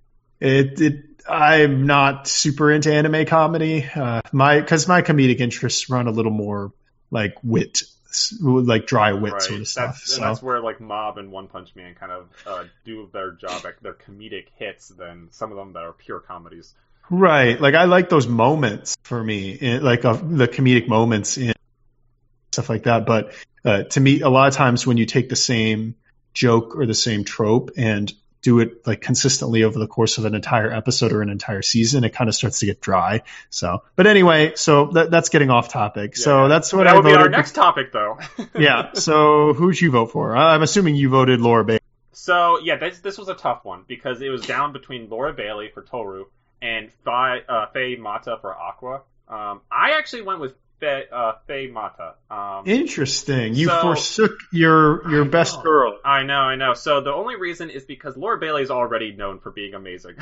it. I'm not super into anime comedy. Uh, my because my comedic interests run a little more like wit, s- like dry wit right. sort of stuff. That's, So and that's where like Mob and One Punch Man kind of uh, do their job at their comedic hits than some of them that are pure comedies. right, like I like those moments for me, in, like uh, the comedic moments in stuff like that. But uh, to me, a lot of times when you take the same joke or the same trope and do it like consistently over the course of an entire episode or an entire season, it kind of starts to get dry. So, but anyway, so that, that's getting off topic. So Yeah. that's what that I would be voted. our next topic, though. yeah. So who'd you vote for? I'm assuming you voted Laura Bailey. So yeah, this this was a tough one because it was down between Laura Bailey for Toru and Faye, uh, Faye Mata for Aqua. Um, I actually went with Faye, uh, Faye Mata. Um, Interesting. You So- forsook your your I best know. girl. I know, I know. So the only reason is because Laura Bailey is already known for being amazing.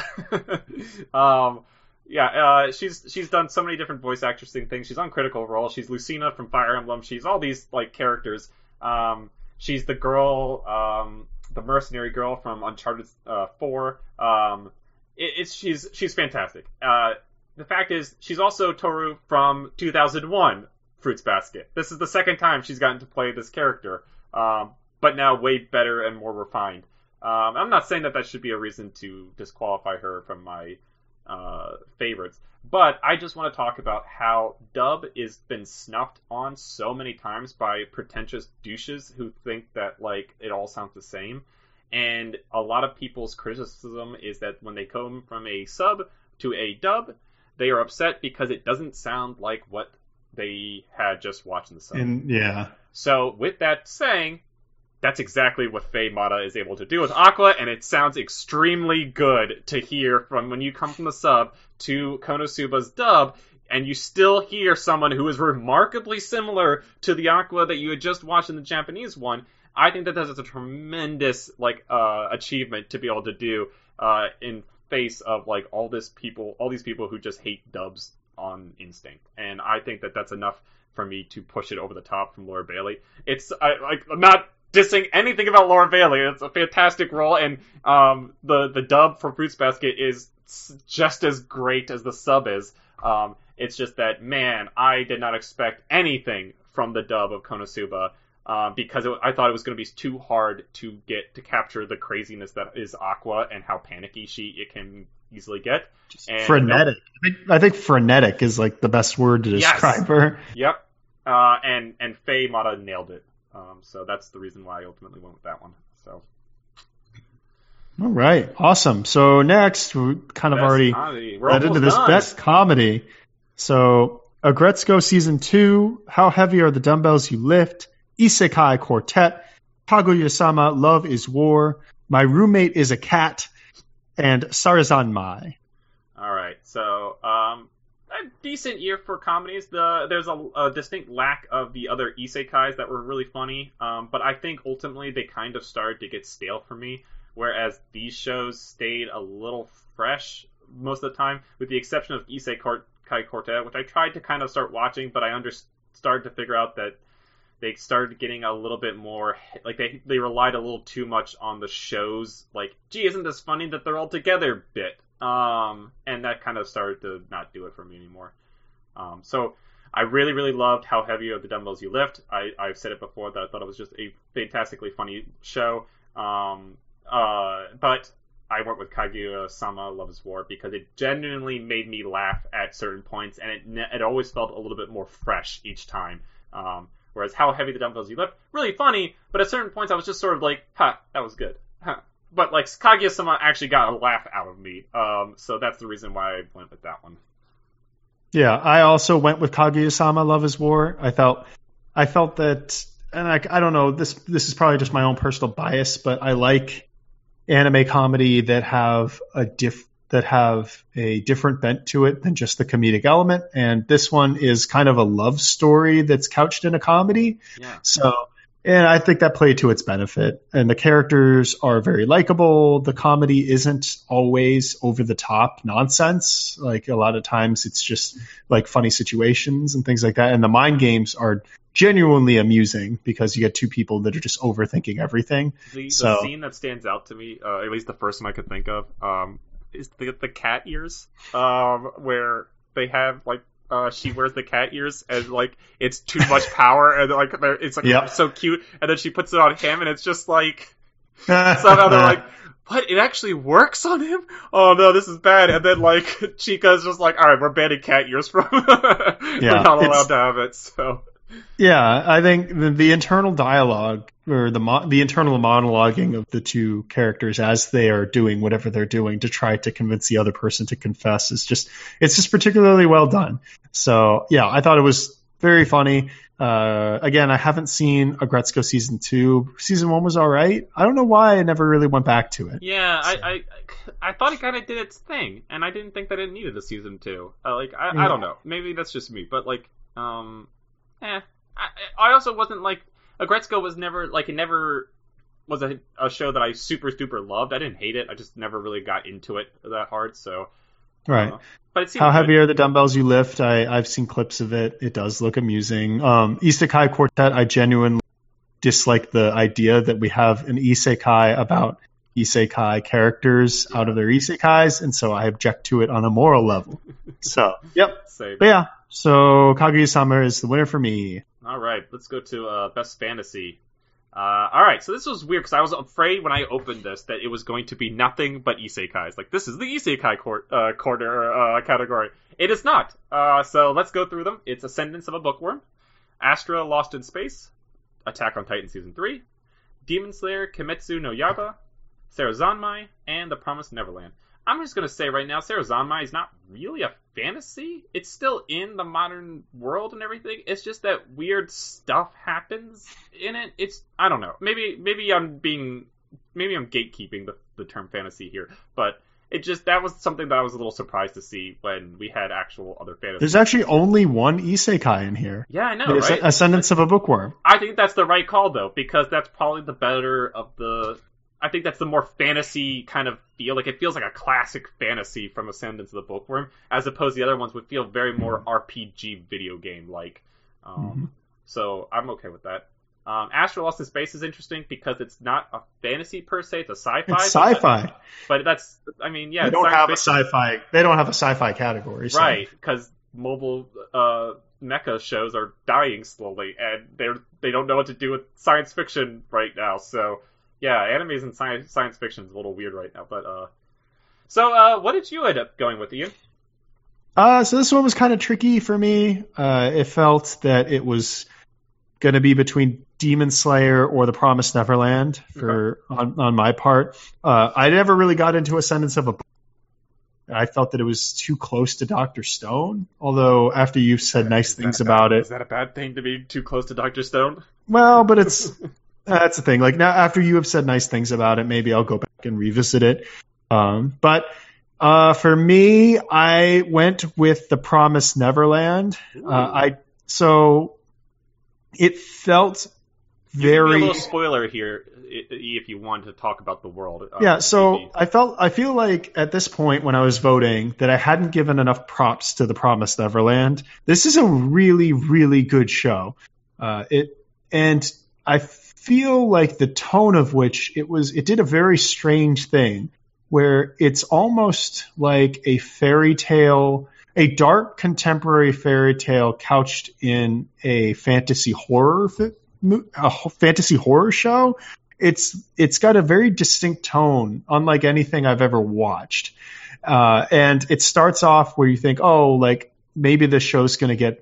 um, yeah, uh, she's she's done so many different voice actressing things. She's on Critical Role. She's Lucina from Fire Emblem. She's all these like characters. Um, she's the girl, um, the mercenary girl from Uncharted uh, four. Um, it, it's she's she's fantastic. Uh, the fact is, she's also Toru from two thousand one Fruits Basket. This is the second time she's gotten to play this character. Um, but now way better and more refined. Um, I'm not saying that that should be a reason to disqualify her from my uh, favorites, but I just want to talk about how dub is been snuffed on so many times by pretentious douches who think that like it all sounds the same. And a lot of people's criticism is that when they come from a sub to a dub, they are upset because it doesn't sound like what they had just watched in the sub. And yeah. So, with that saying, that's exactly what Faye Mata is able to do with Aqua, and it sounds extremely good to hear from when you come from the sub to Konosuba's dub, and you still hear someone who is remarkably similar to the Aqua that you had just watched in the Japanese one, I think that that is a tremendous like uh, achievement to be able to do uh, in face of like all this people, all these people who just hate dubs on instinct, and I think that that's enough for me to push it over the top from Laura Bailey. It's I, like I'm not dissing anything about Laura Bailey. It's a fantastic role, and um, the the dub for Fruits Basket is just as great as the sub is. Um, it's just that, man, I did not expect anything from the dub of Konosuba uh, because it, I thought it was going to be too hard to get to capture the craziness that is Aqua and how panicky she it can easily get. And, frenetic. You know, I, think, I think frenetic is like the best word to describe yes. her. Yep. Uh, and and Faye Mata nailed it. Um, so that's the reason why I ultimately went with that one. So. All right, awesome. So next, we kind of best already got into this done. best comedy. So Agretzko season two, How Heavy Are the Dumbbells You Lift, Isekai Quartet, Kaguya-sama, Love is War, My Roommate is a Cat, and Sarazanmai. All right, so um, a decent year for comedies. The there's a, a distinct lack of the other isekais that were really funny, um, but I think ultimately they kind of started to get stale for me. Whereas these shows stayed a little fresh most of the time, with the exception of Isekai Quartet, which I tried to kind of start watching, but I under- started to figure out that they started getting a little bit more, like they they relied a little too much on the show's, like, gee, isn't this funny that they're all together bit. Um, and that kind of started to not do it for me anymore. Um, so I really, really loved How Heavy Are the Dumbbells You Lift. I, I've said it before that I thought it was just a fantastically funny show. Um... Uh, but I went with Kaguya-sama, Love is War, because it genuinely made me laugh at certain points, and it it always felt a little bit more fresh each time. Um, whereas How Heavy the Dumbbells You Lift, really funny, but at certain points I was just sort of like, huh, that was good. Huh. But like Kaguya-sama actually got a laugh out of me, um, so that's the reason why I went with that one. Yeah, I also went with Kaguya-sama, Love is War. I felt, I felt that, and I, I don't know, this this is probably just my own personal bias, but I like anime comedy that have a diff that have a different bent to it than just the comedic element, and this one is kind of a love story that's couched in a comedy. Yeah. So, and I think that played to its benefit. And the characters are very likable. The comedy isn't always over the top nonsense. Like a lot of times, it's just like funny situations and things like that. And the mind games are genuinely amusing because you get two people that are just overthinking everything. The, so, the scene that stands out to me, uh, at least the first one I could think of, um, is the the cat ears, um, where they have like uh, she wears the cat ears and like it's too much power and like it's like yep. so cute, and then she puts it on him and it's just like somehow they're like, what? It actually works on him? Oh no, this is bad. And then like Chica's just like, all right, we're banning cat ears from. yeah, we're not allowed to have it. So. Yeah, I think the, the internal dialogue or the mo- the internal monologuing of the two characters as they are doing whatever they're doing to try to convince the other person to confess is just it's just particularly well done. So yeah, I thought it was very funny. Uh, again, I haven't seen Agretzko season two. Season one was all right. I don't know why I never really went back to it. Yeah, so. I, I I thought it kind of did its thing, and I didn't think that it needed a season two. Uh, like I, yeah. I don't know, maybe that's just me, but like um. Eh. I, I also wasn't like Agretzko was never like it never was a, a show that I super super loved. I didn't hate it. I just never really got into it that hard. So right. Uh, but it seemed How good. Heavy Are the Dumbbells You Lift? I I've seen clips of it. It does look amusing. Um, Isekai Quartet. I genuinely dislike the idea that we have an isekai about isekai characters yeah. out of their isekais, and so I object to it on a moral level. So yep. Same. But yeah. So Kaguya-sama is the winner for me. All right, let's go to uh, Best Fantasy. Uh, all right, so this was weird because I was afraid when I opened this that it was going to be nothing but isekais. Like, this is the isekai cor- uh, corner uh, category. It is not. Uh, so let's go through them. It's Ascendance of a Bookworm, Astra Lost in Space, Attack on Titan Season three, Demon Slayer Kimetsu no Yaiba, Sarazanmai, and The Promised Neverland. I'm just going to say right now, Sarazanmai is not really a fantasy. It's still in the modern world and everything. It's just that weird stuff happens in it. It's, I don't know. Maybe maybe I'm being, maybe I'm gatekeeping the, the term fantasy here. But it just that was something that I was a little surprised to see when we had actual other fantasy. There's actually only one isekai in here. Yeah, I know, There's right? Ascendance of a Bookworm. I think that's the right call though, because that's probably the better of the. I think that's the more fantasy kind of feel. Like it feels like a classic fantasy from Ascendance of the Bookworm, as opposed to the other ones would feel very more R P G video game like. Um, mm-hmm. So I'm okay with that. Um, Astro Lost in Space is interesting because it's not a fantasy per se; it's a sci-fi. It's sci-fi, but, but that's, I mean, yeah. They don't have fiction. a sci-fi. They don't have a sci-fi category, so. Right? Because mobile uh, mecha shows are dying slowly, and they're they don't know what to do with science fiction right now. So, yeah, animes and science science fiction is a little weird right now. But uh, so uh, what did you end up going with, Ian? Uh, so this one was kind of tricky for me. Uh, it felt that it was going to be between Demon Slayer or The Promised Neverland for okay. on, on my part. Uh, I never really got into Ascendance of a Book. I felt that it was too close to Doctor Stone, although after you've said is nice things about it... Is that a bad thing to be too close to Doctor Stone? Well, but it's... that's the thing. Like now, after you have said nice things about it, maybe I'll go back and revisit it. Um, but uh, for me, I went with The Promised Neverland. Uh, I so it felt very... You can be a little spoiler here if you want to talk about the world. Um, yeah, so maybe. I felt I feel like at this point when I was voting that I hadn't given enough props to The Promised Neverland. This is a really, really good show. Uh, it and I feel like the tone of which it was, it did a very strange thing where it's almost like a fairy tale, a dark contemporary fairy tale couched in a fantasy horror, a fantasy horror show. It's it's got a very distinct tone, unlike anything I've ever watched. Uh, and it starts off where you think, oh, like maybe this show's going to get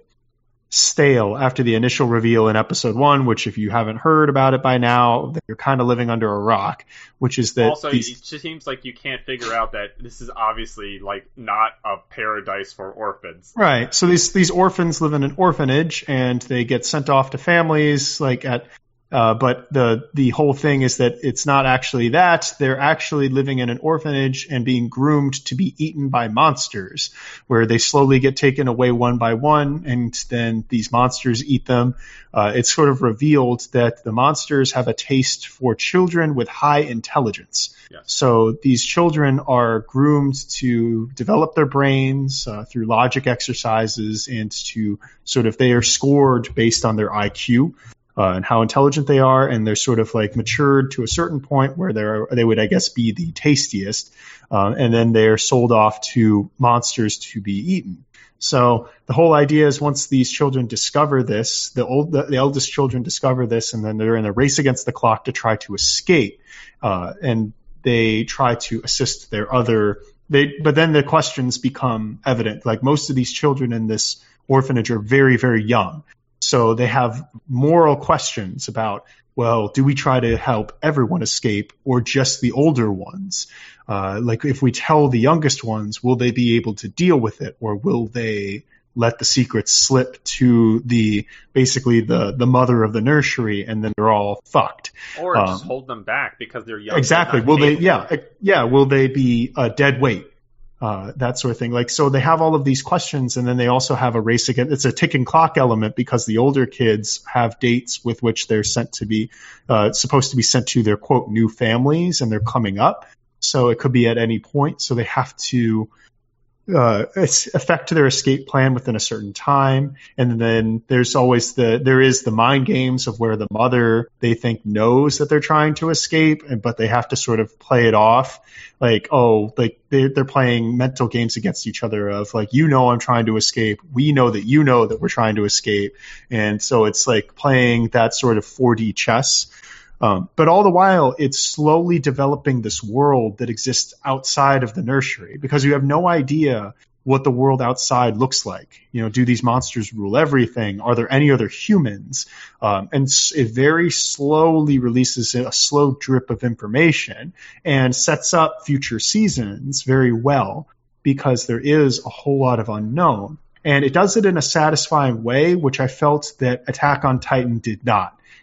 stale after the initial reveal in episode one, which if you haven't heard about it by now, you're kind of living under a rock, which is that... Also, these... it just seems like you can't figure out that this is obviously like not a paradise for orphans. Right. So these these orphans live in an orphanage and they get sent off to families like at... Uh, but the the whole thing is that it's not actually that. They're actually living in an orphanage and being groomed to be eaten by monsters, where they slowly get taken away one by one, and then these monsters eat them. Uh, it's sort of revealed that the monsters have a taste for children with high intelligence. Yes. So these children are groomed to develop their brains uh, through logic exercises and to sort of, they are scored based on their I Q. Uh, and how intelligent they are, and they're sort of like matured to a certain point where they're they would, I guess, be the tastiest, uh, and then they're sold off to monsters to be eaten. So the whole idea is once these children discover this, the old the, the eldest children discover this, and then they're in a race against the clock to try to escape, uh, and they try to assist their other. They but then the questions become evident. Like most of these children in this orphanage are very, very young. So they have moral questions about, well, do we try to help everyone escape or just the older ones? Uh, like if we tell the youngest ones, will they be able to deal with it, or will they let the secrets slip to the basically the, the mother of the nursery and then they're all fucked? Or um, just hold them back because they're young. Exactly. Will they? Yeah. Yeah. Will they be a dead weight? Uh, that sort of thing. Like, so they have all of these questions, and then they also have a race against, it's a ticking clock element because the older kids have dates with which they're sent to be, uh, supposed to be sent to their quote new families, and they're coming up. So it could be at any point. So they have to, uh, affect their escape plan within a certain time. And then there's always the, there is the mind games of where the mother, they think knows that they're trying to escape, but they have to sort of play it off. Like, oh, like they're, they're playing mental games against each other of like, you know, I'm trying to escape. We know that you know that we're trying to escape. And so it's like playing that sort of four D chess. Um, but all the while, it's slowly developing this world that exists outside of the nursery because you have no idea what the world outside looks like. You know, do these monsters rule everything? Are there any other humans? Um, and it very slowly releases a slow drip of information and sets up future seasons very well because there is a whole lot of unknown. And it does it in a satisfying way, which I felt that Attack on Titan did not.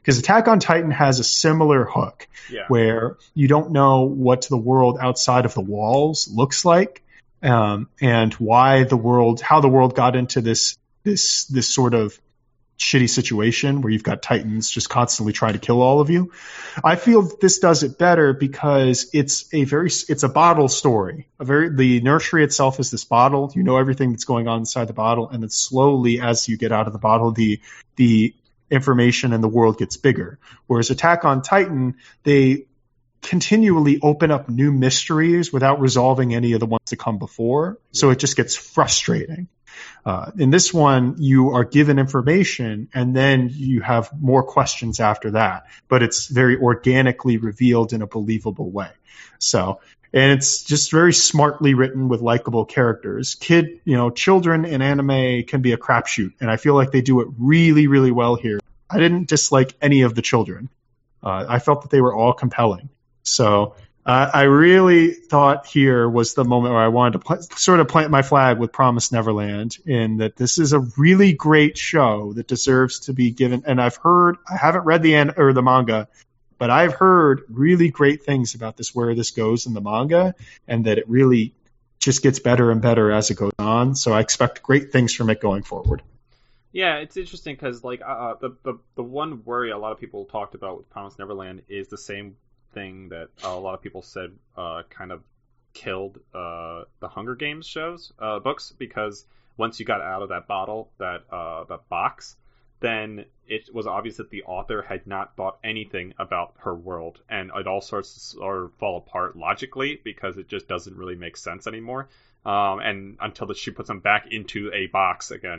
Because Attack on Titan has a similar hook Yeah. where you don't know what the world outside of the walls looks like, um, and why the world, how the world got into this this this sort of shitty situation where you've got Titans just constantly trying to kill all of you. I feel this does it better because it's a very it's a bottle story. A very the nursery itself is this bottle. You know everything that's going on inside the bottle, and then slowly as you get out of the bottle, the the information in the world gets bigger. Whereas Attack on Titan, they continually open up new mysteries without resolving any of the ones that come before. So it just gets frustrating. Uh, in this one, you are given information and then you have more questions after that, but it's very organically revealed in a believable way. So, and it's just very smartly written with likable characters. Kid, you know, children in anime can be a crapshoot, and I feel like they do it really, really well here. I didn't dislike any of the children. Uh, I felt that they were all compelling. So uh, I really thought here was the moment where I wanted to pl- sort of plant my flag with Promised Neverland, in that this is a really great show that deserves to be given. And I've heard, I haven't read the an- or the manga, but I've heard really great things about this, where this goes in the manga, and that it really just gets better and better as it goes on. So I expect great things from it going forward. Yeah, it's interesting because like uh, the, the the one worry a lot of people talked about with Promised Neverland is the same thing that uh, a lot of people said uh, kind of killed uh, the Hunger Games shows uh, books, because once you got out of that bottle, that uh, that box, then it was obvious that the author had not thought anything about her world, and it all starts to sort of fall apart logically because it just doesn't really make sense anymore. Um, and until that she puts them back into a box again.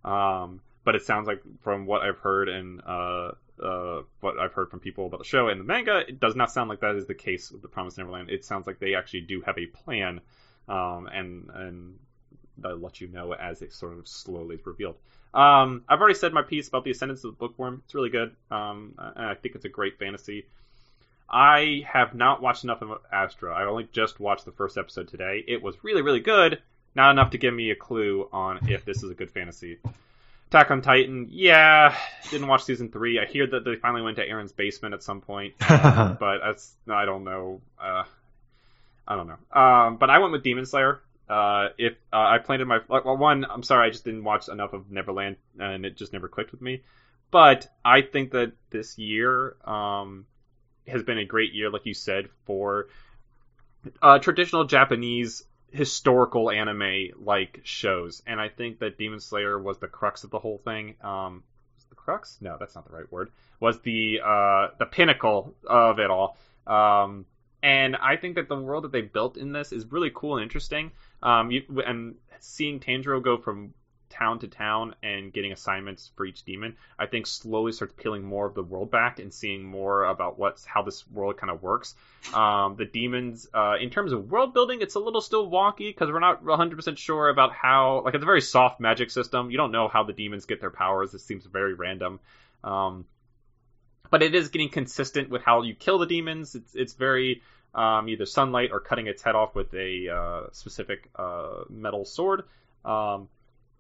Um, but it sounds like, from what I've heard and uh, uh, what I've heard from people about the show and the manga, it does not sound like that is the case with the Promised Neverland. It sounds like they actually do have a plan, um, and and they'll let you know as it sort of slowly is revealed. Um, I've already said my piece about the Ascendance of the Bookworm. It's really good, um, and I think it's a great fantasy. I have not watched enough of Astra. I only just watched the first episode today. It was really, really good. Not enough to give me a clue on if this is a good fantasy. Attack on Titan, yeah, didn't watch season three. I hear that they finally went to Aaron's basement at some point, um, but that's I don't know. Uh, I don't know. Um, but I went with Demon Slayer. Uh, if uh, I planted my well, one, I'm sorry, I just didn't watch enough of Neverland, and it just never clicked with me. But I think that this year um, has been a great year, like you said, for uh, traditional Japanese historical anime like shows, and I think that Demon Slayer was the crux of the whole thing. Um, was the crux? No, that's not the right word. Was the uh, the pinnacle of it all. Um, and I think that the world that they built in this is really cool and interesting. Um, you, and seeing Tanjiro go from town to town and getting assignments for each demon, I think slowly starts peeling more of the world back and seeing more about what's how this world kind of works. Um, the demons, uh, in terms of world building, it's a little still wonky because we're not one hundred percent sure about how, like, it's a very soft magic system. You don't know how the demons get their powers. It seems very random. Um, but it is getting consistent with how you kill the demons. It's, it's very um, either sunlight or cutting its head off with a uh, specific uh, metal sword. Um,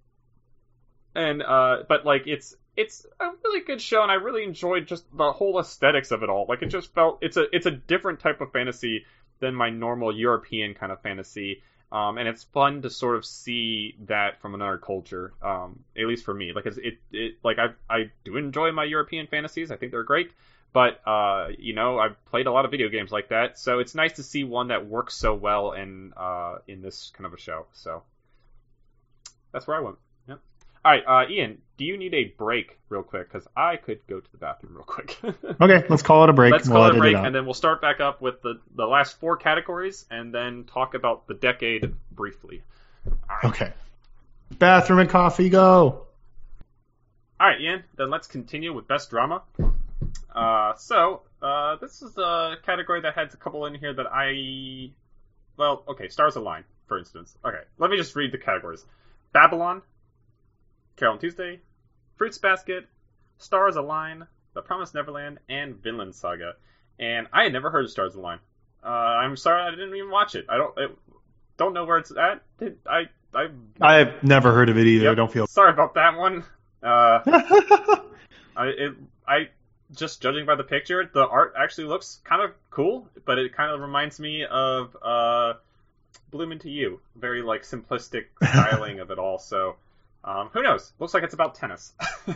And, uh, but, like, it's, it's a really good show, and I really enjoyed just the whole aesthetics of it all. Like, it just felt, it's a, it's a different type of fantasy than my normal European kind of fantasy. Um, and it's fun to sort of see that from another culture, um, at least for me. Like, it's, it, it, like, I, I do enjoy my European fantasies. I think they're great. But, uh, you know, I've played a lot of video games like that, so it's nice to see one that works so well in, uh, in this kind of a show. So, that's where I went. All right, uh, Ian, do you need a break real quick? Because I could go to the bathroom real quick. Okay, let's call it a break. Let's we'll call it a break, it and then we'll start back up with the, the last four categories, and then talk about the decade briefly. All right. Okay. Bathroom and coffee, go! All right, Ian, then let's continue with Best Drama. Uh, so, uh, this is a category that has a couple in here that I... Well, okay, Stars Align, for instance. Okay, let me just read the categories. Babylon, Carol and Tuesday, Fruits Basket, Stars Align, The Promised Neverland, and Vinland Saga. And I had never heard of Stars Align. Uh, I'm sorry, I didn't even watch it. I don't I don't know where it's at. Did, I I I've never heard of it either. Yep, I don't feel sorry about that one. Uh, I it, I just judging by the picture, the art actually looks kind of cool, but it kind of reminds me of uh, Bloom Into You. Very, like, simplistic styling of it all, so um, who knows? Looks like it's about tennis.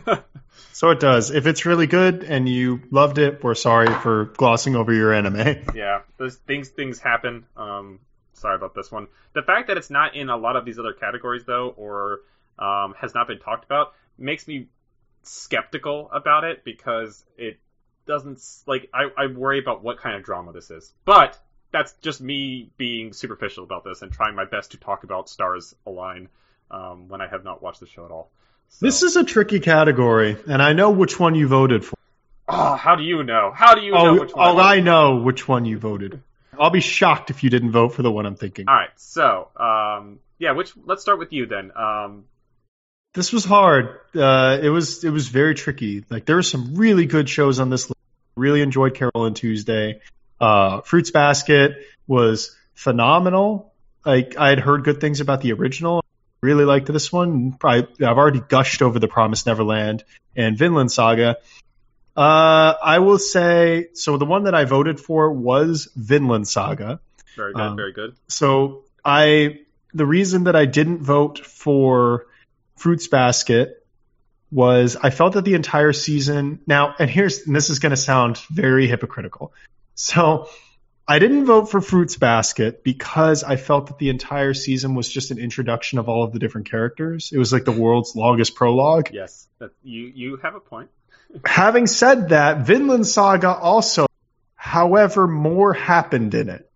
So it does. If it's really good and you loved it, we're sorry for glossing over your anime. Yeah, those things things happen. Um, sorry about this one. The fact that it's not in a lot of these other categories, though, or um, has not been talked about, makes me skeptical about it, because it doesn't, like, I, I worry about what kind of drama this is. But that's just me being superficial about this and trying my best to talk about Stars Align um, when I have not watched the show at all. So. This is a tricky category, and I know which one you voted for. Oh, how do you know? How do you oh, know which one? Oh, I, I know which one you voted. I'll be shocked if you didn't vote for the one I'm thinking. All right, so um, yeah, which let's start with you then. Um, this was hard. Uh, it was it was very tricky. Like, there were some really good shows on this list. Really enjoyed Carol and Tuesday. Uh, Fruits Basket was phenomenal. Like, I had heard good things about the original. Really liked this one. I, I've already gushed over The Promised Neverland and Vinland Saga. Uh, I will say, so the one that I voted for was Vinland Saga. Very good, um, very good. So I, the reason that I didn't vote for Fruits Basket was I felt that the entire season, now, and here's, and this is going to sound very hypocritical. So I didn't vote for Fruits Basket because I felt that the entire season was just an introduction of all of the different characters. It was like the world's longest prologue. Yes, that, you, you have a point. Having said that, Vinland Saga also, however, more happened in it.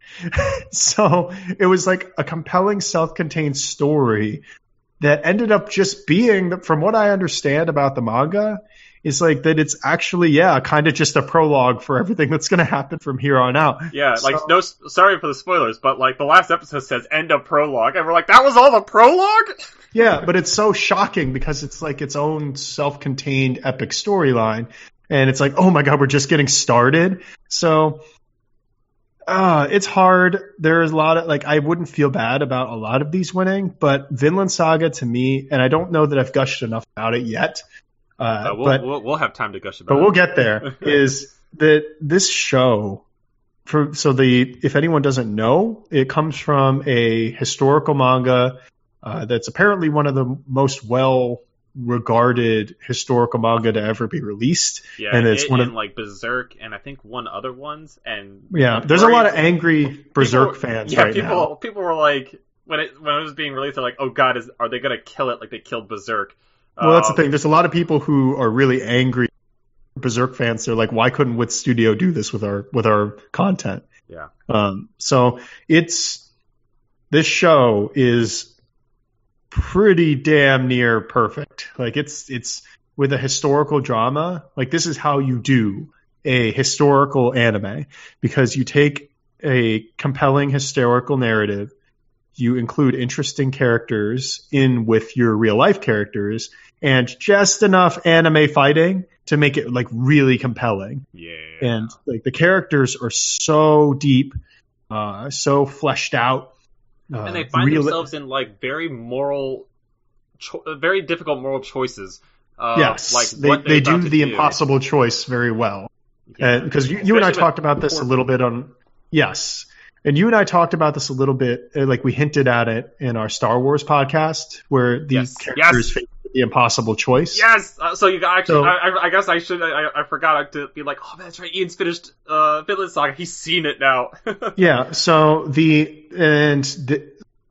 So it was like a compelling self-contained story that ended up just being, from what I understand about the manga, is like that it's actually, yeah, kind of just a prologue for everything that's going to happen from here on out. Yeah, so, like, no, sorry for the spoilers, but like the last episode says end of prologue, and we're like, that was all the prologue? Yeah, but it's so shocking because it's like its own self-contained epic storyline, and it's like, oh my god, we're just getting started. So, uh, it's hard. There's a lot of, like, I wouldn't feel bad about a lot of these winning, but Vinland Saga to me, and I don't know that I've gushed enough about it yet, Uh, uh, we'll, but we'll, we'll have time to gush about but it. But we'll get there, is that this show, for so the if anyone doesn't know, it comes from a historical manga uh, that's apparently one of the most well-regarded historical manga to ever be released. Yeah, and it's it, one and of like Berserk and I think one other ones. And yeah, there's a lot of angry Berserk people, fans yeah, right people, now. People were like, when it when it was being released, they're like, oh god, is are they gonna kill it like they killed Berserk? Well, that's the thing. There's a lot of people who are really angry Berserk fans. They're like, why couldn't Wit Studio do this with our with our content? Yeah. Um, so it's this show is pretty damn near perfect. Like it's it's with a historical drama. Like this is how you do a historical anime, because you take a compelling historical narrative, you include interesting characters in with your real life characters, and just enough anime fighting to make it like really compelling. Yeah. And like the characters are so deep, uh, so fleshed out. Uh, and they find real- themselves in like very moral, cho- very difficult moral choices. Uh, yes, like they, what they do the do. impossible impossible choice very well. Yeah. Because you, you and I talked about this a little bit on, yes. And you and I talked about this a little bit, like we hinted at it in our Star Wars podcast, where the yes. characters yes. face the impossible choice. Yes. Uh, so you actually, So- I, I guess I should, I, I forgot to be like, oh, that's right. Ian's finished uh, Vinland Saga. He's seen it now. Yeah. So the and the,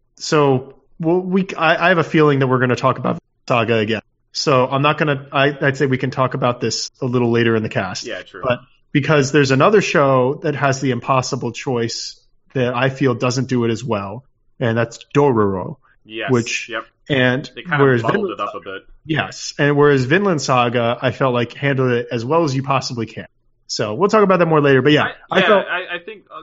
so well, we I, I have a feeling that we're going to talk about Saga again. So I'm not going to. I'd say we can talk about this a little later in the cast. Yeah, true. But because there's another show that has the impossible choice that I feel doesn't do it as well, and that's Dororo. Yes. Which yep. and They kind whereas of bubbled Vinland it up a bit. Yes, and whereas Vinland Saga, I felt like handled it as well as you possibly can. So we'll talk about that more later. But yeah, I, yeah, I felt I, I think uh,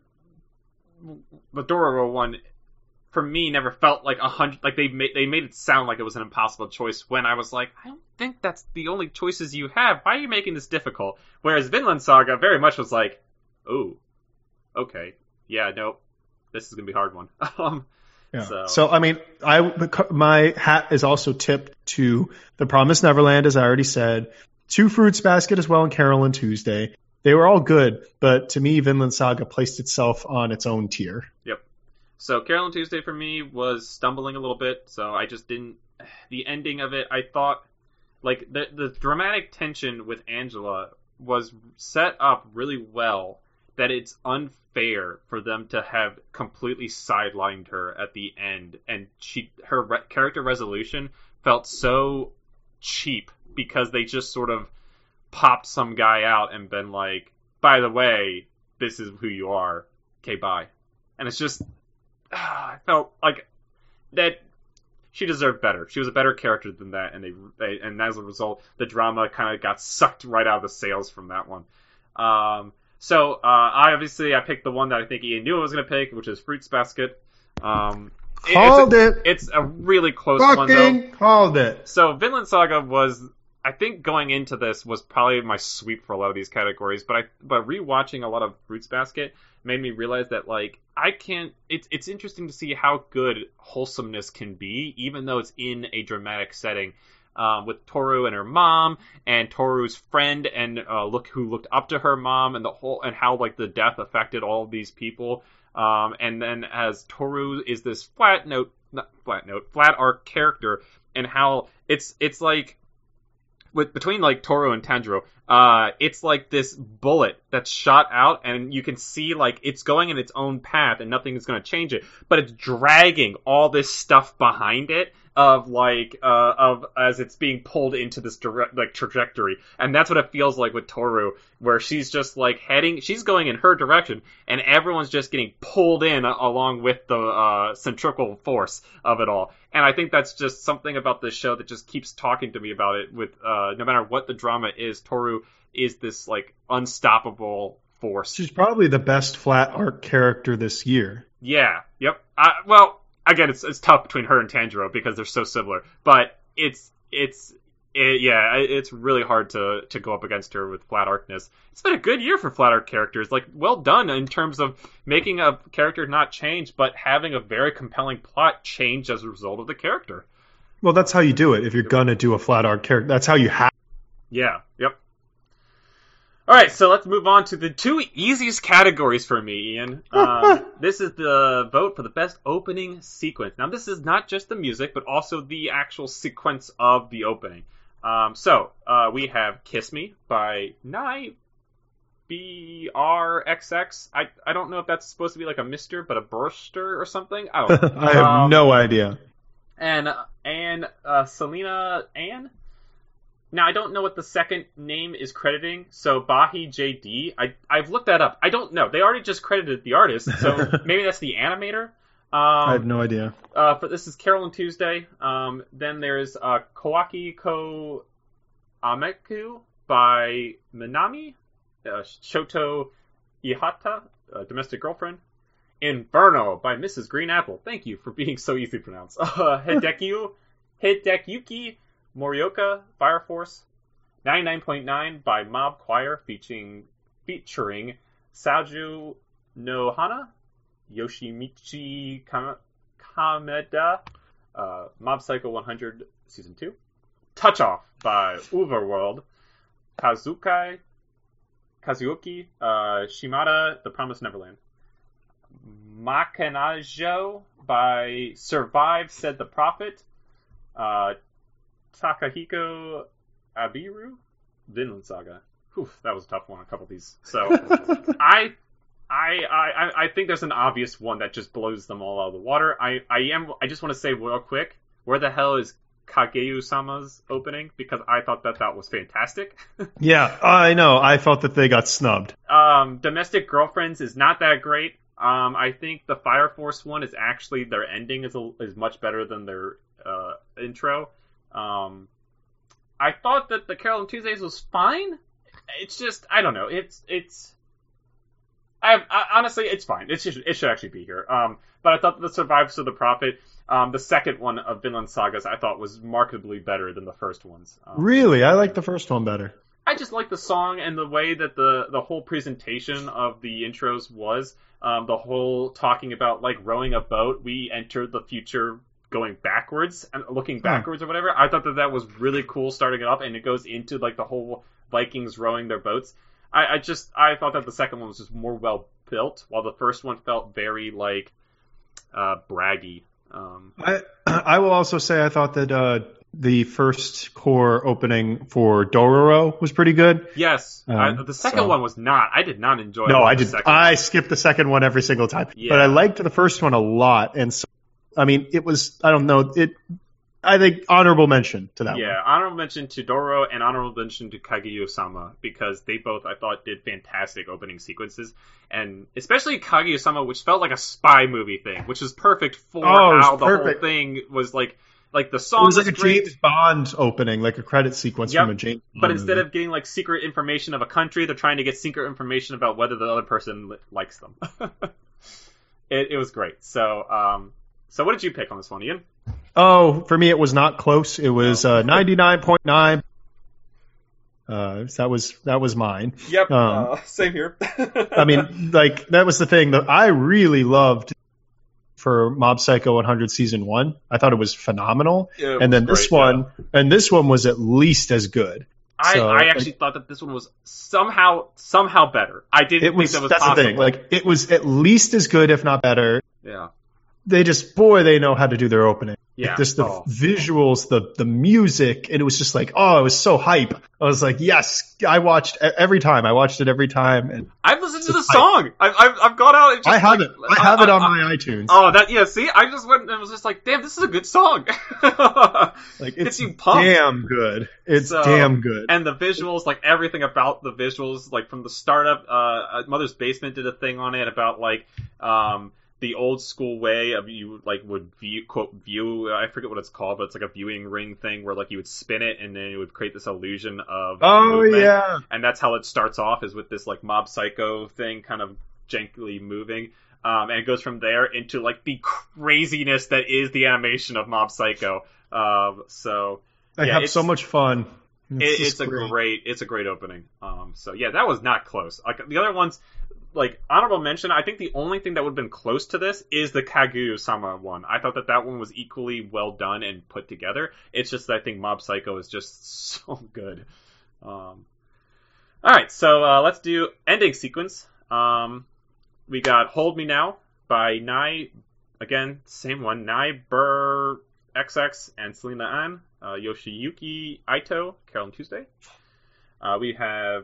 not, the Dororo one for me never felt like a hundred. Like they made they made it sound like it was an impossible choice. When I was like, I don't think that's the only choices you have. Why are you making this difficult? Whereas Vinland Saga very much was like, oh, okay, yeah, no, this is gonna be a hard one. um, Yeah. So. so, I mean, I my hat is also tipped to The Promised Neverland, as I already said, two Fruits Basket as well and Carol and Tuesday. They were all good, but to me, Vinland Saga placed itself on its own tier. Yep. So Carol and Tuesday for me was stumbling a little bit, so I just didn't... The ending of it, I thought... Like, the, the dramatic tension with Angela was set up really well, that it's unfair for them to have completely sidelined her at the end, and she her re- character resolution felt so cheap because they just sort of popped some guy out and been like, by the way, this is who you are. Okay, bye. And it's just, ah, I felt like that she deserved better. She was a better character than that, and they, they and as a result, the drama kind of got sucked right out of the sails from that one. Um, so, uh, I obviously, I picked the one that I think Ian knew I was going to pick, which is Fruits Basket. Um, Called it's a, it! It's a really close Fucking one, though. called it! So, Vinland Saga was, I think going into this was probably my sweep for a lot of these categories, but I, but rewatching a lot of Fruits Basket made me realize that, like, I can't, it's, it's interesting to see how good wholesomeness can be, even though it's in a dramatic setting. Um, with Toru and her mom, and Toru's friend, and uh, look who looked up to her mom, and the whole, and how like the death affected all of these people. Um, and then as Toru is this flat note, not flat note, flat arc character, and how it's it's like with between like Toru and Tanjiro, uh, it's like this bullet that's shot out, and you can see like it's going in its own path, and nothing is going to change it, but it's dragging all this stuff behind it. Of like uh, of as it's being pulled into this direct like trajectory, and that's what it feels like with Toru, where she's just like heading, she's going in her direction, and everyone's just getting pulled in along with the uh, centrifugal force of it all. And I think that's just something about this show that just keeps talking to me about it. With uh, no matter what the drama is, Toru is this like unstoppable force. She's probably the best flat arc character this year. Yeah. Yep. I, well. Again, it's it's tough between her and Tanjiro because they're so similar, but it's it's it, yeah, it's really hard to to go up against her with flat arcness. It's been a good year for flat arc characters, like well done in terms of making a character not change, but having a very compelling plot change as a result of the character. Well, that's how you do it if you're gonna do a flat arc character. That's how you have. Yeah. Yep. All right, so let's move on to the two easiest categories for me, Ian. Um, this is the vote for the best opening sequence. Now, this is not just the music, but also the actual sequence of the opening. Um, so, uh, we have Kiss Me by Nai B R X X. I, I don't know if that's supposed to be like a mister, but a burster or something. I don't know. I have um, no idea. And, and uh, Selena Ann? Now, I don't know what the second name is crediting, so Bahi J D, I, I've looked that up. I don't know. They already just credited the artist, so maybe that's the animator. Um, I have no idea. Uh, but this is Carol and Tuesday. Um, then there's uh, Kawaki Ko Ameku by Minami, uh, Shoto Ihata, uh, Domestic Girlfriend. Inferno by Missus Green Apple. Thank you for being so easy to pronounce. Uh, Hideki, Hidekiyuki Morioka, Fire Force. ninety-nine point nine by Mob Choir, featuring featuring Saju Nohana, Yoshimichi Kam- Kameda, uh, Mob Psycho one hundred Season two. Touch Off by Overworld, Kazukai, Kazuoki, uh, Shimada, The Promised Neverland. Makanajo by Survive Said the Prophet, uh, Takahiko Abiru, Vinland Saga. Whew, that was a tough one, a couple of these. So, I, I, I, I think there's an obvious one that just blows them all out of the water. I, I am, I just want to say real quick, where the hell is Kageu-sama's opening? Because I thought that that was fantastic. Yeah, I know. I felt that they got snubbed. Um, Domestic Girlfriends is not that great. Um, I think the Fire Force one is actually, their ending is a, is much better than their uh, intro. Um, I thought that the Carol and Tuesdays was fine. It's just, I don't know. It's, it's, I, have, I honestly, it's fine. It should, it should actually be here. Um, but I thought the Survivors of the Prophet, um, the second one of Vinland Sagas, I thought was markedly better than the first ones. Um, Really? I like the first one better. I just like the song and the way that the, the whole presentation of the intros was. Um, the whole talking about, like, rowing a boat. We enter the future going backwards and looking backwards huh. or whatever. I thought that that was really cool starting it up, and it goes into like the whole Vikings rowing their boats. I, I just I thought that the second one was just more well built, while the first one felt very like uh, braggy. Um, I I will also say I thought that uh, the first core opening for Dororo was pretty good. Yes, um, I, the second so. one was not. I did not enjoy. No, I did. I one. skipped the second one every single time, yeah. but I liked the first one a lot. And so, I mean, it was. I don't know. It. I think honorable mention to that yeah, one. Yeah, honorable mention to Dororo and honorable mention to Kaguya-sama because they both, I thought, did fantastic opening sequences. And especially Kaguya-sama, which felt like a spy movie thing, which is perfect for oh, how the perfect. whole thing was like. Like the song it was like was a great. James Bond opening, like a credit sequence yep. from a James Bond But instead movie. of getting like secret information of a country, they're trying to get secret information about whether the other person likes them. it, it was great. So, um, so what did you pick on this one, Ian? Oh, for me, it was not close. It was uh, ninety-nine point nine. Uh, so that was that was mine. Yep. Um, uh, same here. I mean, like that was the thing that I really loved. For Mob Psycho one hundred season one, I thought it was phenomenal, yeah, it and was then this great, one, yeah. and this one was at least as good. I, so, I actually like, thought that this one was somehow somehow better. I didn't it was, think that was that's possible. the thing. Like it was at least as good, if not better. Yeah. They just boy, they know how to do their opening. Yeah. Like, just the oh. visuals, the the music, and it was just like, oh, it was so hype. I was like, yes, I watched every time. I watched it every time. And I've listened to the song. I've, I've I've gone out. And just I have like, it. I have uh, it on uh, my iTunes. Oh, that yeah. See, I just went and was just like, damn, this is a good song. Like it's you pumped. damn good. It's so, damn good. And the visuals, like everything about the visuals, like from the startup, uh, Mother's Basement did a thing on it about like um. the old school way of you like would view quote view I forget what it's called, but it's like a viewing ring thing where like you would spin it and then it would create this illusion of oh movement. yeah, and that's how it starts off is with this like Mob Psycho thing kind of jankily moving, um, and it goes from there into like the craziness that is the animation of Mob Psycho. Um, so I yeah, have so much fun. It's, it, it's a great. great it's a great opening. Um, so yeah, that was not close. Like the other ones. Like, honorable mention, I think the only thing that would have been close to this is the Kaguya-sama one. I thought that that one was equally well done and put together. It's just that I think Mob Psycho is just so good. Um, Alright, so uh, let's do ending sequence. Um, we got Hold Me Now by Nai, again, same one, Nai Burr X X and Selena An, uh, Yoshiyuki Aito, Carole Tuesday. Uh, we have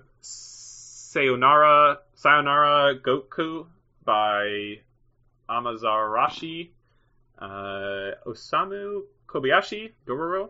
Sayonara Sayonara Goku by Amazarashi, uh, Osamu Kobayashi, Dororo.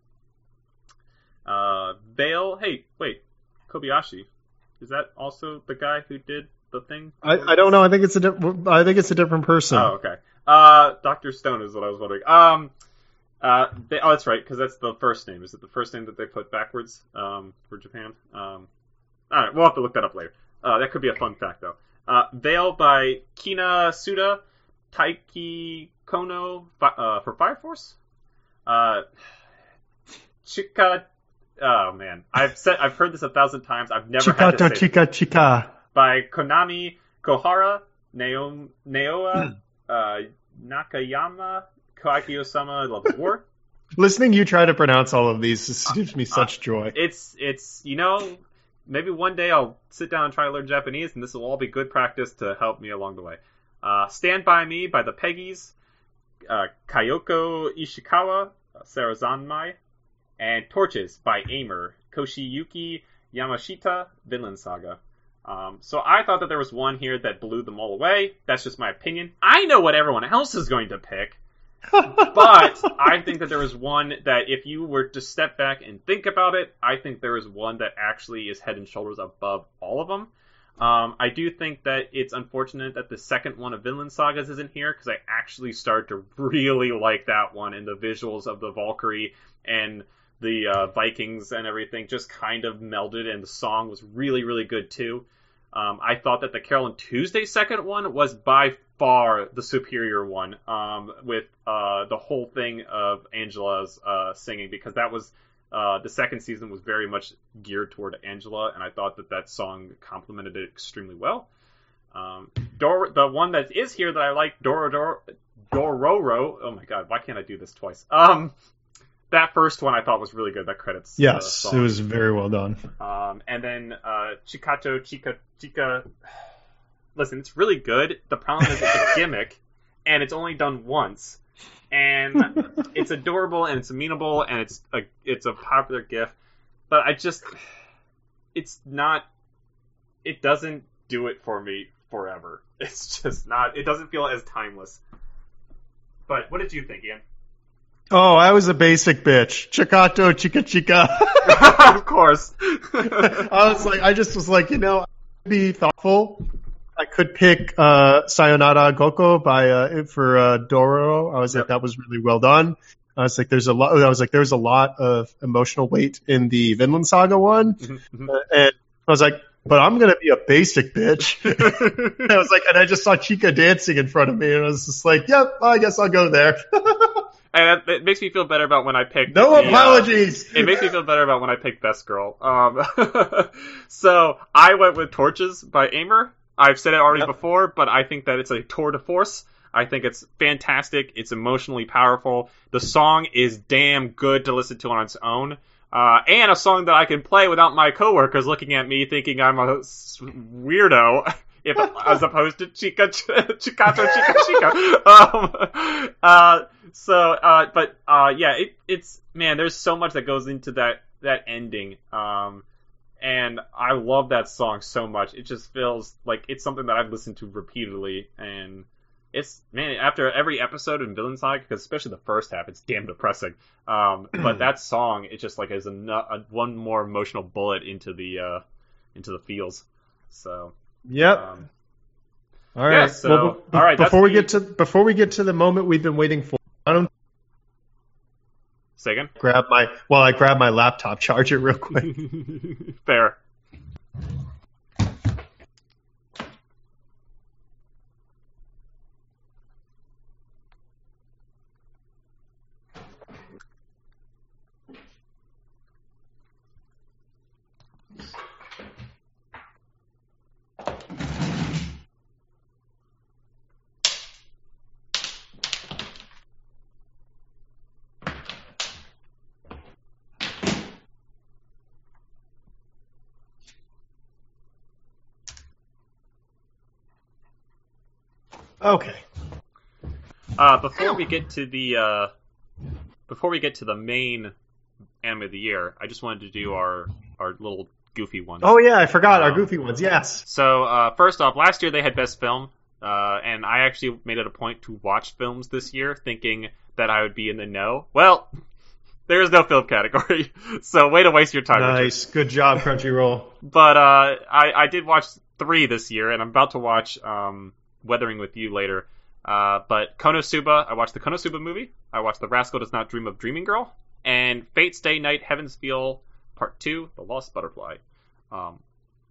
Uh, Veil, hey, wait, Kobayashi, is that also the guy who did the thing? I, I don't know. I think it's a di- I think it's a different person. Oh, okay. Uh, Doctor Stone is what I was wondering. Um, uh, they, oh, that's right, because that's the first name. Is it the first name that they put backwards? Um, for Japan. Um. All right, we'll have to look that up later. Uh, that could be a fun fact, though. Uh, Veil by Kina Suda, Taiki Kono uh, for Fire Force. Uh, Chika. Oh man, I've said I've heard this a thousand times. I've never had to say Chika Chika by Konami Kohara, Naom, Naoa, uh, Nakayama, Kaguya-sama, Love of War. Listening you try to pronounce all of these just gives me such uh, joy. It's it's you know. Maybe one day I'll sit down and try to learn Japanese, and this will all be good practice to help me along the way. Uh, Stand By Me by the Peggies, uh, Kayoko Ishikawa, uh, Sarazanmai, and Torches by Aimer, Koshiyuki Yamashita, Vinland Saga. Um, so I thought that there was one here that blew them all away. That's just my opinion. I know what everyone else is going to pick. But I think that there was one that if you were to step back and think about it, I think there is one that actually is head and shoulders above all of them. Um, I do think that it's unfortunate that the second one of Vinland Sagas isn't here, because I actually started to really like that one, and the visuals of the Valkyrie and the uh, Vikings and everything just kind of melded, and the song was really, really good too. Um, I thought that the Carole Tuesday second one was by far the superior one, um, with uh, the whole thing of Angela's uh, singing, because that was uh, the second season was very much geared toward Angela, and I thought that that song complemented it extremely well. Um, Dor- the one that is here that I like, Doro Doro, Dororo. Oh my god, why can't I do this twice? Um, that first one I thought was really good. That credits. Yes, uh, it was very well done. Um, and then uh, Chikato Chika Chika. Listen, it's really good. The problem is it's a gimmick, and it's only done once, and it's adorable and it's amenable and it's a it's a popular GIF, but I just it's not. It doesn't do it for me forever. It's just not. It doesn't feel as timeless. But what did you think, Ian? Oh, I was a basic bitch. Chikato, chica, chica. Of course. I was like, I just was like, you know, I'd be thoughtful. I could pick uh, Sayonara Goko by uh, for uh, Dororo. I was Yep. like, that was really well done. I was like, there's a lot. I was like, there's a lot of emotional weight in the Vinland Saga one, Mhm, uh, and I was like, but I'm gonna be a basic bitch. mhm. I was like, and I just saw Chica dancing in front of me, and I was just like, yep, I guess I'll go there. And it makes me feel better about when I picked. No the, uh, apologies. It makes me feel better about when I picked Best Girl. Um, so I went with Torches by Aimer. I've said it already Yep. before, but I think that it's a tour de force. I think it's fantastic. It's emotionally powerful. The song is damn good to listen to on its own. Uh, and a song that I can play without my coworkers looking at me thinking I'm a s- weirdo, if as opposed to Chica Chikato Chica Chica. Um, uh, so, uh, but uh, yeah, it, it's man. There's so much that goes into that that ending. Um, and I love that song so much. It just feels like it's something that I've listened to repeatedly, and it's man after every episode in Villain Saga, because especially the first half, it's damn depressing. Um, but that song, it just like is a, a one more emotional bullet into the uh, into the feels. So Yep. um, All right. yeah, so- well, be- all right, that's Before we the- get to before we get to the moment we've been waiting for, I don't say again. grab my while I grab my laptop charger real quick. Fair. Okay. Uh, before we get to the uh, before we get to the main anime of the year, I just wanted to do our our little goofy ones. Oh yeah, I forgot our Um, goofy ones. Yes. So uh, first off, last year they had Best Film, uh, and I actually made it a point to watch films this year, thinking that I would be in the know. Well, there is no film category, so way to waste your time. Richard. Nice. Good job, Crunchyroll. But uh, I, I did watch three this year, and I'm about to watch um, Weathering with You later. Uh, but Konosuba, I watched the Konosuba movie. I watched The Rascal Does Not Dream of Dreaming Girl, and Fate's Day Night Heaven's Feel Part Two, The Lost Butterfly. Um,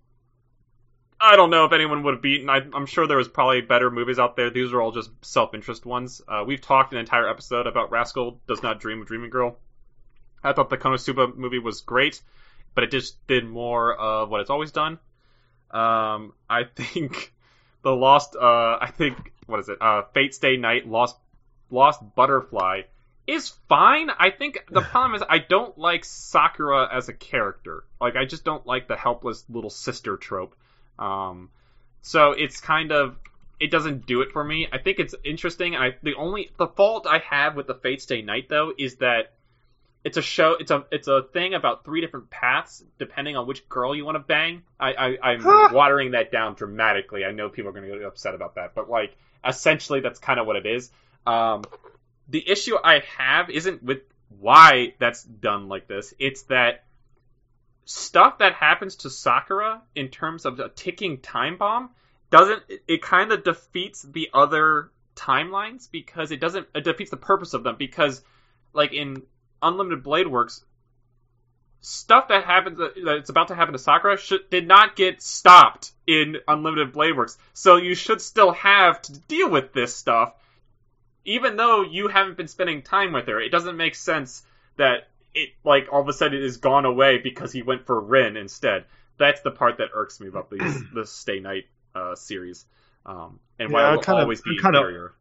I don't know if anyone would have beaten. I, I'm sure there was probably better movies out there. These are all just self-interest ones. Uh, we've talked an entire episode about Rascal Does Not Dream of Dreaming Girl. I thought the Konosuba movie was great, but it just did more of what it's always done. Um, I think the Lost, uh, I think, what is it? Uh, Fate's Day Night, Lost, Lost Butterfly is fine. I think the problem is I don't like Sakura as a character. Like, I just don't like the helpless little sister trope. Um, so it's kind of, it doesn't do it for me. I think it's interesting. And I, the only, the fault I have with the Fate's Day Night though is that it's a show. It's a it's a thing about three different paths depending on which girl you want to bang. I, I I'm Huh. watering that down dramatically. I know people are going to get upset about that, but like essentially that's kind of what it is. Um, the issue I have isn't with why that's done like this. It's that stuff that happens to Sakura in terms of a ticking time bomb doesn't. It, it kind of defeats the other timelines because it doesn't. It defeats the purpose of them because like in Unlimited Blade Works, stuff that happens that's about to happen to Sakura should, did not get stopped in Unlimited Blade Works. So you should still have to deal with this stuff, even though you haven't been spending time with her. It doesn't make sense that it like all of a sudden is gone away because he went for Rin instead. That's the part that irks me about these the Stay Night uh, series, um, and why Yeah, it I will kinda- always be I kinda- inferior.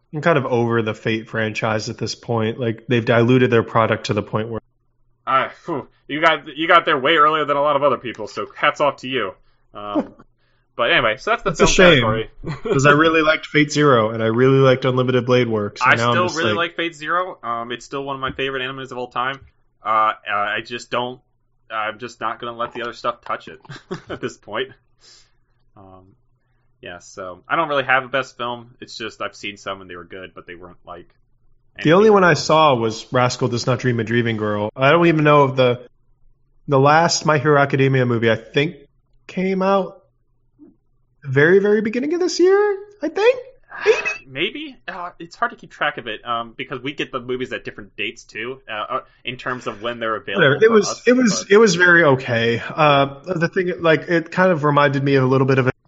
I'm kind of over the Fate franchise at this point. Like they've diluted their product to the point where Uh, phew, you got you got there way earlier than a lot of other people, so hats off to you. Um, but anyway, so that's the It's a film shame. category. because I really liked Fate Zero and I really liked Unlimited Blade Works. I and now I'm still just really like, like Fate Zero. Um, it's still one of my favorite animes of all time. Uh, uh, I just don't. I'm just not gonna let the other stuff touch it at this point. Um, yeah, so I don't really have a best film. It's just I've seen some and they were good, but they weren't like. the only one I saw was Rascal Does Not Dream a Dreaming Girl. I don't even know if the the last My Hero Academia movie I think came out the very very beginning of this year. I think maybe. Maybe uh, it's hard to keep track of it um, because we get the movies at different dates too, uh, uh, in terms of when they're available. Whatever. It for was us, it was but- it was very okay. Uh, the thing like it kind of reminded me of a little bit of it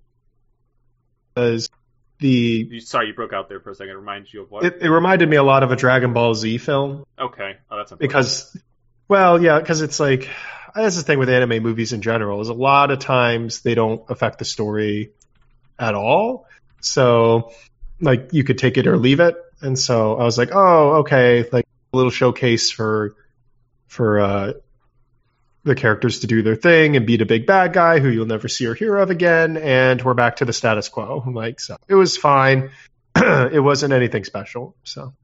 as the You, sorry, you broke out there for a second. It reminds you of what? it, it reminded me a lot of a Dragon Ball Z film okay, oh, that's unfortunate. because well yeah because it's like that's the thing with anime movies in general is a lot of times they don't affect the story at all. So like you could take it or leave it. And so I was like, oh, okay, like a little showcase for for uh, the characters to do their thing and beat a big bad guy who you'll never see or hear of again, and we're back to the status quo. I'm like, so it was fine. It wasn't anything special. So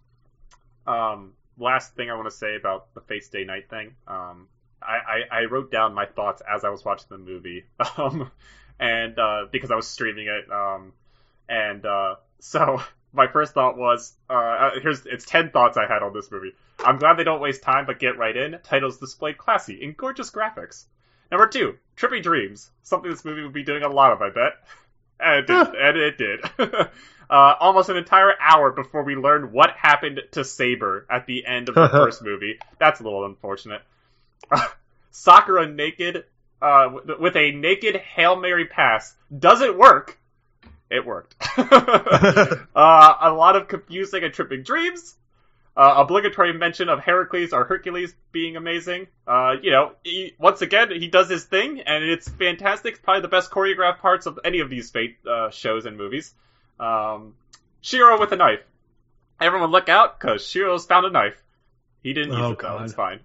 Um, last thing I want to say about the Fate Stay Night thing. Um, I, I, I wrote down my thoughts as I was watching the movie, um, and uh, because I was streaming it, um, and uh, so my first thought was, uh, here's it's ten thoughts I had on this movie. I'm glad they don't waste time, but get right in. Titles displayed classy in gorgeous graphics. Number two, trippy dreams, something this movie would be doing a lot of, I bet, and it did. and it did. Uh, almost an entire hour before we learned what happened to Saber at the end of the first movie. That's a little unfortunate. Uh, Sakura naked, uh, with, with a naked Hail Mary pass. Does it work? It worked. uh, a lot of confusing and tripping dreams. Uh, obligatory mention of Heracles or Hercules being amazing. Uh, you know, he, once again, he does his thing, and it's fantastic. It's probably the best choreographed parts of any of these Fate uh, shows and movies. Um, Shiro with a knife. Everyone look out, because Shiro's found a knife. He didn't use Oh, it, though. God. It's fine.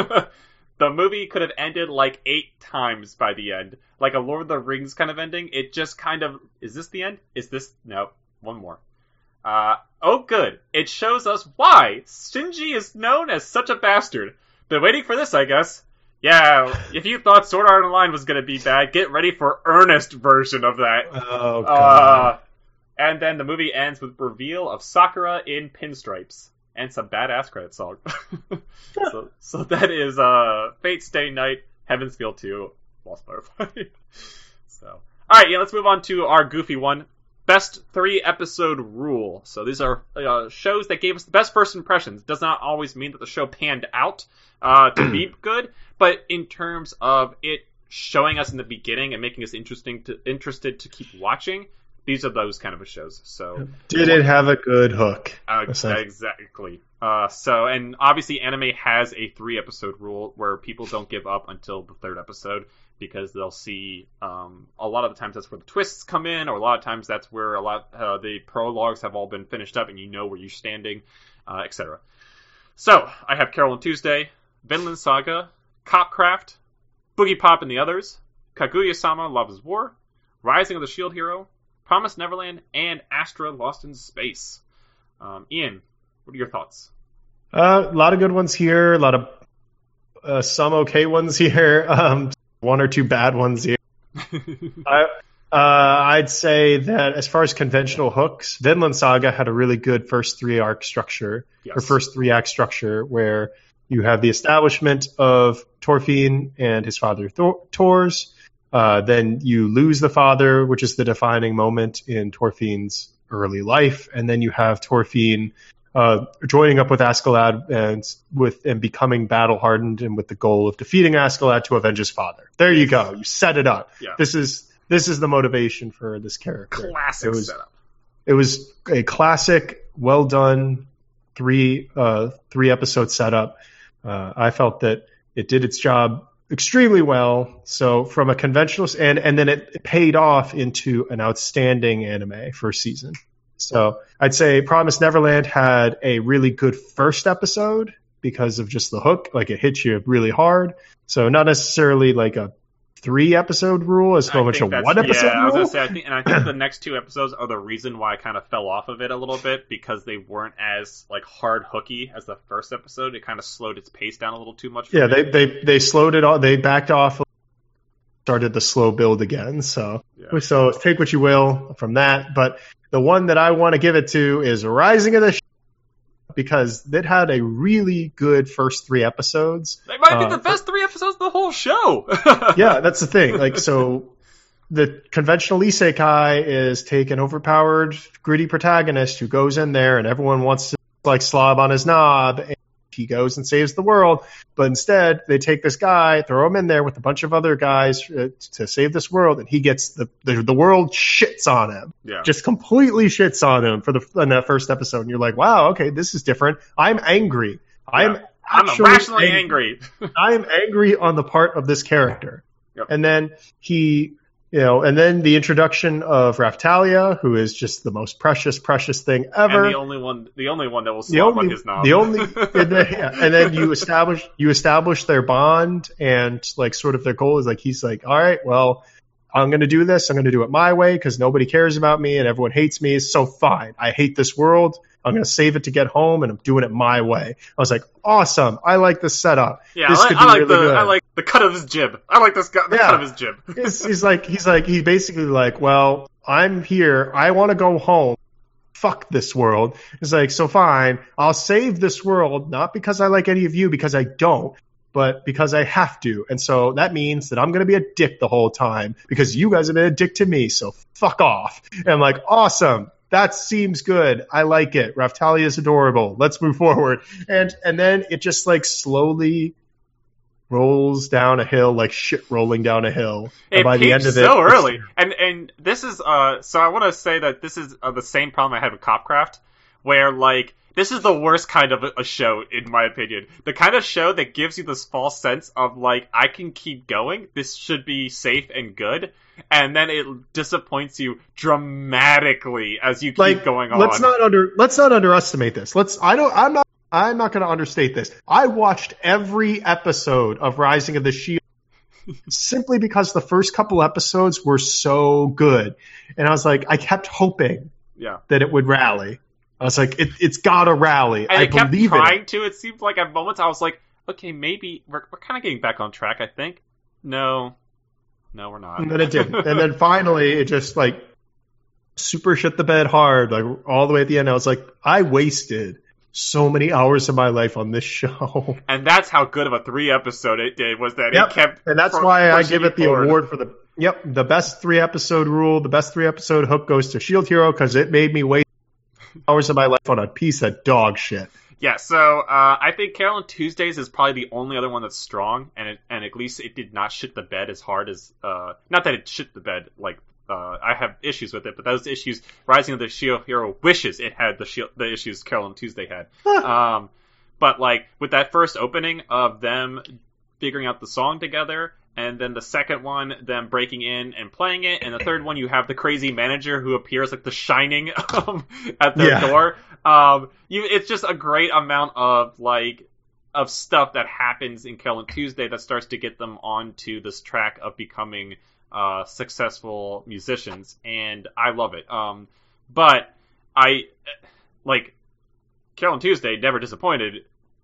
The movie could have ended like eight times by the end. Like a Lord of the Rings kind of ending. It just kind of... Is this the end? Is this... No. One more. Uh, oh, good. It shows us why Shinji is known as such a bastard. Been waiting for this, I guess. Yeah, if you thought Sword Art Online was gonna be bad, get ready for earnest version of that. oh god. Uh, and then the movie ends with reveal of Sakura in pinstripes and some badass credit song. so, so that is uh, Fate Stay Night, Heaven's Feel two, Lost Butterfly. so, all right, yeah, let's move on to our goofy one. Best three episode rule. So these are uh, shows that gave us the best first impressions. Does not always mean that the show panned out uh, to be good, but in terms of it showing us in the beginning and making us interesting to interested to keep watching, these are those kind of shows. So Did it have a good hook? uh, exactly. Uh, so and obviously anime has a three episode rule where people don't give up until the third episode. Because they'll see, um, a lot of the times that's where the twists come in, or a lot of times that's where a lot uh, the prologues have all been finished up, and you know where you're standing, uh, et cetera. So I have Carol and Tuesday, Vinland Saga, Copcraft, Boogie Pop and the Others, Kaguya-sama: Love is War, Rising of the Shield Hero, Promised Neverland, and Astra: Lost in Space. Um, Ian, what are your thoughts? Uh, a lot of good ones here. A lot of uh, some okay ones here. Um, one or two bad ones here. I, uh, I'd say that as far as conventional hooks, Vinland Saga had a really good first three arc structure, Yes. or first three act structure, where you have the establishment of Thorfinn and his father Thor- Thors. Uh, then you lose the father, which is the defining moment in Thorfinn's early life, and then you have Thorfinn Uh, joining up with Askeladd and with and becoming battle hardened and with the goal of defeating Askeladd to avenge his father. There you go. You set it up. Yeah. This is this is the motivation for this character. Classic it was, setup. It was a classic, well done three uh, three episode setup. Uh, I felt that it did its job extremely well. So from a conventional and and then it paid off into an outstanding anime first season. So I'd say Promised Neverland had a really good first episode because of just the hook. Like, it hits you really hard. So not necessarily like a three episode rule as so much a one episode yeah, rule. I was gonna say, I think, and I think the next two episodes are the reason why I kind of fell off of it a little bit, because they weren't as like hard hooky as the first episode. It kind of slowed its pace down a little too much. For yeah, me. they they they slowed it all. They backed off, started the slow build again. So Yeah. so take what you will from that. But the one that I want to give it to is Rising of the Sh- because it had a really good first three episodes. They might be Uh, the best three episodes of the whole show. Yeah, that's the thing. Like, so the conventional isekai is take an overpowered, gritty protagonist who goes in there and everyone wants to like slob on his knob, and he goes and saves the world. But instead, they take this guy, throw him in there with a bunch of other guys uh, to save this world, and he gets the the, the world shits on him. Yeah. Just completely shits on him for the in that first episode. And you're like, wow, okay, this is different. I'm angry. I'm Yeah. I'm actually irrationally angry. I am angry on the part of this character. Yep. And then he, you know, and then the introduction of Raftalia, who is just the most precious, precious thing ever. And the only one, the only one that will the slob only, on his knob. the only, and then, yeah, and then you establish, you establish their bond, and like sort of their goal is like, he's like, all right, well, I'm going to do this. I'm going to do it my way because nobody cares about me and everyone hates me. So fine. I hate this world. I'm going to save it to get home, and I'm doing it my way. I was like, awesome. I like this setup. Yeah, this I like, could I be like really the good. I like the cut of his jib. I like this guy, the Yeah. cut of his jib. he's, he's like, he's like, he basically like, well, I'm here. I want to go home. Fuck this world. He's like, so fine. I'll save this world, not because I like any of you, because I don't, but because I have to. And so that means that I'm going to be a dick the whole time because you guys have been a dick to me. So fuck off. And I'm like, awesome. That seems good. I like it. Raftalia is adorable. Let's move forward. And and then it just like slowly rolls down a hill, like shit rolling down a hill. And It by the peaked end of it, so it's- early, and and this is uh. So I want to say that this is uh, the same problem I had with Copcraft, where like this is the worst kind of a, a show in my opinion. The kind of show that gives you this false sense of like I can keep going. This should be safe and good. And then it disappoints you dramatically as you keep like going on. let's not under let's not underestimate this. Let's I don't I'm not I'm not going to understate this. I watched every episode of Rising of the Shield simply because the first couple episodes were so good, and I was like, I kept hoping Yeah. that it would rally. I was like, it, it's got to rally. And I it kept believe in trying it. to. It seemed like at moments I was like, okay, maybe we're we're kind of getting back on track. I think. No, no, we're not. And then it didn't. And then finally, it just like super shit the bed hard, like all the way at the end. I was like, I wasted so many hours of my life on this show. And that's how good of a three episode it did. Was that Yep. it kept, And that's pu- why I pushing give you it the forward. award for the yep the best three episode rule. The best three episode hook goes to Shield Hero because it made me waste hours of my life on a piece of dog shit. Yeah, so uh, I think Carolyn Tuesdays is probably the only other one that's strong, and it, and at least it did not shit the bed as hard as uh, not that it shit the bed. Like uh, I have issues with it, but those issues, Rising of the Shield Hero wishes it had the shield, the issues Carolyn Tuesday had. um, but like with that first opening of them figuring out the song together, and then the second one, them breaking in and playing it, and the third one, you have the crazy manager who appears like the Shining um, at their Yeah. door. Um, you, it's just a great amount of like of stuff that happens in Carolyn Tuesday that starts to get them onto this track of becoming uh, successful musicians, and I love it. Um, but I like Carolyn Tuesday never disappointed,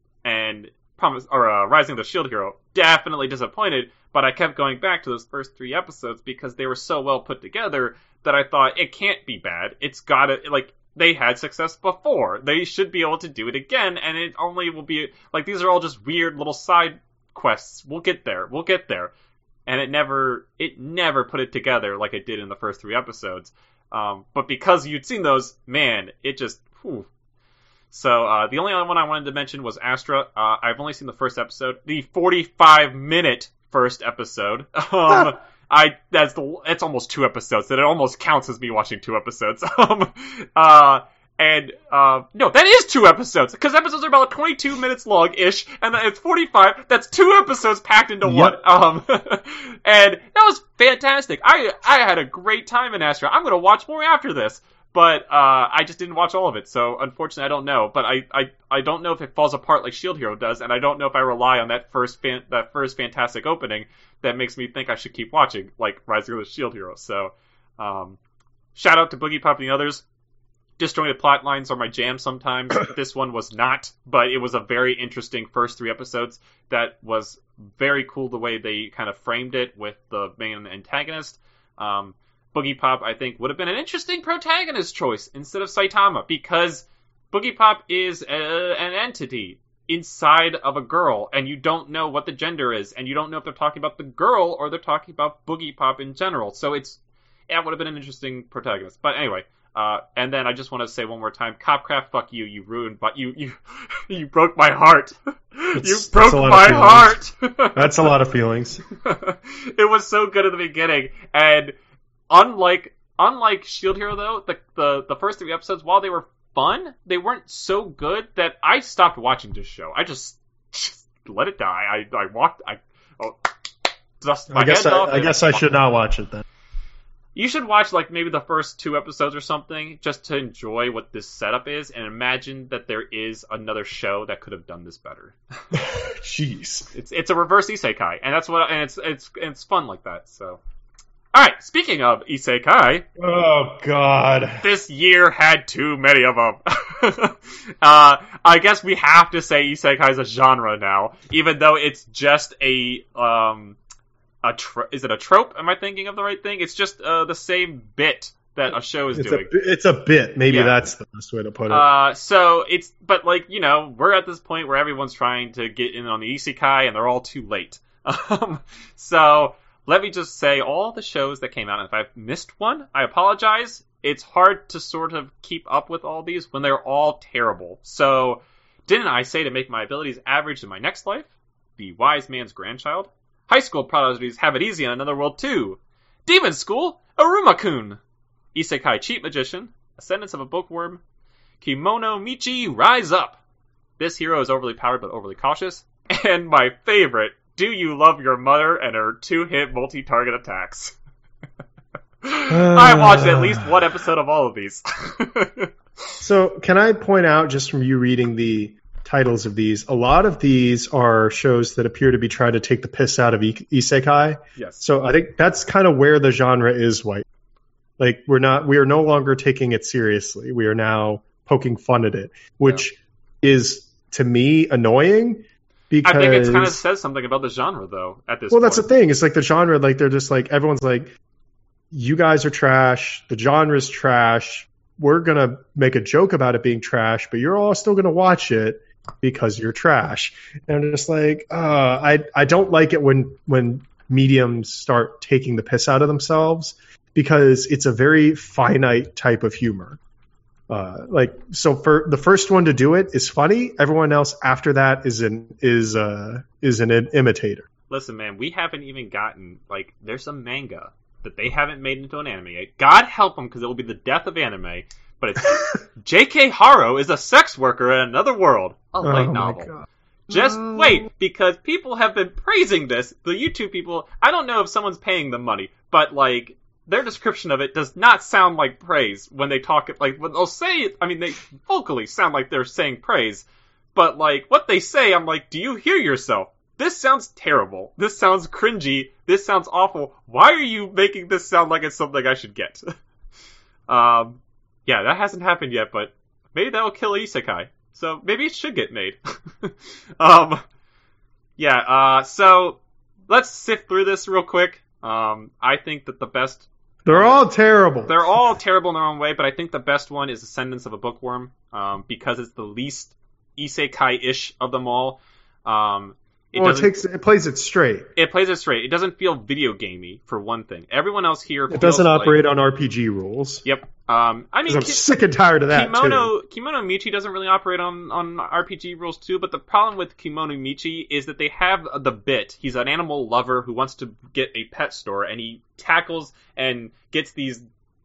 and Promise or uh, Rising of the Shield Hero definitely disappointed. But I kept going back to those first three episodes because they were so well put together that I thought it can't be bad. It's gotta like. They had success before. They should be able to do it again, and it only will be like these are all just weird little side quests. We'll get there. We'll get there. And it never it never put it together like it did in the first three episodes. Um, but because you'd seen those, man, it just whew. So uh, the only other one I wanted to mention was Astra. Uh, I've only seen the first episode, the forty-five minute first episode. Um, I that's the it's almost two episodes. That it almost counts as me watching two episodes. um, uh, and uh, no, that is two episodes because episodes are about twenty-two minutes long ish, and it's forty-five. That's two episodes packed into Yep. one. Um, and that was fantastic. I I had a great time in Astra. I'm gonna watch more after this. but uh, I just didn't watch all of it, so unfortunately I don't know. But I, I, I don't know if it falls apart like Shield Hero does, and I don't know if I rely on that first fan, that first fantastic opening that makes me think I should keep watching, like Rising of the Shield Hero. So, um, shout out to Boogie Pop and the others. Disjointed plot lines are my jam sometimes. This one was not, but it was a very interesting first three episodes that was very cool the way they kind of framed it with the main antagonist. Um, Boogie Pop, I think, would have been an interesting protagonist choice instead of Saitama, because Boogie Pop is a, an entity inside of a girl, and you don't know what the gender is, and you don't know if they're talking about the girl or they're talking about Boogie Pop in general. So it's, yeah, it would have been an interesting protagonist. But anyway, uh, and then I just want to say one more time, Copcraft, fuck you, you ruined, but you, you, you broke my heart. It's, you broke my heart. That's a lot of feelings. It was so good at the beginning, and unlike, unlike Shield Hero though, the, the, the first three episodes, while they were fun, they weren't so good that I stopped watching this show. I just, just let it die. I, I walked, I, oh, dust my I guess head I, off. I guess I should not watch it then. You should watch, like, maybe the first two episodes or something, just to enjoy what this setup is, and imagine that there is another show that could have done this better. Jeez. It's it's a reverse isekai, and that's what, and it's it's it's fun like that. So, all right. Speaking of isekai, oh god, this year had too many of them. uh, I guess we have to say isekai is a genre now, even though it's just a um. A tro- is it a trope? Am I thinking of the right thing? It's just uh, the same bit that a show is it's doing. A, it's a bit. Maybe Yeah. that's the best way to put it. Uh, so it's, but like, you know, we're at this point where everyone's trying to get in on the isekai and they're all too late. Um, so let me just say all the shows that came out, and if I've missed one, I apologize. It's hard to sort of keep up with all these when they're all terrible. So didn't I say to make my abilities average in my next life? Be wise man's grandchild? High school prodigies have it easy in another world too. Demon School, Aruma-kun. Isekai Cheat Magician, Ascendance of a Bookworm. Kimono Michi, Rise Up. This hero is overly powered but overly cautious. And my favorite, Do You Love Your Mother and Her Two-Hit Multi-Target Attacks. I watched at least one episode of all of these. So can I point out, just from you reading the titles of these, a lot of these are shows that appear to be trying to take the piss out of I- isekai. Yes. So I think that's kind of where the genre is, White. Like, we're not, we are no longer taking it seriously. We are now poking fun at it, which yeah. is, to me, annoying. Because I think it kind of says something about the genre, though, at this well, point. that's the thing. It's like the genre, like, they're just like, everyone's like, you guys are trash. The genre's trash. We're going to make a joke about it being trash, but you're all still going to watch it because you're trash. And I'm just like, uh, I I don't like it when when mediums start taking the piss out of themselves, because it's a very finite type of humor. Uh, like, so for the first one to do it is funny. Everyone else after that is an is uh is an imitator. Listen, man, we haven't even gotten, like, there's some manga that they haven't made into an anime. God help them, because it will be the death of anime. But it's J K Haro is a sex worker in another world. A light oh novel. Just no. wait, because people have been praising this. The YouTube people, I don't know if someone's paying them money, but, like, their description of it does not sound like praise when they talk it. Like, when they'll say it, I mean, they vocally sound like they're saying praise. But, like, what they say, I'm like, do you hear yourself? This sounds terrible. This sounds cringy. This sounds awful. Why are you making this sound like it's something I should get? um... Yeah, that hasn't happened yet, but maybe that'll kill isekai. So maybe it should get made. um, yeah, uh, so let's sift through this real quick. Um, I think that the best... They're all terrible. They're all terrible in their own way, but I think the best one is Ascendance of a Bookworm, um, because it's the least isekai-ish of them all. Um, it, well, it, takes, it plays it straight. It plays it straight. It doesn't feel video gamey, for one thing. Everyone else here It doesn't like, operate on R P G rules. Yep. Um, I mean, I'm Ki- sick and tired of that, Kimono, too. Kimono Michi doesn't really operate on, on R P G rules, too, but the problem with Kimono Michi is that they have the bit. He's an animal lover who wants to get a pet store, and he tackles and gets these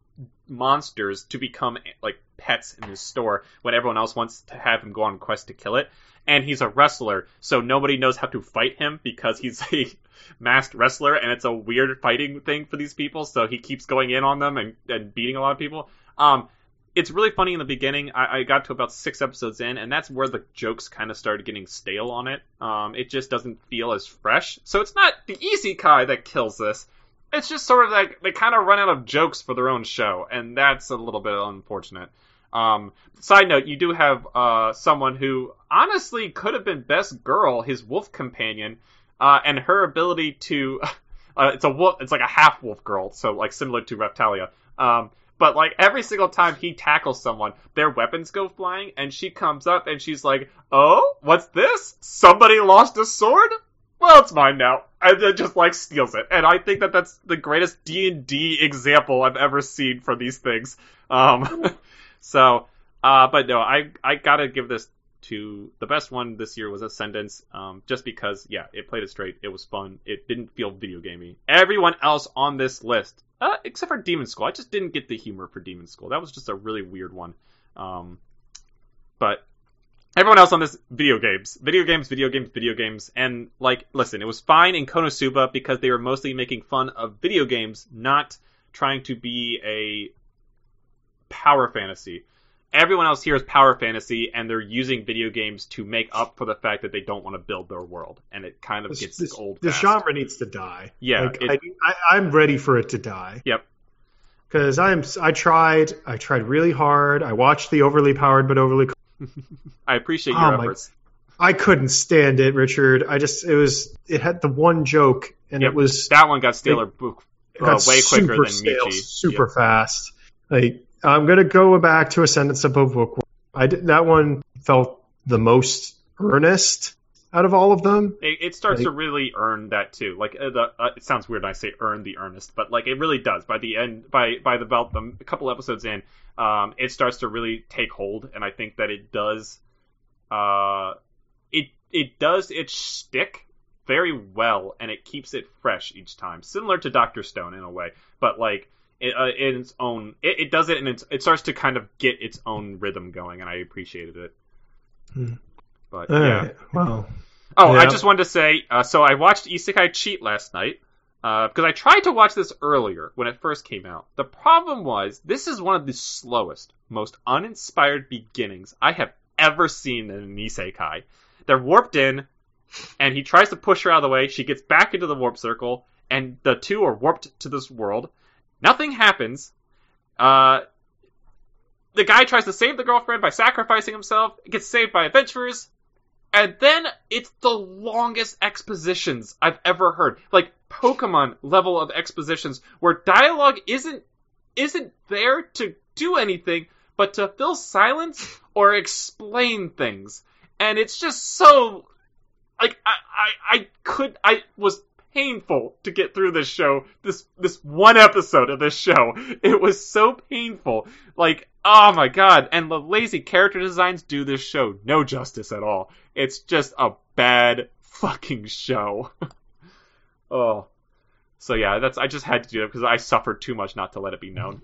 monsters to become, like, pets in his store when everyone else wants to have him go on a quest to kill it. And he's a wrestler, so nobody knows how to fight him because he's a masked wrestler, and it's a weird fighting thing for these people, so he keeps going in on them and, and beating a lot of people. Um, it's really funny in the beginning. I, I got to about six episodes in, and that's where the jokes kind of started getting stale on it. Um, it just doesn't feel as fresh. So it's not the isekai that kills this. It's just sort of like they kind of run out of jokes for their own show, and that's a little bit unfortunate. Um, side note, you do have uh, someone who honestly could have been best girl, his wolf companion, uh, and her ability to uh, it's a wolf, it's like a half wolf girl, so like similar to Reptalia. Um, but like every single time he tackles someone, their weapons go flying, and she comes up and she's like, "Oh, what's this? Somebody lost a sword? Well, it's mine now," and then just like steals it. And I think that that's the greatest D and D example I've ever seen for these things. Um, so, uh, but no, I I gotta give this to the best one this year was Ascendance, um, just because yeah, it played it straight, it was fun, it didn't feel video gamey. Everyone else on this list, uh, except for Demon School, I just didn't get the humor for Demon School. That was just a really weird one. Um, but. Everyone else on this, video games. Video games, video games, video games. And, like, listen, it was fine in Konosuba because they were mostly making fun of video games, not trying to be a power fantasy. Everyone else here is power fantasy, and they're using video games to make up for the fact that they don't want to build their world. And it kind of this, gets this, old The fast. genre needs to die. Yeah. Like, It, I, I, I'm ready for it to die. Yep. Because I'm, I tried, I tried really hard. I watched the Overly Powered but Overly I appreciate Oh your my- efforts. I couldn't stand it, Richard. I just, it was, it had the one joke, and Yep. it was, That one got stale book it uh, got way quicker super than stale, Michi. super Yep. fast. Like, I'm gonna go back to Ascendance of Book. I did, that one felt the most earnest out of all of them. It, it starts Like- to really earn that too. Like uh, the, uh, it sounds weird when I say earn the earnest, but like it really does. By the end, by by the about the, a couple episodes in, um, it starts to really take hold, and I think that it does, uh, it it does its shtick very well, and it keeps it fresh each time, similar to Doctor Stone in a way, but like. It, uh, in its own, it, it does it, and it's, it starts to kind of get its own rhythm going, and I appreciated it. Hmm. But All yeah. right. Well, Oh, I Yeah. just wanted to say, uh, so I watched Isekai Cheat last night, uh, because I tried to watch this earlier when it first came out. The problem was, this is one of the slowest, most uninspired beginnings I have ever seen in an Isekai. They're warped in, and he tries to push her out of the way, she gets back into the warp circle, and the two are warped to this world. Nothing happens. Uh, the guy tries to save the girlfriend by sacrificing himself, gets saved by adventurers, and then it's the longest expositions I've ever heard. Like, Pokemon level of expositions, where dialogue isn't isn't there to do anything, but to fill silence or explain things. And it's just so... Like, I, I, I could... I was... painful to get through this show, this this one episode of this show. It was so painful. Like, oh my god. And the lazy character designs do this show no justice at all. It's just a bad fucking show. Oh. So yeah, that's I just had to do it because I suffered too much not to let it be known.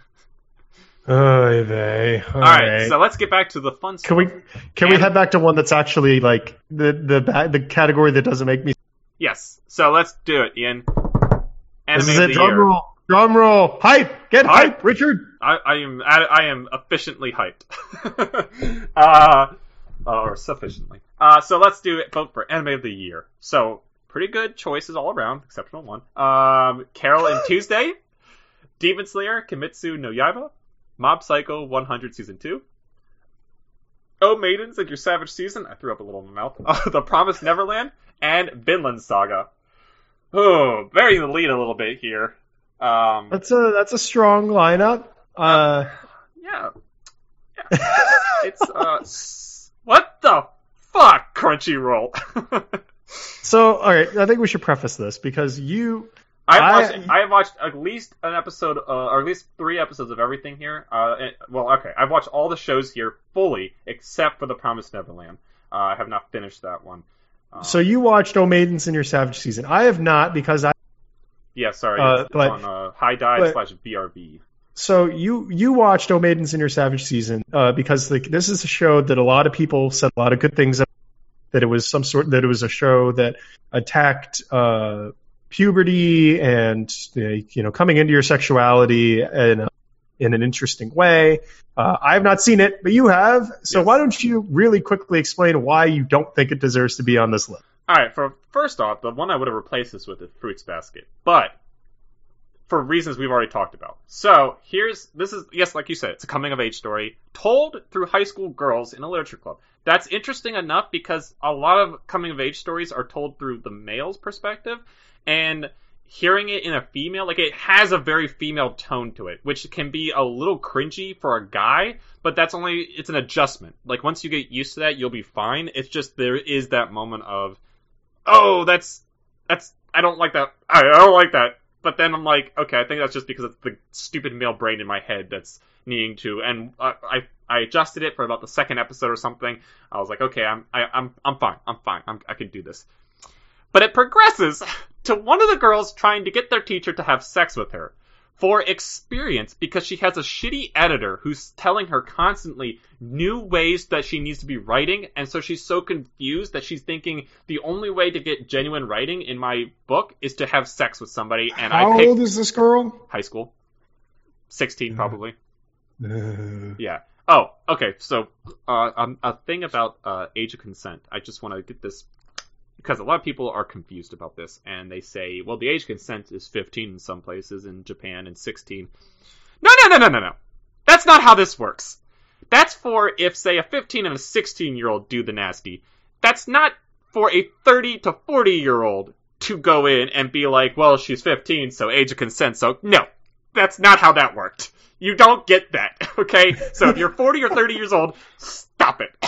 Oy vey. All Alright, right. so let's get back to the fun stuff. Can we can we And- head back to one that's actually like the the ba- the category that doesn't make me? Yes. So let's do it, Ian. Anime This is of it. the Drum year. roll. Drum roll. Hype. Get Hype. hype, Richard. I, I am I, I am efficiently hyped. uh, or sufficiently. Uh, so let's do it. Vote for Anime of the Year. So pretty good choices all around, exceptional one. Um, Carol and Tuesday, Demon Slayer, Kimetsu no Yaiba, Mob Psycho one hundred Season two, Oh Maidens and Your Savage Season. I threw up a little in my mouth. Uh, The Promised Neverland and Vinland Saga. Oh, very in the lead a little bit here. Um, That's a that's a strong lineup. Uh, yeah. Yeah. It's, uh, s- what the fuck, Crunchyroll? so all right, I think we should preface this because you. I've I- watched, I have watched at least an episode, uh, or at least three episodes of everything here. Uh, and- well, okay, I've watched all the shows here fully, except for The Promised Neverland. Uh, I have not finished that one. Um, So you watched O Maidens in Your Savage Season. I have not because I. yeah, sorry, uh, it's, it's but- on uh, High Dive but- slash B R B. So you you watched O Maidens in Your Savage Season uh, because like this is a show that a lot of people said a lot of good things about, that it was some sort that it was a show that attacked uh, puberty and uh, you know coming into your sexuality and uh, in an interesting way. Uh, I have not seen it, but you have. So Yes. why don't you really quickly explain why you don't think it deserves to be on this list? All right, for first off, the one I would have replaced this with is Fruits Basket, but for reasons we've already talked about. So here's this is yes, like you said, it's a coming of age story told through high school girls in a literature club. That's interesting enough because a lot of coming of age stories are told through the male's perspective, and hearing it in a female, like it has a very female tone to it, which can be a little cringy for a guy, but that's only, it's an adjustment. Like once you get used to that, you'll be fine. It's just there is that moment of, oh, that's, that's, I don't like that, I, I don't like that. But then I'm like, okay, I think that's just because it's the stupid male brain in my head that's needing to, and I, I, I adjusted it for about the second episode or something. I was like, okay, I'm, I, I'm, I'm fine, I'm fine, I'm, I can do this. But it progresses to one of the girls trying to get their teacher to have sex with her for experience because she has a shitty editor who's telling her constantly new ways that she needs to be writing, and so she's so confused that she's thinking the only way to get genuine writing in my book is to have sex with somebody. And How I picked old is this girl? high school, sixteen probably. Uh, Yeah. Oh, okay. So uh, um, a thing about uh, age of consent. I just want to get this because a lot of people are confused about this, and they say, well, the age of consent is fifteen in some places in Japan and sixteen. No, no, no, no, no, no. That's not how this works. That's for if, say, a fifteen and a sixteen-year-old do the nasty. That's not for a thirty to forty-year-old to go in and be like, well, she's fifteen, so age of consent, so no. That's not how that worked. You don't get that, okay? So if you're forty or thirty years old, stop it.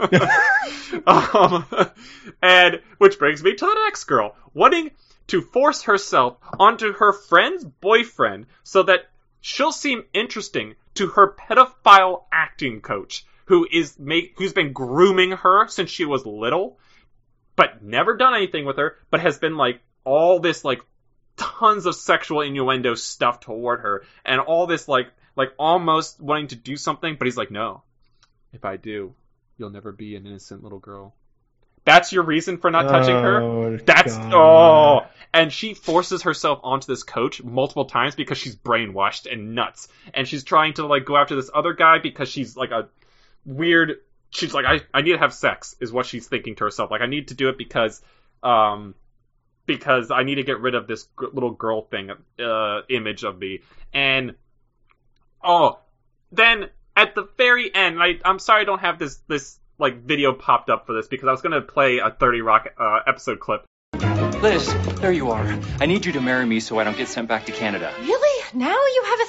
um, and which brings me to the next girl, wanting to force herself onto her friend's boyfriend so that she'll seem interesting to her pedophile acting coach, who is make, who's been grooming her since she was little, but never done anything with her, but has been like all this like tons of sexual innuendo stuff toward her, and all this like like almost wanting to do something, but he's like, no, if I do, you'll never be an innocent little girl. That's your reason for not touching her? Oh, That's, God. oh. And she forces herself onto this coach multiple times because she's brainwashed and nuts. And she's trying to, like, go after this other guy because she's, like, a weird, she's like, I, I need to have sex, is what she's thinking to herself. Like, I need to do it because, um, because I need to get rid of this g- little girl thing, uh, image of me. And, oh, then at the very end, I, I'm sorry I don't have this, this, like, video popped up for this because I was going to play a thirty Rock uh, episode clip. Liz, there you are. I need you to marry me so I don't get sent back to Canada. Really? Now you have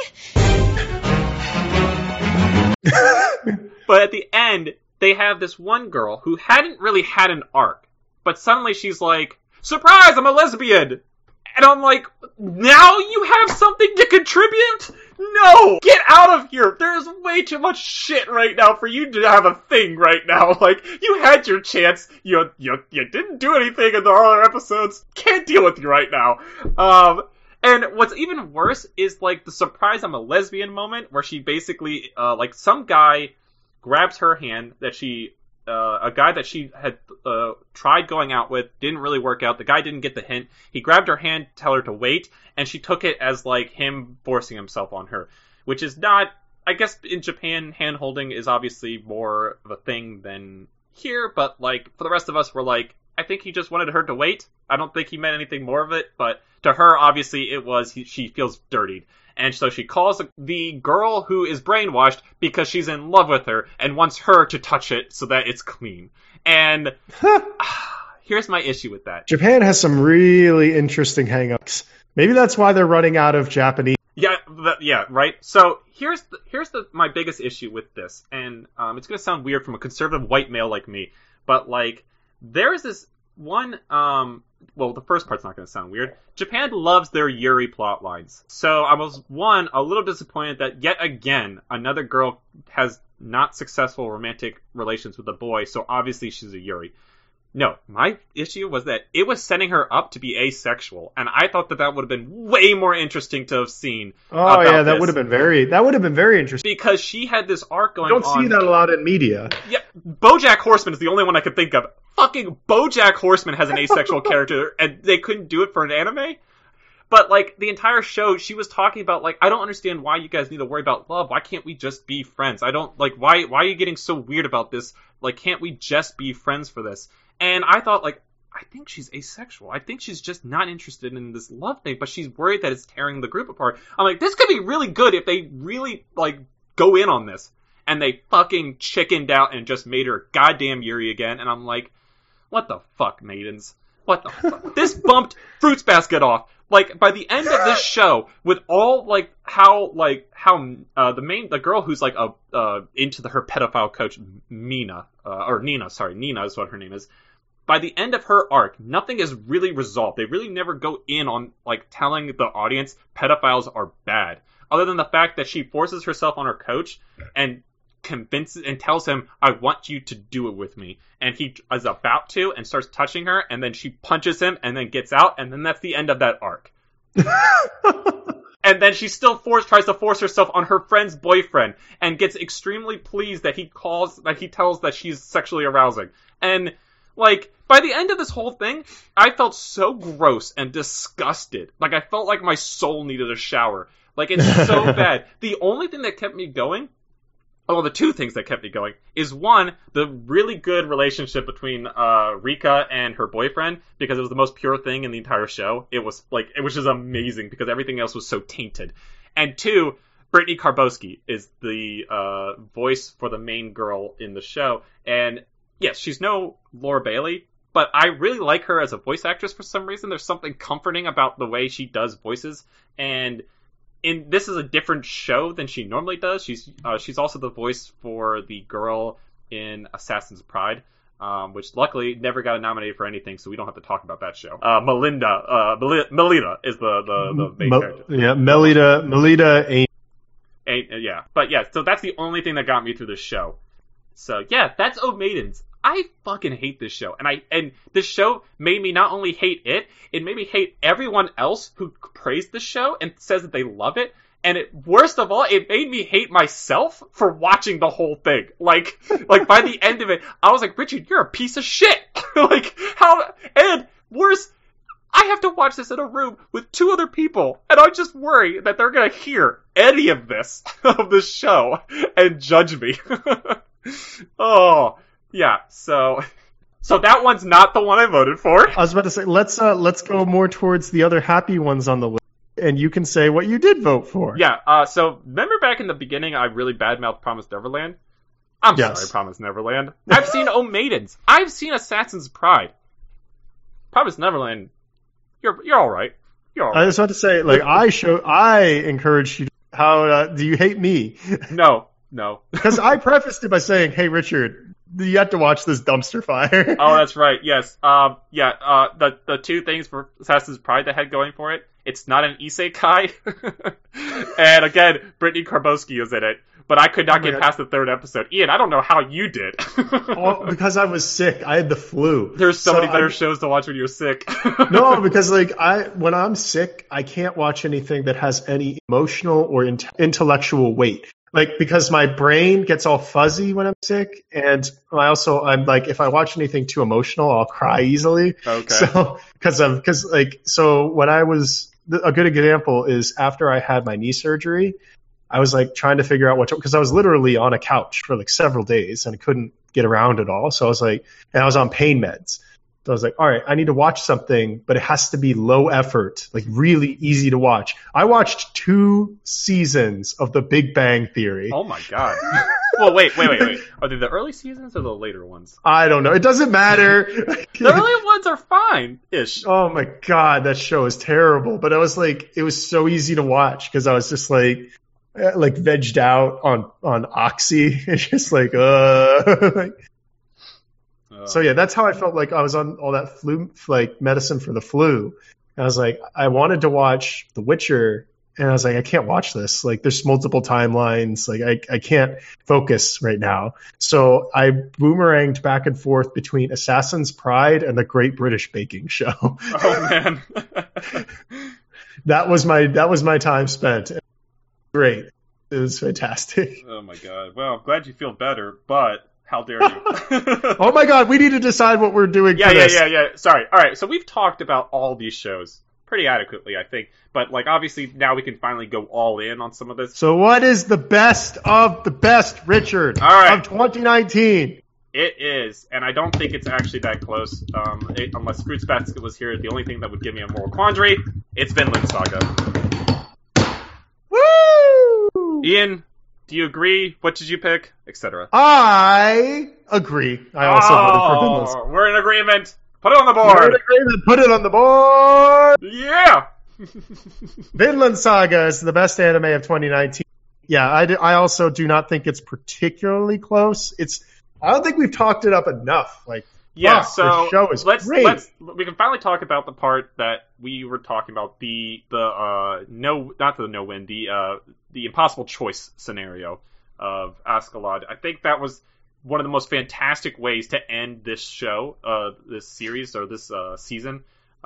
a thing? But at the end, they have this one girl who hadn't really had an arc, but suddenly she's like, surprise, I'm a lesbian! And I'm like, now you have something to contribute? No! Get out of here! There's way too much shit right now for you to have a thing right now. Like, you had your chance. You you, you didn't do anything in the other episodes. Can't deal with you right now. Um, and what's even worse is, like, the surprise I'm a lesbian moment where she basically, uh, like, some guy grabs her hand that she... Uh, a guy that she had uh, tried going out with, didn't really work out. The guy didn't get the hint. He grabbed her hand, tell her to wait, and she took it as like him forcing himself on her, which is not. I guess in Japan, hand holding is obviously more of a thing than here, but like for the rest of us, we're like, I think he just wanted her to wait. I don't think he meant anything more of it, but to her, obviously, it was he, she feels dirtied. And so she calls the girl who is brainwashed because she's in love with her and wants her to touch it so that it's clean. And here's my issue with that. Japan has some really interesting hang-ups. Maybe that's why they're running out of Japanese. Yeah, th- yeah, right. So here's the, here's the my biggest issue with this, and um, it's gonna sound weird from a conservative white male like me, but like there is this one. Um, well, the first part's not gonna sound weird. Japan loves their Yuri plot lines, so I was one a little disappointed that yet again another girl has not successful romantic relations with a boy, so obviously she's a Yuri. No, my issue was that it was setting her up to be asexual, and I thought that that would have been way more interesting to have seen. Oh yeah, that this. would have been very that would have been very interesting. Because she had this arc going You don't on. see that a lot in media. Yeah, BoJack Horseman is the only one I could think of. Fucking BoJack Horseman has an asexual character, and they couldn't do it for an anime? But, like, the entire show, she was talking about, like, I don't understand why you guys need to worry about love. Why can't we just be friends? I don't, like, why why are you getting so weird about this? Like, can't we just be friends for this? And I thought, like, I think she's asexual. I think she's just not interested in this love thing, but she's worried that it's tearing the group apart. I'm like, this could be really good if they really, like, go in on this. And they fucking chickened out and just made her goddamn Yuri again. And I'm like, what the fuck, maidens? What the fuck? This bumped Fruits Basket off. Like, by the end of this show, with all, like, how, like, how, uh, the main, the girl who's, like, a, uh, into the, her pedophile coach, Mina, uh, or Nina, sorry, Nina is what her name is. By the end of her arc, nothing is really resolved. They really never go in on, like, telling the audience pedophiles are bad. Other than the fact that she forces herself on her coach and convinces and tells him, I want you to do it with me. And he is about to and starts touching her, and then she punches him and then gets out, and then that's the end of that arc. And then she still force, tries to force herself on her friend's boyfriend and gets extremely pleased that he calls, that he tells that she's sexually arousing. And, like, by the end of this whole thing, I felt so gross and disgusted. Like, I felt like my soul needed a shower. Like, it's so bad. The only thing that kept me going, well, the two things that kept me going, is one, the really good relationship between uh, Rika and her boyfriend, because it was the most pure thing in the entire show. It was, like, it was just amazing, because everything else was so tainted. And two, Brittany Karbowski is the uh, voice for the main girl in the show, and yes, she's no Laura Bailey, but I really like her as a voice actress for some reason. There's something comforting about the way she does voices, and in this is a different show than she normally does. She's uh, she's also the voice for the girl in Assassin's Pride, um, which luckily never got nominated for anything, so we don't have to talk about that show. Uh, Melinda, uh, Mel- Melita is the the, the main Mel- character. Yeah, Melita, Melita ain't. ain't. Yeah, but yeah, so that's the only thing that got me through this show. So yeah, that's Oh Maidens. I fucking hate this show, and I and this show made me not only hate it, it made me hate everyone else who praised the show and says that they love it. And it, worst of all, it made me hate myself for watching the whole thing. Like, like by the end of it, I was like, Richard, you're a piece of shit. Like, how? And worse, I have to watch this in a room with two other people, and I just worry that they're gonna hear any of this of this show and judge me. Oh. Yeah, so so that one's not the one I voted for. I was about to say, let's uh, let's go more towards the other happy ones on the list, and you can say what you did vote for. Yeah, uh, so remember back in the beginning I really badmouthed Promised Neverland? I'm yes. sorry, Promised Neverland. I've seen Oh Maidens. I've seen Assassin's Pride. Promised Neverland, you're you're all right. You're all right. I was about to say, like, I show, I encouraged you. How uh, do you hate me? No, no. Because I prefaced it by saying, "Hey, Richard, you have to watch this dumpster fire." Oh, that's right. Yes. Um. Yeah. Uh. The the two things for Assassin's Pride that had going for it. It's not an isekai, and again, Brittany Karbowski is in it. But I could not oh get God. past the third episode. Ian, I don't know how you did. Well, because I was sick. I had the flu. There's so, so many better I'm... shows to watch when you're sick. No, because like I, when I'm sick, I can't watch anything that has any emotional or in- intellectual weight. Like, because my brain gets all fuzzy when I'm sick, and I also, I'm like, if I watch anything too emotional, I'll cry easily. Okay. So, because of, because like, so when I was, a good example is after I had my knee surgery, I was like trying to figure out what to, because I was literally on a couch for like several days and I couldn't get around at all. So I was like, and I was on pain meds. So I was like, all right, I need to watch something, but it has to be low effort, like really easy to watch. I watched two seasons of The Big Bang Theory. Oh my God. Well, wait, wait, wait, wait. Are they the early seasons or the later ones? I don't know. It doesn't matter. The early ones are fine-ish. Oh my God, that show is terrible. But I was like, it was so easy to watch because I was just like, like vegged out on, on Oxy. It's just like, uh, like, uh, so yeah, that's how I felt like I was on all that flu, like medicine for the flu. And I was like, I wanted to watch The Witcher and I was like, I can't watch this. Like there's multiple timelines. Like I, I can't focus right now. So I boomeranged back and forth between Assassin's Pride and The Great British Baking Show. Oh man. That was my, that was my time spent. Great. It was fantastic. Oh my God. Well, I'm glad you feel better, but how dare you? Oh my God, we need to decide what we're doing yeah, for yeah, this. Yeah, yeah, yeah. Sorry. All right, so we've talked about all these shows. pretty adequately, I think. But like obviously now we can finally go all in on some of this. So what is the best of the best, Richard, All right. of twenty nineteen? It is, and I don't think it's actually that close. Um, it, unless Fruits Basket was here, the only thing that would give me a moral quandary, it's Vinland Saga. Woo! Ian, do you agree? What did you pick? Etc. I agree. I also oh, voted for Vinland Saga. We're in agreement. Put it on the We're in board. agreement. Put it on the board. Yeah. Vinland Saga is the best anime of twenty nineteen. Yeah, I, do, I also do not think it's particularly close. It's I don't think we've talked it up enough. Like, Yeah, fuck, so this show is let's great. let's we can finally talk about the part that we were talking about the the uh no not the no win the uh the impossible choice scenario of Askeladd. I think that was one of the most fantastic ways to end this show, uh this series or this uh season,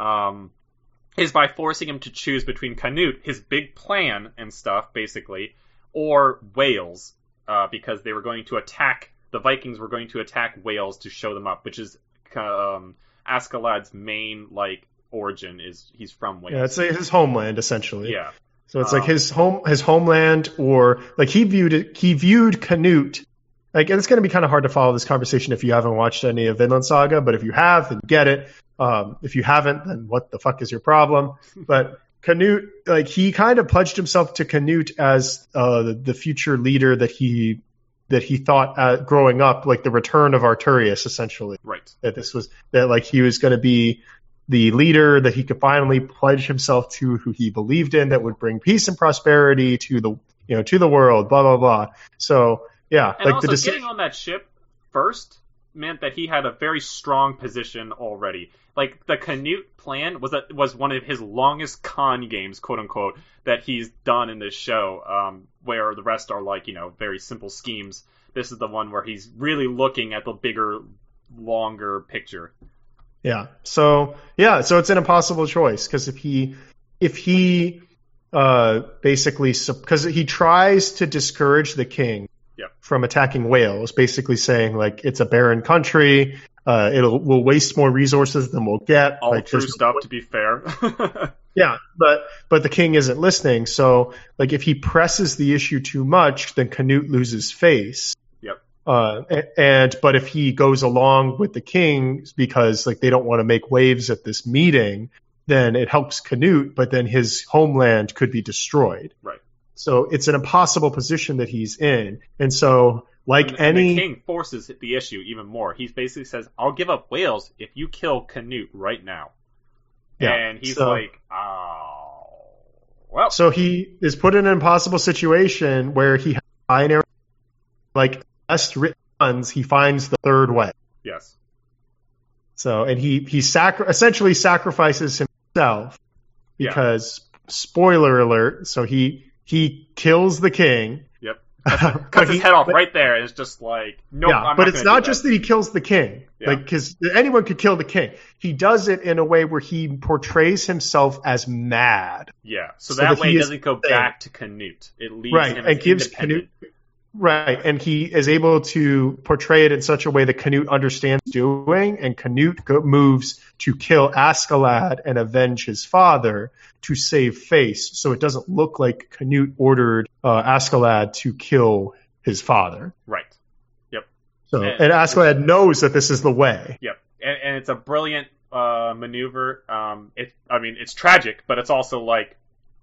um is by forcing him to choose between Canute, his big plan and stuff basically, or Wales, uh because they were going to attack the Vikings were going to attack Wales to show them up, which is um, Askeladd's main like origin is he's from Wales. Yeah, it's like his homeland essentially. Yeah. So it's Um, like his home, his homeland, or like he viewed it. He viewed Canute. Like, and it's going to be kind of hard to follow this conversation if you haven't watched any of Vinland Saga. But if you have, then get it. Um, if you haven't, then what the fuck is your problem? But Canute, like he kind of pledged himself to Canute as uh, the, the future leader that he that he thought uh, growing up, like the return of Arturius, essentially. Right. That this was that like he was going to be the leader that he could finally pledge himself to, who he believed in, that would bring peace and prosperity to the you know to the world. Blah blah blah. So yeah, And like also the decision. getting on that ship first meant that he had a very strong position already. Like the Canute plan was that was one of his longest con games, quote unquote, that he's done in this show. Um, where the rest are like you know very simple schemes. This is the one where he's really looking at the bigger, longer picture. Yeah. So yeah. So it's an impossible choice because if he if he uh, basically because he tries to discourage the king Yep. from attacking Wales, basically saying like it's a barren country. Uh, it'll we'll waste more resources than we'll get. All like, true there's- stuff, to be fair. Yeah, but but the king isn't listening. So like if he presses the issue too much, then Canute loses face. Yep. Uh, a- and but if he goes along with the king because like they don't want to make waves at this meeting, then it helps Canute. But then his homeland could be destroyed. Right. So it's an impossible position that he's in. And so like And, any and the king forces the issue even more. He basically says, "I'll give up Wales if you kill Canute right now." Yeah, And he's so- like, "Oh, well." So he is put in an impossible situation where he has binary, like best written ones, he finds the third way. Yes. So, and he he sacri- essentially sacrifices himself Yeah. because spoiler alert. So he he kills the king. Yep. But Cuts his he- head off but- right there. And it's just like, nope. yeah, I'm but not it's gonna not do just that. that he kills the king, Yeah. like because anyone could kill the king. He does it in a way where he portrays himself as mad. Yeah. So, so that, that way he he is doesn't go insane. back to Canute. It leaves Right, him and as gives independent. Canute right, and he is able to portray it in such a way that Canute understands doing, and Canute go, moves to kill Askeladd and avenge his father to save face, so it doesn't look like Canute ordered uh, Askeladd to kill his father. Right. Yep. So, And- and Askeladd knows that this is the way. Yep. And, and it's a brilliant uh, maneuver. Um, it, I mean, it's tragic, but it's also like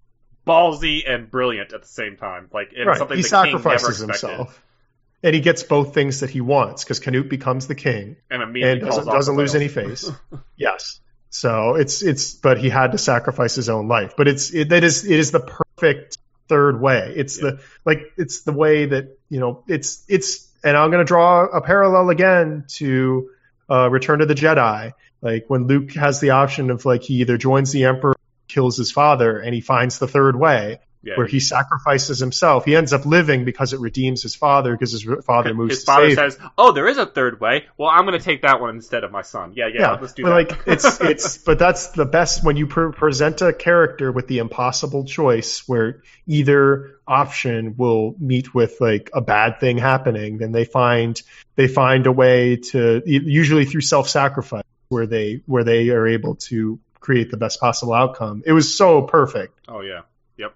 ballsy and brilliant at the same time. Like it's Right, something he the king never sacrifices expected. himself, and he gets both things that he wants because Canute becomes the king. And immediately and doesn't, calls off doesn't the lose whale. any face. Yes. So it's it's but he had to sacrifice his own life. But it's it, that is it is the perfect third way. It's Yeah. the like it's the way that you know it's it's and I'm going to draw a parallel again to uh, Return of the Jedi. Like when Luke has the option of like he either joins the Emperor, or kills his father, and he finds the third way. Yeah, Where he sacrifices himself. He ends up living because it redeems his father because his father moves his to father save says, "Oh, there is a third way. Well, I'm going to take that one instead of my son." Yeah, yeah, let's do but that. like it's it's but that's the best when you pre- present a character with the impossible choice where either option will meet with like a bad thing happening. Then they find they find a way to usually through self-sacrifice where they where they are able to create the best possible outcome. It was so perfect. Oh yeah, yep.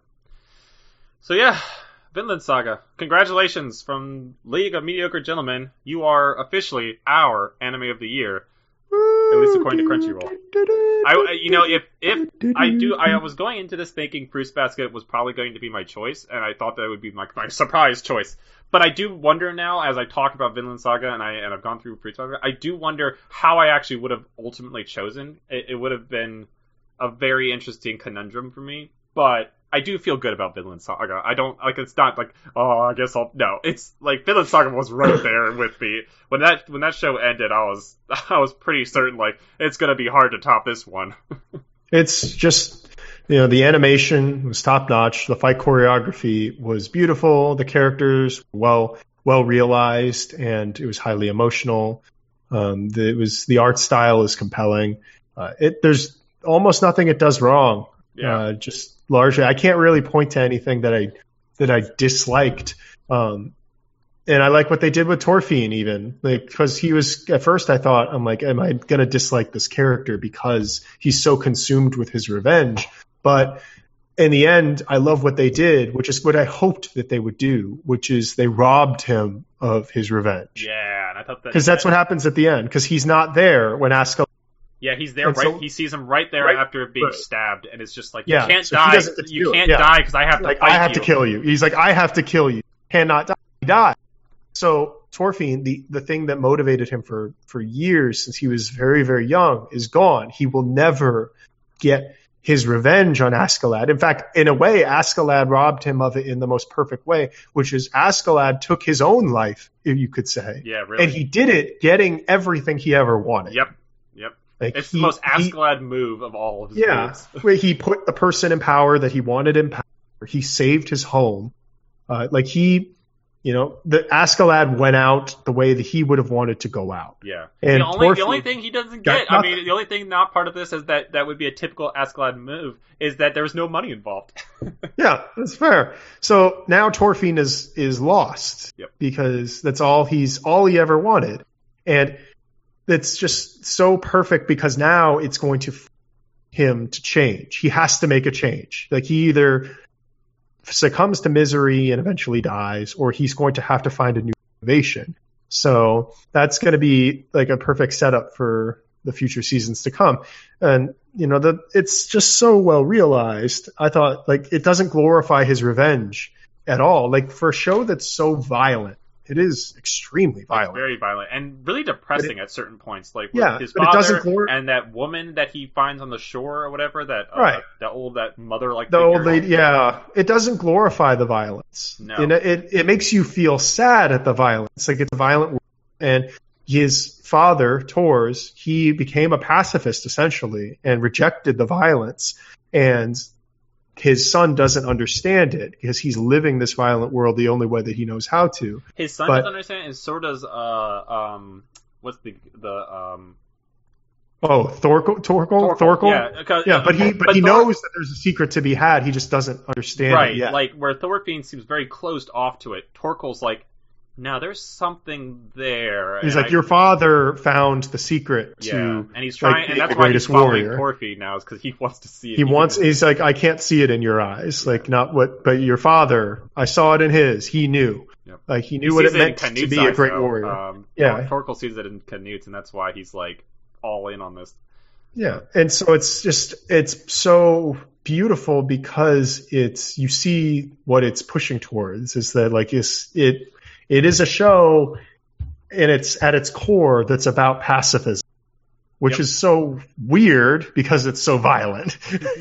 So yeah, Vinland Saga. Congratulations from League of Mediocre Gentlemen. You are officially our anime of the year, at least according to Crunchyroll. I, you know, if if I do, I was going into this thinking Fruits Basket was probably going to be my choice, and I thought that would be my, my surprise choice. But I do wonder now, as I talk about Vinland Saga and I and I've gone through Fruits Basket, I do wonder how I actually would have ultimately chosen. It, it would have been a very interesting conundrum for me, but I do feel good about Vinland Saga. I don't, like, it's not like, oh, I guess I'll, no. It's, like, Vinland Saga was right there with me. When that, when that show ended, I was, I was pretty certain, like, it's gonna be hard to top this one. It's just, you know, the animation was top notch. The fight choreography was beautiful. The characters well, well realized, and it was highly emotional. Um, the, it was, the art style is compelling. Uh, it, there's almost nothing it does wrong. Yeah. Uh, just largely, I can't really point to anything that I that I disliked. Um, and I like what they did with Thorfinn, even, like, because he was, at first I thought, I'm like, am I gonna dislike this character because he's so consumed with his revenge? But in the end, I love what they did, which is what I hoped that they would do, which is they robbed him of his revenge. Yeah, and I thought that because that's what happens at the end. Because he's not there when Askeladd. Yeah, he's there And right. so- he sees him right there Right, after being right. stabbed, and it's just like, Yeah, you can't so he die. doesn't get to You do it, can't yeah. die because I have to Like, fight I have you. to kill you. He's like, I have to kill you. Cannot die. He died. So Thorfinn, the, the thing that motivated him for, for years since he was very, very young, is gone. He will never get his revenge on Askeladd. In fact, in a way, Askeladd robbed him of it in the most perfect way, which is Askeladd took his own life, if you could say. Yeah, really. And he did it getting everything he ever wanted. Yep, yep. Like, It's he- the most he- Askeladd move of all of his Yeah, moves. where he put the person in power that he wanted in power. He saved his home. Uh, like he, you know, the Askeladd went out the way that he would have wanted to go out. Yeah. And the only the Thorfinn only thing he doesn't got get, I mean, nothing. the only thing not part of this is that that would be a typical Askeladd move, is that there was no money involved. Yeah, that's fair. So now Thorfinn is is lost. Yep. Because that's all he's all he ever wanted, and it's just so perfect because now it's going to f- him to change. He has to make a change. Like he either succumbs to misery and eventually dies, or he's going to have to find a new motivation. So that's going to be like a perfect setup for the future seasons to come. And you know, the it's just so well realized. I thought, like, it doesn't glorify his revenge at all. Like, for a show that's so violent, it is extremely violent. Very violent and really depressing at certain points. Like with Yeah, his but it father doesn't glor- and that woman that he finds on the shore or whatever. That uh, Right. that old that mother like The old lady, yeah, it doesn't glorify the violence. No. And it, it it makes you feel sad at the violence. Like, it's a violent world. And his father, Tors, he became a pacifist essentially and rejected the violence. And his son doesn't understand it because he's living this violent world the only way that he knows how to. His son But- doesn't understand, and so does uh um what's the the um Oh, Thorkel, Torkel, Torkel, Thorkel. yeah, 'cause- Yeah, but he but, but he Thor- knows that there's a secret to be had. He just doesn't understand right, it yet. like where Thorfinn seems very closed off to it. Torkel's like, no, there's something there. He's and like, I- your father found the secret yeah, to. and he's trying, like, and be that's the why he's greatest following warrior. Thorfinn now, is because he wants to see it. He can- wants. He's like, I can't see it in your eyes. Like, not what, but your father. I saw it in his. He knew. Yep. Like, he He knew what it sees in meant to Canute's be a eyes, great though. warrior. Um, Yeah. Torkel sees it in Canute's, and that's why he's like all in on this. Yeah, and so it's just it's so beautiful because it's you see what it's pushing towards is that, like, it's it it is a show, and it's at its core that's about pacifism, which Yep. is so weird because it's so violent.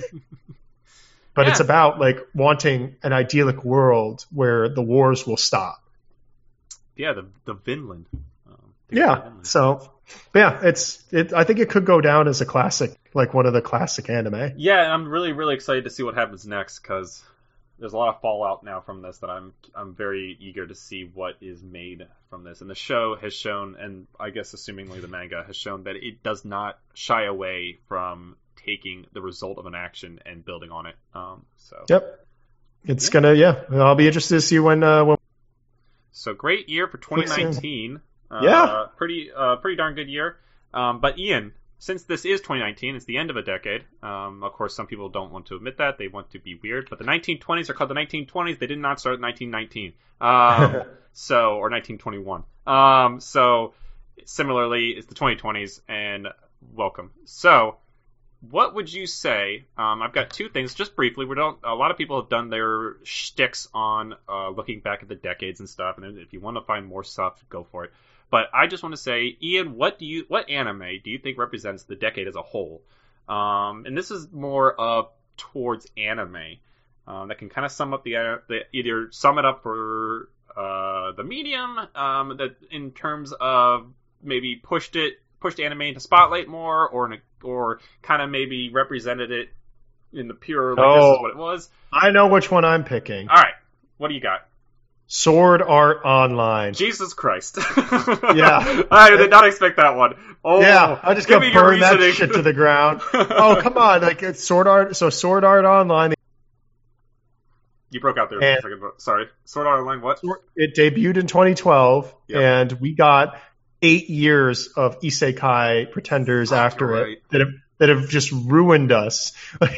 But Yeah. it's about, like, wanting an idyllic world where the wars will stop. Yeah, the the Vinland. Um, Yeah. Vinland. So, yeah, it's it. I think it could go down as a classic, like one of the classic anime. Yeah, and I'm really, really excited to see what happens next, because there's a lot of fallout now from this that I'm I'm very eager to see what is made from this. And the show has shown, and I guess assumingly the manga has shown, that it does not shy away from taking the result of an action and building on it. Um, so Yep. It's Yeah. gonna. Yeah. I'll be interested to see when. Uh, when so great year for twenty nineteen. Uh, Yeah. pretty uh, pretty darn good year. Um, but Ian, since this is twenty nineteen, it's the end of a decade. Um, of course, some people don't want to admit that. They want to be weird. But the nineteen twenties are called the nineteen twenties. They did not start in nineteen nineteen. Um, so, or nineteen twenty-one. Um, so, similarly, it's the twenty twenties, and welcome. So, what would you say? Um, I've got two things, just briefly. We don't. A lot of people have done their shticks on uh, looking back at the decades and stuff. And if you want to find more stuff, go for it. But I just want to say, Ian, what do you, what anime do you think represents the decade as a whole? Um, and this is more of towards anime um, that can kind of sum up the, uh, the either sum it up for uh, the medium um, that in terms of maybe pushed it pushed anime into spotlight more, or in a, or kind of maybe represented it in the pure like oh, this is what it was. I know which one I'm picking. All right, what do you got? Sword Art Online. Jesus Christ. Yeah. I did not expect that one. Oh, yeah, I just give gonna me your burn that reasoning. shit to the ground. Oh, come on. Like, it's Sword Art. So Sword Art Online, You broke out there for And- a second. but- Sorry. Sword Art Online, what? it debuted in twenty twelve, Yep. and we got eight years of isekai pretenders Oh, after you're it right. that have, that have just ruined us.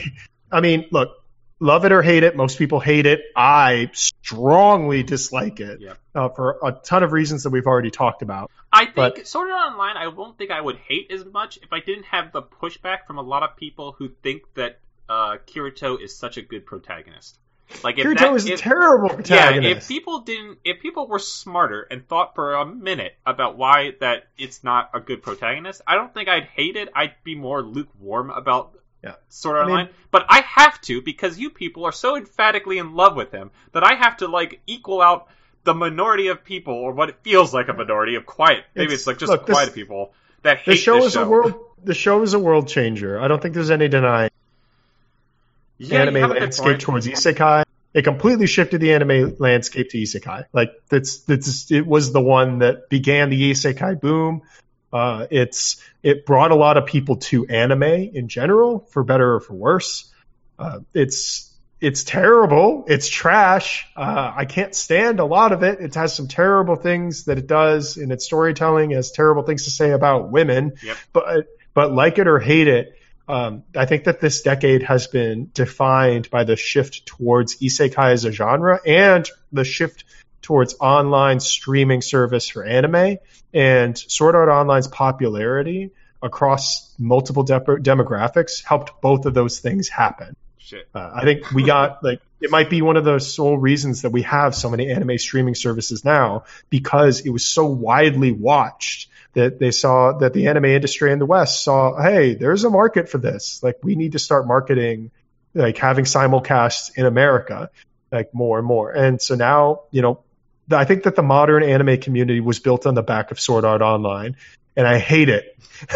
I mean, look, love it or hate it. Most people hate it. I strongly dislike it Yep. uh, for a ton of reasons that we've already talked about. I think But- Sword Art Online, I won't think I would hate as much if I didn't have the pushback from a lot of people who think that uh, Kirito is such a good protagonist. Like if Kirito that, is a if, terrible Yeah, protagonist. if people didn't, if people were smarter and thought for a minute about why that it's not a good protagonist, I don't think I'd hate it. I'd be more lukewarm about Yeah. Sword Art I mean- Online. But I have to because you people are so emphatically in love with him that I have to like equal out the minority of people, or what it feels like a minority of quiet. Maybe it's, It's- like just look, this- quiet people that hate the show this is show. a world. The show is a world changer. I don't think there's any denying. Yeah, you anime have a good landscape point. towards isekai. It completely shifted the anime landscape to isekai. Like that's that's it was the one that began the isekai boom. Uh, it's it brought a lot of people to anime in general, for better or for worse. Uh, it's it's terrible. It's trash. Uh, I can't stand a lot of it. It has some terrible things that it does in its storytelling. It has terrible things to say about women. Yep. But but like it or hate it, um, I think that this decade has been defined by the shift towards isekai as a genre and the shift towards online streaming service for anime. And Sword Art Online's popularity across multiple de- demographics helped both of those things happen. Shit. Uh, I think we got like it might be one of the sole reasons that we have so many anime streaming services now, because it was so widely watched that they saw that the anime industry in the West saw, hey, there's a market for this. Like we need to start marketing, like having simulcasts in America, like more and more. And so now, you know, I think that the modern anime community was built on the back of Sword Art Online, and I hate it.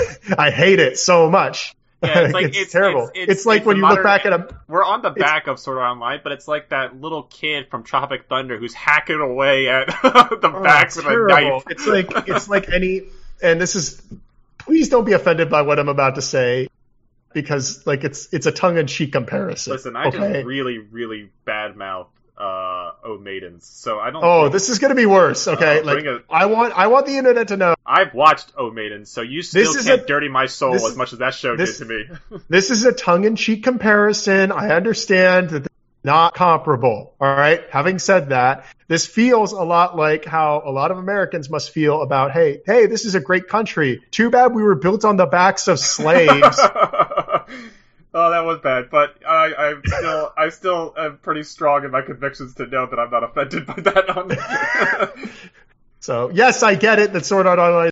I hate it so much. Yeah, it's like it's, it's terrible. It's, It's, it's, like it's when the you look modern- back at a We're on the back of Sword Art Online, but it's like that little kid from Tropic Thunder who's hacking away at the oh, back it's with a terrible. knife. It's like it's like any, and this is. Please don't be offended by what I'm about to say, because like it's it's a tongue-in-cheek comparison. Listen, I okay? just really, really badmouth uh, O Maidens, so I don't. Oh, think- this is going to be worse. Okay, Oh, like bring it. I want I want the internet to know I've watched O Maidens, so you still This is can't a- dirty my soul this as is- much as that show this- did to me. this is a tongue-in-cheek comparison. I understand that they're not comparable. All right. Having said that, this feels a lot like how a lot of Americans must feel about, hey, hey, this is a great country. Too bad we were built on the backs of slaves. Oh, that was bad, but I, I'm still, I still am pretty strong in my convictions to know that I'm not offended by that. On So yes, I get it that Sword Art Online is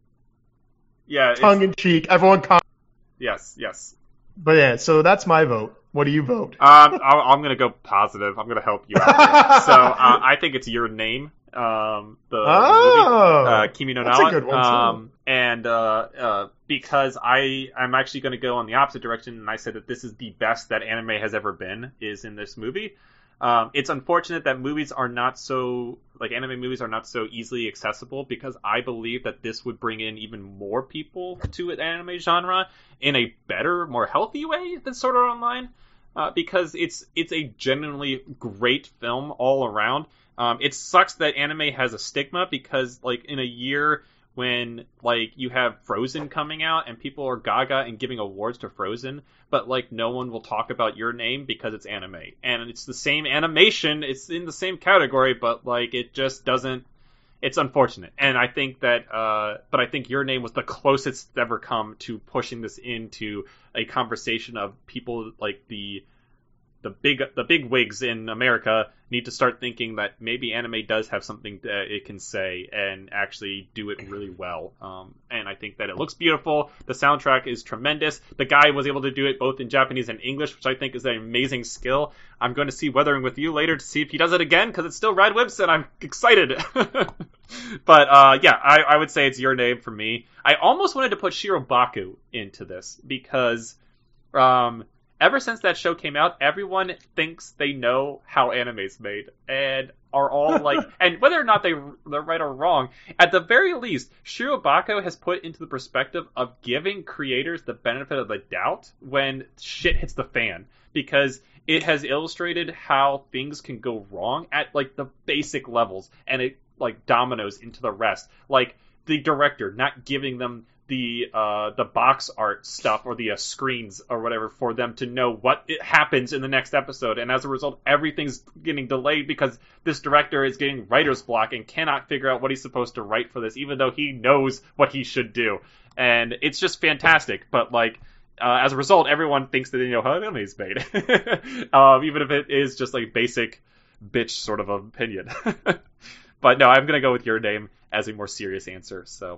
yeah, it's- tongue-in-cheek. Everyone, com- yes, yes. but yeah. So that's my vote. What do you vote? Um, I, I'm gonna go positive. I'm gonna help you out. Here. So uh, I think it's Your Name. Um, the, the movie, Oh, uh, Kimi no that's a Na wa. good one, too. Um, and uh, uh, because I I'm actually going to go in the opposite direction, and I said that this is the best that anime has ever been is in this movie. Um, it's unfortunate that movies are not so like anime movies are not so easily accessible, because I believe that this would bring in even more people to an anime genre in a better, more healthy way than Sword Art Online. Uh, because it's it's a genuinely great film all around. Um, it sucks that anime has a stigma, because like in a year when, like, you have Frozen coming out and people are gaga and giving awards to Frozen, but, like, no one will talk about Your Name because it's anime. And it's the same animation, it's in the same category, but, like, it just doesn't... It's unfortunate. And I think that... Uh, but I think Your Name was the closest it's ever come to pushing this into a conversation of people, like, the... The big the big wigs in America need to start thinking that maybe anime does have something that it can say and actually do it really well. Um, and I think that it looks beautiful. The soundtrack is tremendous. The guy was able to do it both in Japanese and English, which I think is an amazing skill. I'm going to see Weathering with You later to see if he does it again, because it's still Radwimps, and I'm excited. But uh, yeah, I, I would say it's Your Name for me. I almost wanted to put Shirobako into this, because... Um, Ever since that show came out, everyone thinks they know how anime's made, and are all like, and whether or not they, they're right or wrong, at the very least, Shirobako has put into the perspective of giving creators the benefit of the doubt when shit hits the fan, because it has illustrated how things can go wrong at, like, the basic levels, and it, like, dominoes into the rest. Like, the director not giving them the uh, the box art stuff or the uh, screens or whatever for them to know what it happens in the next episode, and as a result everything's getting delayed because this director is getting writer's block and cannot figure out what he's supposed to write for this, even though he knows what he should do. And it's just fantastic, but like uh, as a result everyone thinks that they know how anime is made. um, even if it is just like basic bitch sort of opinion. But no, I'm gonna go with Your Name as a more serious answer. So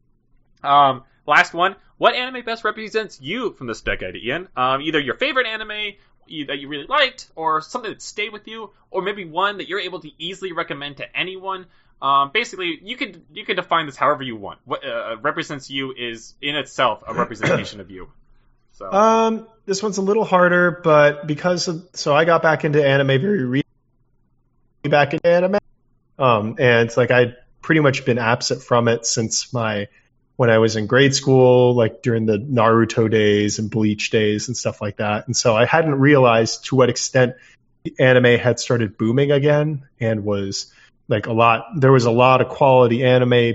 Um, last one. What anime best represents you from this decade, Ian? Um, either your favorite anime you, that you really liked, or something that stayed with you, or maybe one that you're able to easily recommend to anyone. Um, basically, you could you could define this however you want. What uh, represents you is in itself a representation of you. So, um, this one's a little harder, but because of so I got back into anime very recently, back into anime, um, and it's like I'd pretty much been absent from it since my. When I was in grade school, like during the Naruto days and Bleach days and stuff like that. And so I hadn't realized to what extent the anime had started booming again and was like a lot, there was a lot of quality anime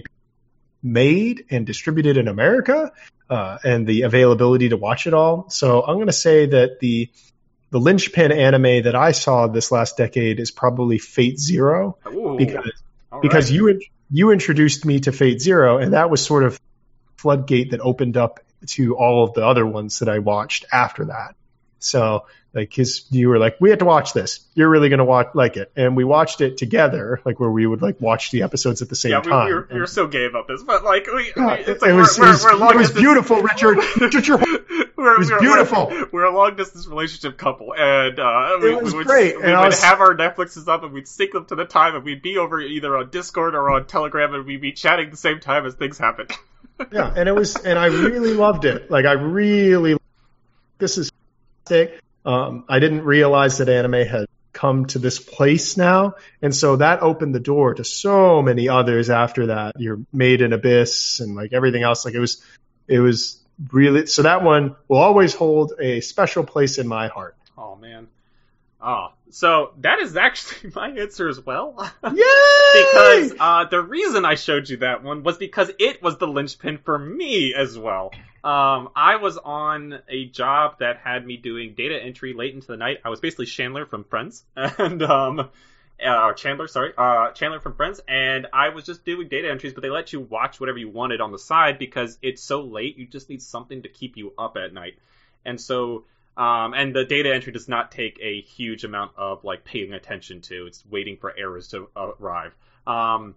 made and distributed in America uh, and the availability to watch it all. So I'm going to say that the the linchpin anime that I saw this last decade is probably Fate Zero. Ooh, because all because right. you you introduced me to Fate Zero, and that was sort of floodgate that opened up to all of the other ones that I watched after that. So like his, you were like, we have to watch this. You're really going to watch like it. And we watched it together, like where we would like watch the episodes at the same yeah, we, time. we, were, we were so gay about this, but like, we, God, we, it's it, like was, we're, it was, we're, we're long it was distance- beautiful, Richard. Richard, We're, it was we're, beautiful. We're, we're a long distance relationship couple, and uh, we, It was we would, great, we and would I was- have our Netflixes up, and we'd sync them to the time, and we'd be over either on Discord or on Telegram, and we'd be chatting at the same time as things happen. Yeah, and it was, and I really loved it. Like I really, this is fantastic. Um, I didn't realize that anime had come to this place now, and so that opened the door to so many others after that. Your Made in Abyss and like everything else. Like it was, it was really. So that one will always hold a special place in my heart. Oh man. Oh, so that is actually my answer as well. Yay! Because uh, the reason I showed you that one was because it was the linchpin for me as well. Um, I was on a job that had me doing data entry late into the night. I was basically Chandler from Friends, and um, uh, Chandler, sorry, uh, Chandler from Friends, and I was just doing data entries. But they let you watch whatever you wanted on the side because it's so late. You just need something to keep you up at night, and so. Um, and the data entry does not take a huge amount of like paying attention to. It's waiting for errors to arrive. Um,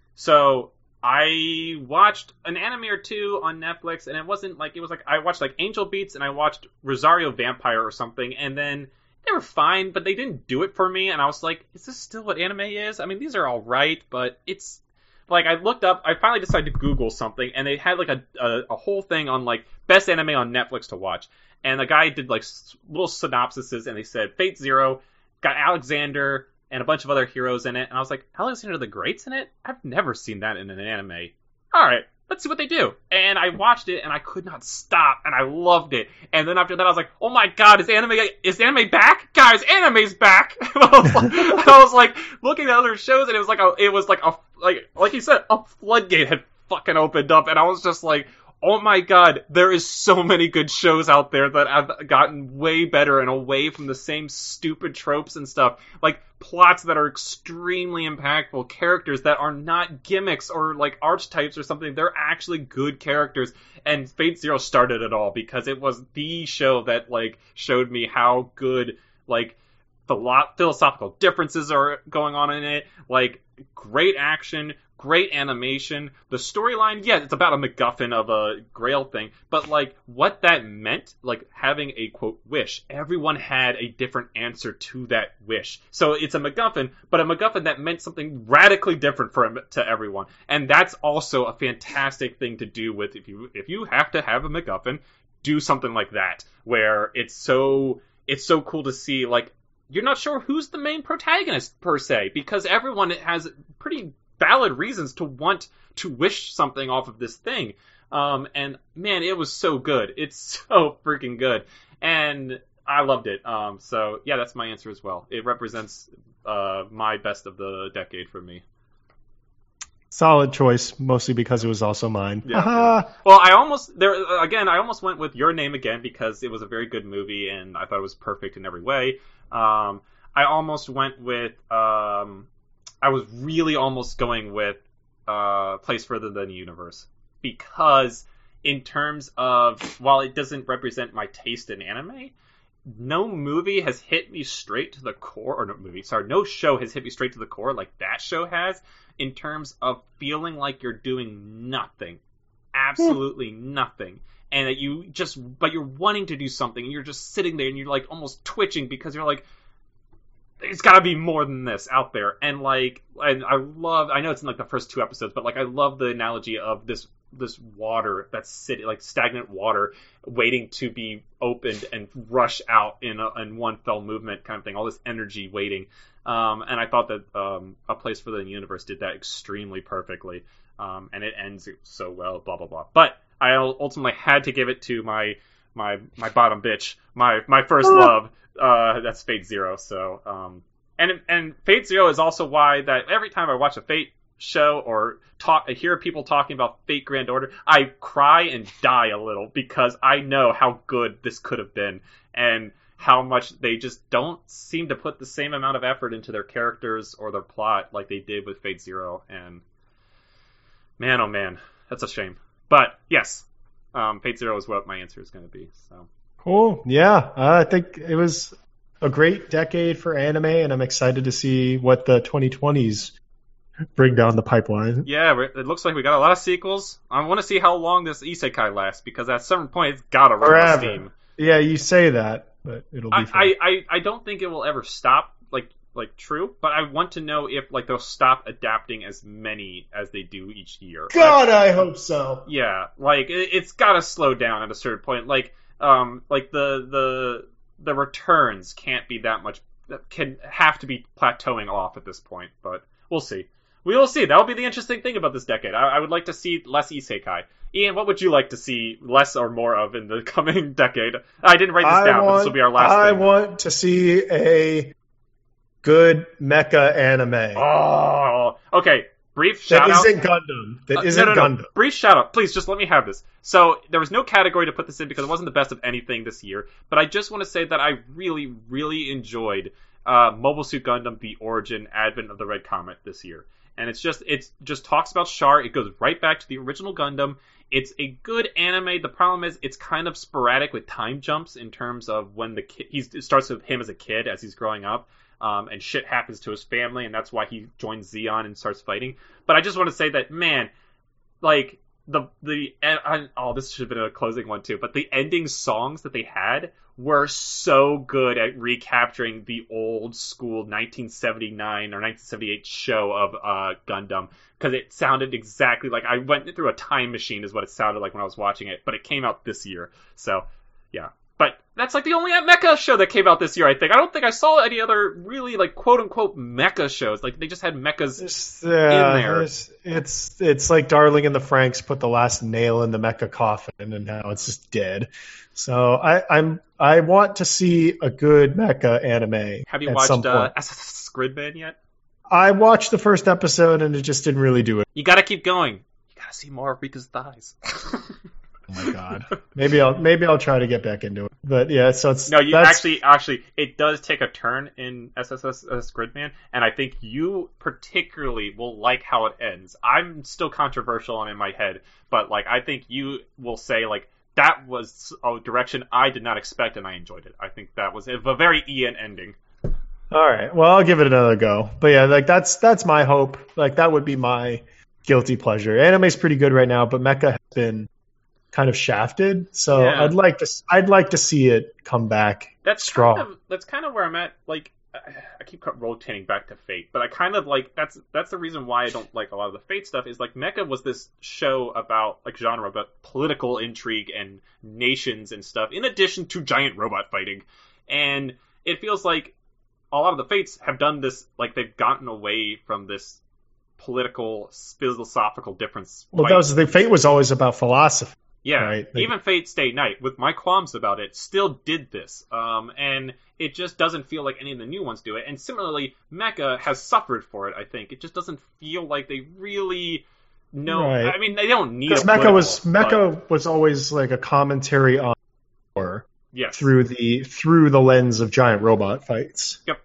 so I watched an anime or two on Netflix, and it wasn't like it was like I watched like Angel Beats and I watched Rosario Vampire or something, and then they were fine, but they didn't do it for me. And I was like, is this still what anime is? I mean, these are all right, but it's like I looked up. I finally decided to Google something, and they had like a a, a whole thing on like best anime on Netflix to watch. And the guy did like little synopsises, and they said Fate Zero, got Alexander and a bunch of other heroes in it. And I was like, Alexander the Great's in it? I've never seen that in an anime. All right, let's see what they do. And I watched it, and I could not stop, and I loved it. And then after that, I was like, oh my god, is anime is anime back? Guys, anime's back! And I was like, I was like looking at other shows, and it was like a, it was like a like like you said, a floodgate had fucking opened up, and I was just like, oh my god, there is so many good shows out there that have gotten way better and away from the same stupid tropes and stuff. Like, plots that are extremely impactful, characters that are not gimmicks or, like, archetypes or something. They're actually good characters. And Fate Zero started it all because it was the show that, like, showed me how good, like, the lot philosophical differences are going on in it. Like, great action, great animation. The storyline, yeah, it's about a MacGuffin of a Grail thing, but, like, what that meant, like, having a, quote, wish. Everyone had a different answer to that wish. So it's a MacGuffin, but a MacGuffin that meant something radically different for to everyone. And that's also a fantastic thing to do with, if you if you have to have a MacGuffin, do something like that, where it's so, it's so cool to see, like, you're not sure who's the main protagonist, per se, because everyone has pretty valid reasons to want to wish something off of this thing. Um, and, man, it was so good. It's so freaking good. And I loved it. Um, so, yeah, that's my answer as well. It represents uh, my best of the decade for me. Solid choice, mostly because it was also mine. Yeah, yeah. Well, I almost, there again, I almost went with Your Name again because it was a very good movie and I thought it was perfect in every way. Um, I almost went with, um, I was really almost going with uh, Place Further Than the Universe because in terms of, while it doesn't represent my taste in anime, no movie has hit me straight to the core, or no movie, sorry, no show has hit me straight to the core like that show has, in terms of feeling like you're doing nothing. Absolutely nothing. And that you just, but you're wanting to do something, and you're just sitting there, and you're, like, almost twitching, because you're like, it's gotta be more than this out there. And, like, and I love, I know it's in, like, the first two episodes, but, like, I love the analogy of this this water that's sitting, like, stagnant water, waiting to be opened and rush out in a, in one fell movement kind of thing. All this energy waiting. Um, and I thought that um, A Place Further Than the Universe did that extremely perfectly. Um, and it ends so well, blah, blah, blah. But I ultimately had to give it to my my my bottom bitch, my my first love. Uh, that's Fate Zero. So, um, and and Fate Zero is also why that every time I watch a Fate show or talk, I hear people talking about Fate Grand Order, I cry and die a little because I know how good this could have been and how much they just don't seem to put the same amount of effort into their characters or their plot like they did with Fate Zero. And man, oh man, that's a shame. But yes, um, Fate Zero is what my answer is going to be. So cool. Yeah, uh, I think it was a great decade for anime, and I'm excited to see what the twenty twenties bring down the pipeline. Yeah, it looks like we got a lot of sequels. I want to see how long this isekai lasts, because at a certain point it's got to run out of steam. Yeah, you say that, but it'll be I, fun. I, I, I don't think it will ever stop, like like true, but I want to know if like they'll stop adapting as many as they do each year. God, I, I hope so. Yeah, like it, it's got to slow down at a certain point. Like um like the the the returns can't be that much, can have to be plateauing off at this point, but we'll see. We will see. That will be the interesting thing about this decade. I, I would like to see less isekai. Ian, what would you like to see less or more of in the coming decade? I didn't write this I down, want, but this will be our last I thing. want to see a good mecha anime. Oh, okay. Brief shout that out. That isn't Gundam. That uh, isn't no, no, no. Gundam. Brief shout out. Please, just let me have this. So, there was no category to put this in because it wasn't the best of anything this year, but I just want to say that I really, really enjoyed uh, Mobile Suit Gundam: The Origin Advent of the Red Comet this year. And it's just, it's just talks about Char. It goes right back to the original Gundam. It's a good anime. The problem is it's kind of sporadic with time jumps in terms of when the kid, he's, it starts with him as a kid as he's growing up. Um, and shit happens to his family, and that's why he joins Zeon and starts fighting. But I just want to say that, man, like, the, the, uh, oh, this should have been a closing one too, but the ending songs that they had were so good at recapturing the old school nineteen seventy-nine or nineteen seventy-eight show of uh, Gundam, because it sounded exactly like, I went through a time machine is what it sounded like when I was watching it, but it came out this year, so, yeah. But that's like the only mecha show that came out this year, I think. I don't think I saw any other really, like, quote-unquote mecha shows. Like, they just had mechas it's, uh, in there. It's, it's it's like Darling in the Franxx put the last nail in the mecha coffin, and now it's just dead. So I, I'm I want to see a good mecha anime. Have you at watched some uh, point. Gridman yet? I watched the first episode, and it just didn't really do it. You gotta keep going. You gotta gotta see more of Rika's thighs. Oh my god. Maybe I'll maybe I'll try to get back into it. But yeah, so it's no. You that's... actually actually it does take a turn in S S S Gridman, and I think you particularly will like how it ends. I'm still controversial on in my head, but like I think you will say like that was a direction I did not expect, and I enjoyed it. I think that was a very Ian ending. All right. Well, I'll give it another go. But yeah, like that's that's my hope. Like that would be my guilty pleasure. Anime's pretty good right now, but Mecha has been kind of shafted. So Yeah. I'd like to I'd like to see it come back That's strong. kind of that's kind of where I'm at. Like I- I keep rotating back to Fate, but I kind of like that's that's the reason why I don't like a lot of the Fate stuff. Is like Mecha was this show about like genre, but political intrigue and nations and stuff, in addition to giant robot fighting, and it feels like a lot of the Fates have done this, like they've gotten away from this political, philosophical difference. Well, fight. that was the Fate was always about philosophy. Yeah, right? Like- even Fate Stay Night, with my qualms about it, still did this. Um, and it just doesn't feel like any of the new ones do it. And similarly, Mecha has suffered for it, I think. It just doesn't feel like they really know. Right. I mean, they don't need Because a Mecha was political, Mecha but- was always like a commentary on war yes. through the through the lens of giant robot fights. Yep.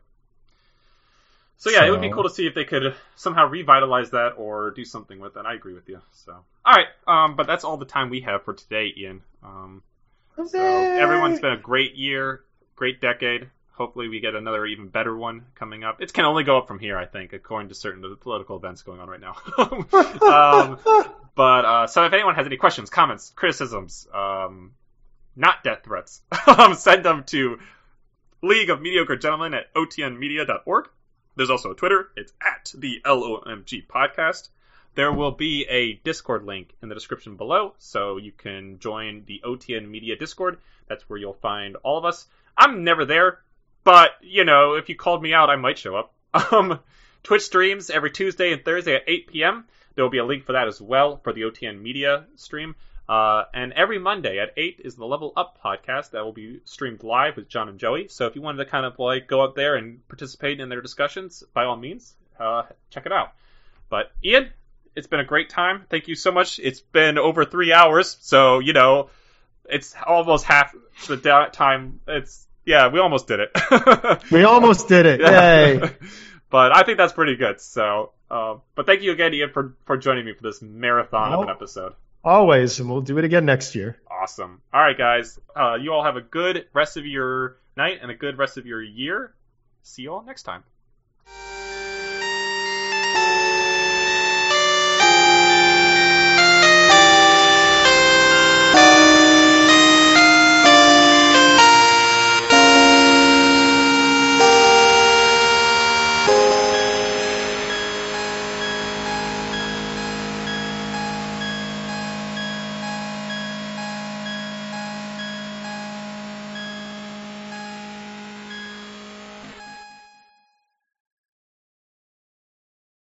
So yeah, it would be So- cool to see if they could somehow revitalize that or do something with it. I agree with you. So, all right, um, but that's all the time we have for today, Ian. Um, so everyone's been a great year, great decade. Hopefully, we get another even better one coming up. It can only go up from here, I think, according to certain of the political events going on right now. um, but uh, so, if anyone has any questions, comments, criticisms, um, not death threats, um, send them to League of Mediocre Gentlemen at O T N media dot org. There's also a Twitter. It's at the L O M G podcast. There will be a Discord link in the description below, so you can join the O T N Media Discord. That's where you'll find all of us. I'm never there, but, you know, if you called me out, I might show up. Um, Twitch streams every Tuesday and Thursday at eight p.m. There will be a link for that as well for the O T N Media stream. Uh, and every Monday at eight is the Level Up podcast that will be streamed live with John and Joey. So if you wanted to kind of like go up there and participate in their discussions, by all means, uh, check it out. But Ian, it's been a great time. Thank you so much. It's been over three hours, so you know it's almost half the da- time. It's yeah, we almost did it. We almost did it. Yay! But I think that's pretty good. So, uh, but thank you again, Ian, for for joining me for this marathon of an Well- episode. Always, and we'll do it again next year. Awesome. All right, guys. Uh, you all have a good rest of your night and a good rest of your year. See you all next time.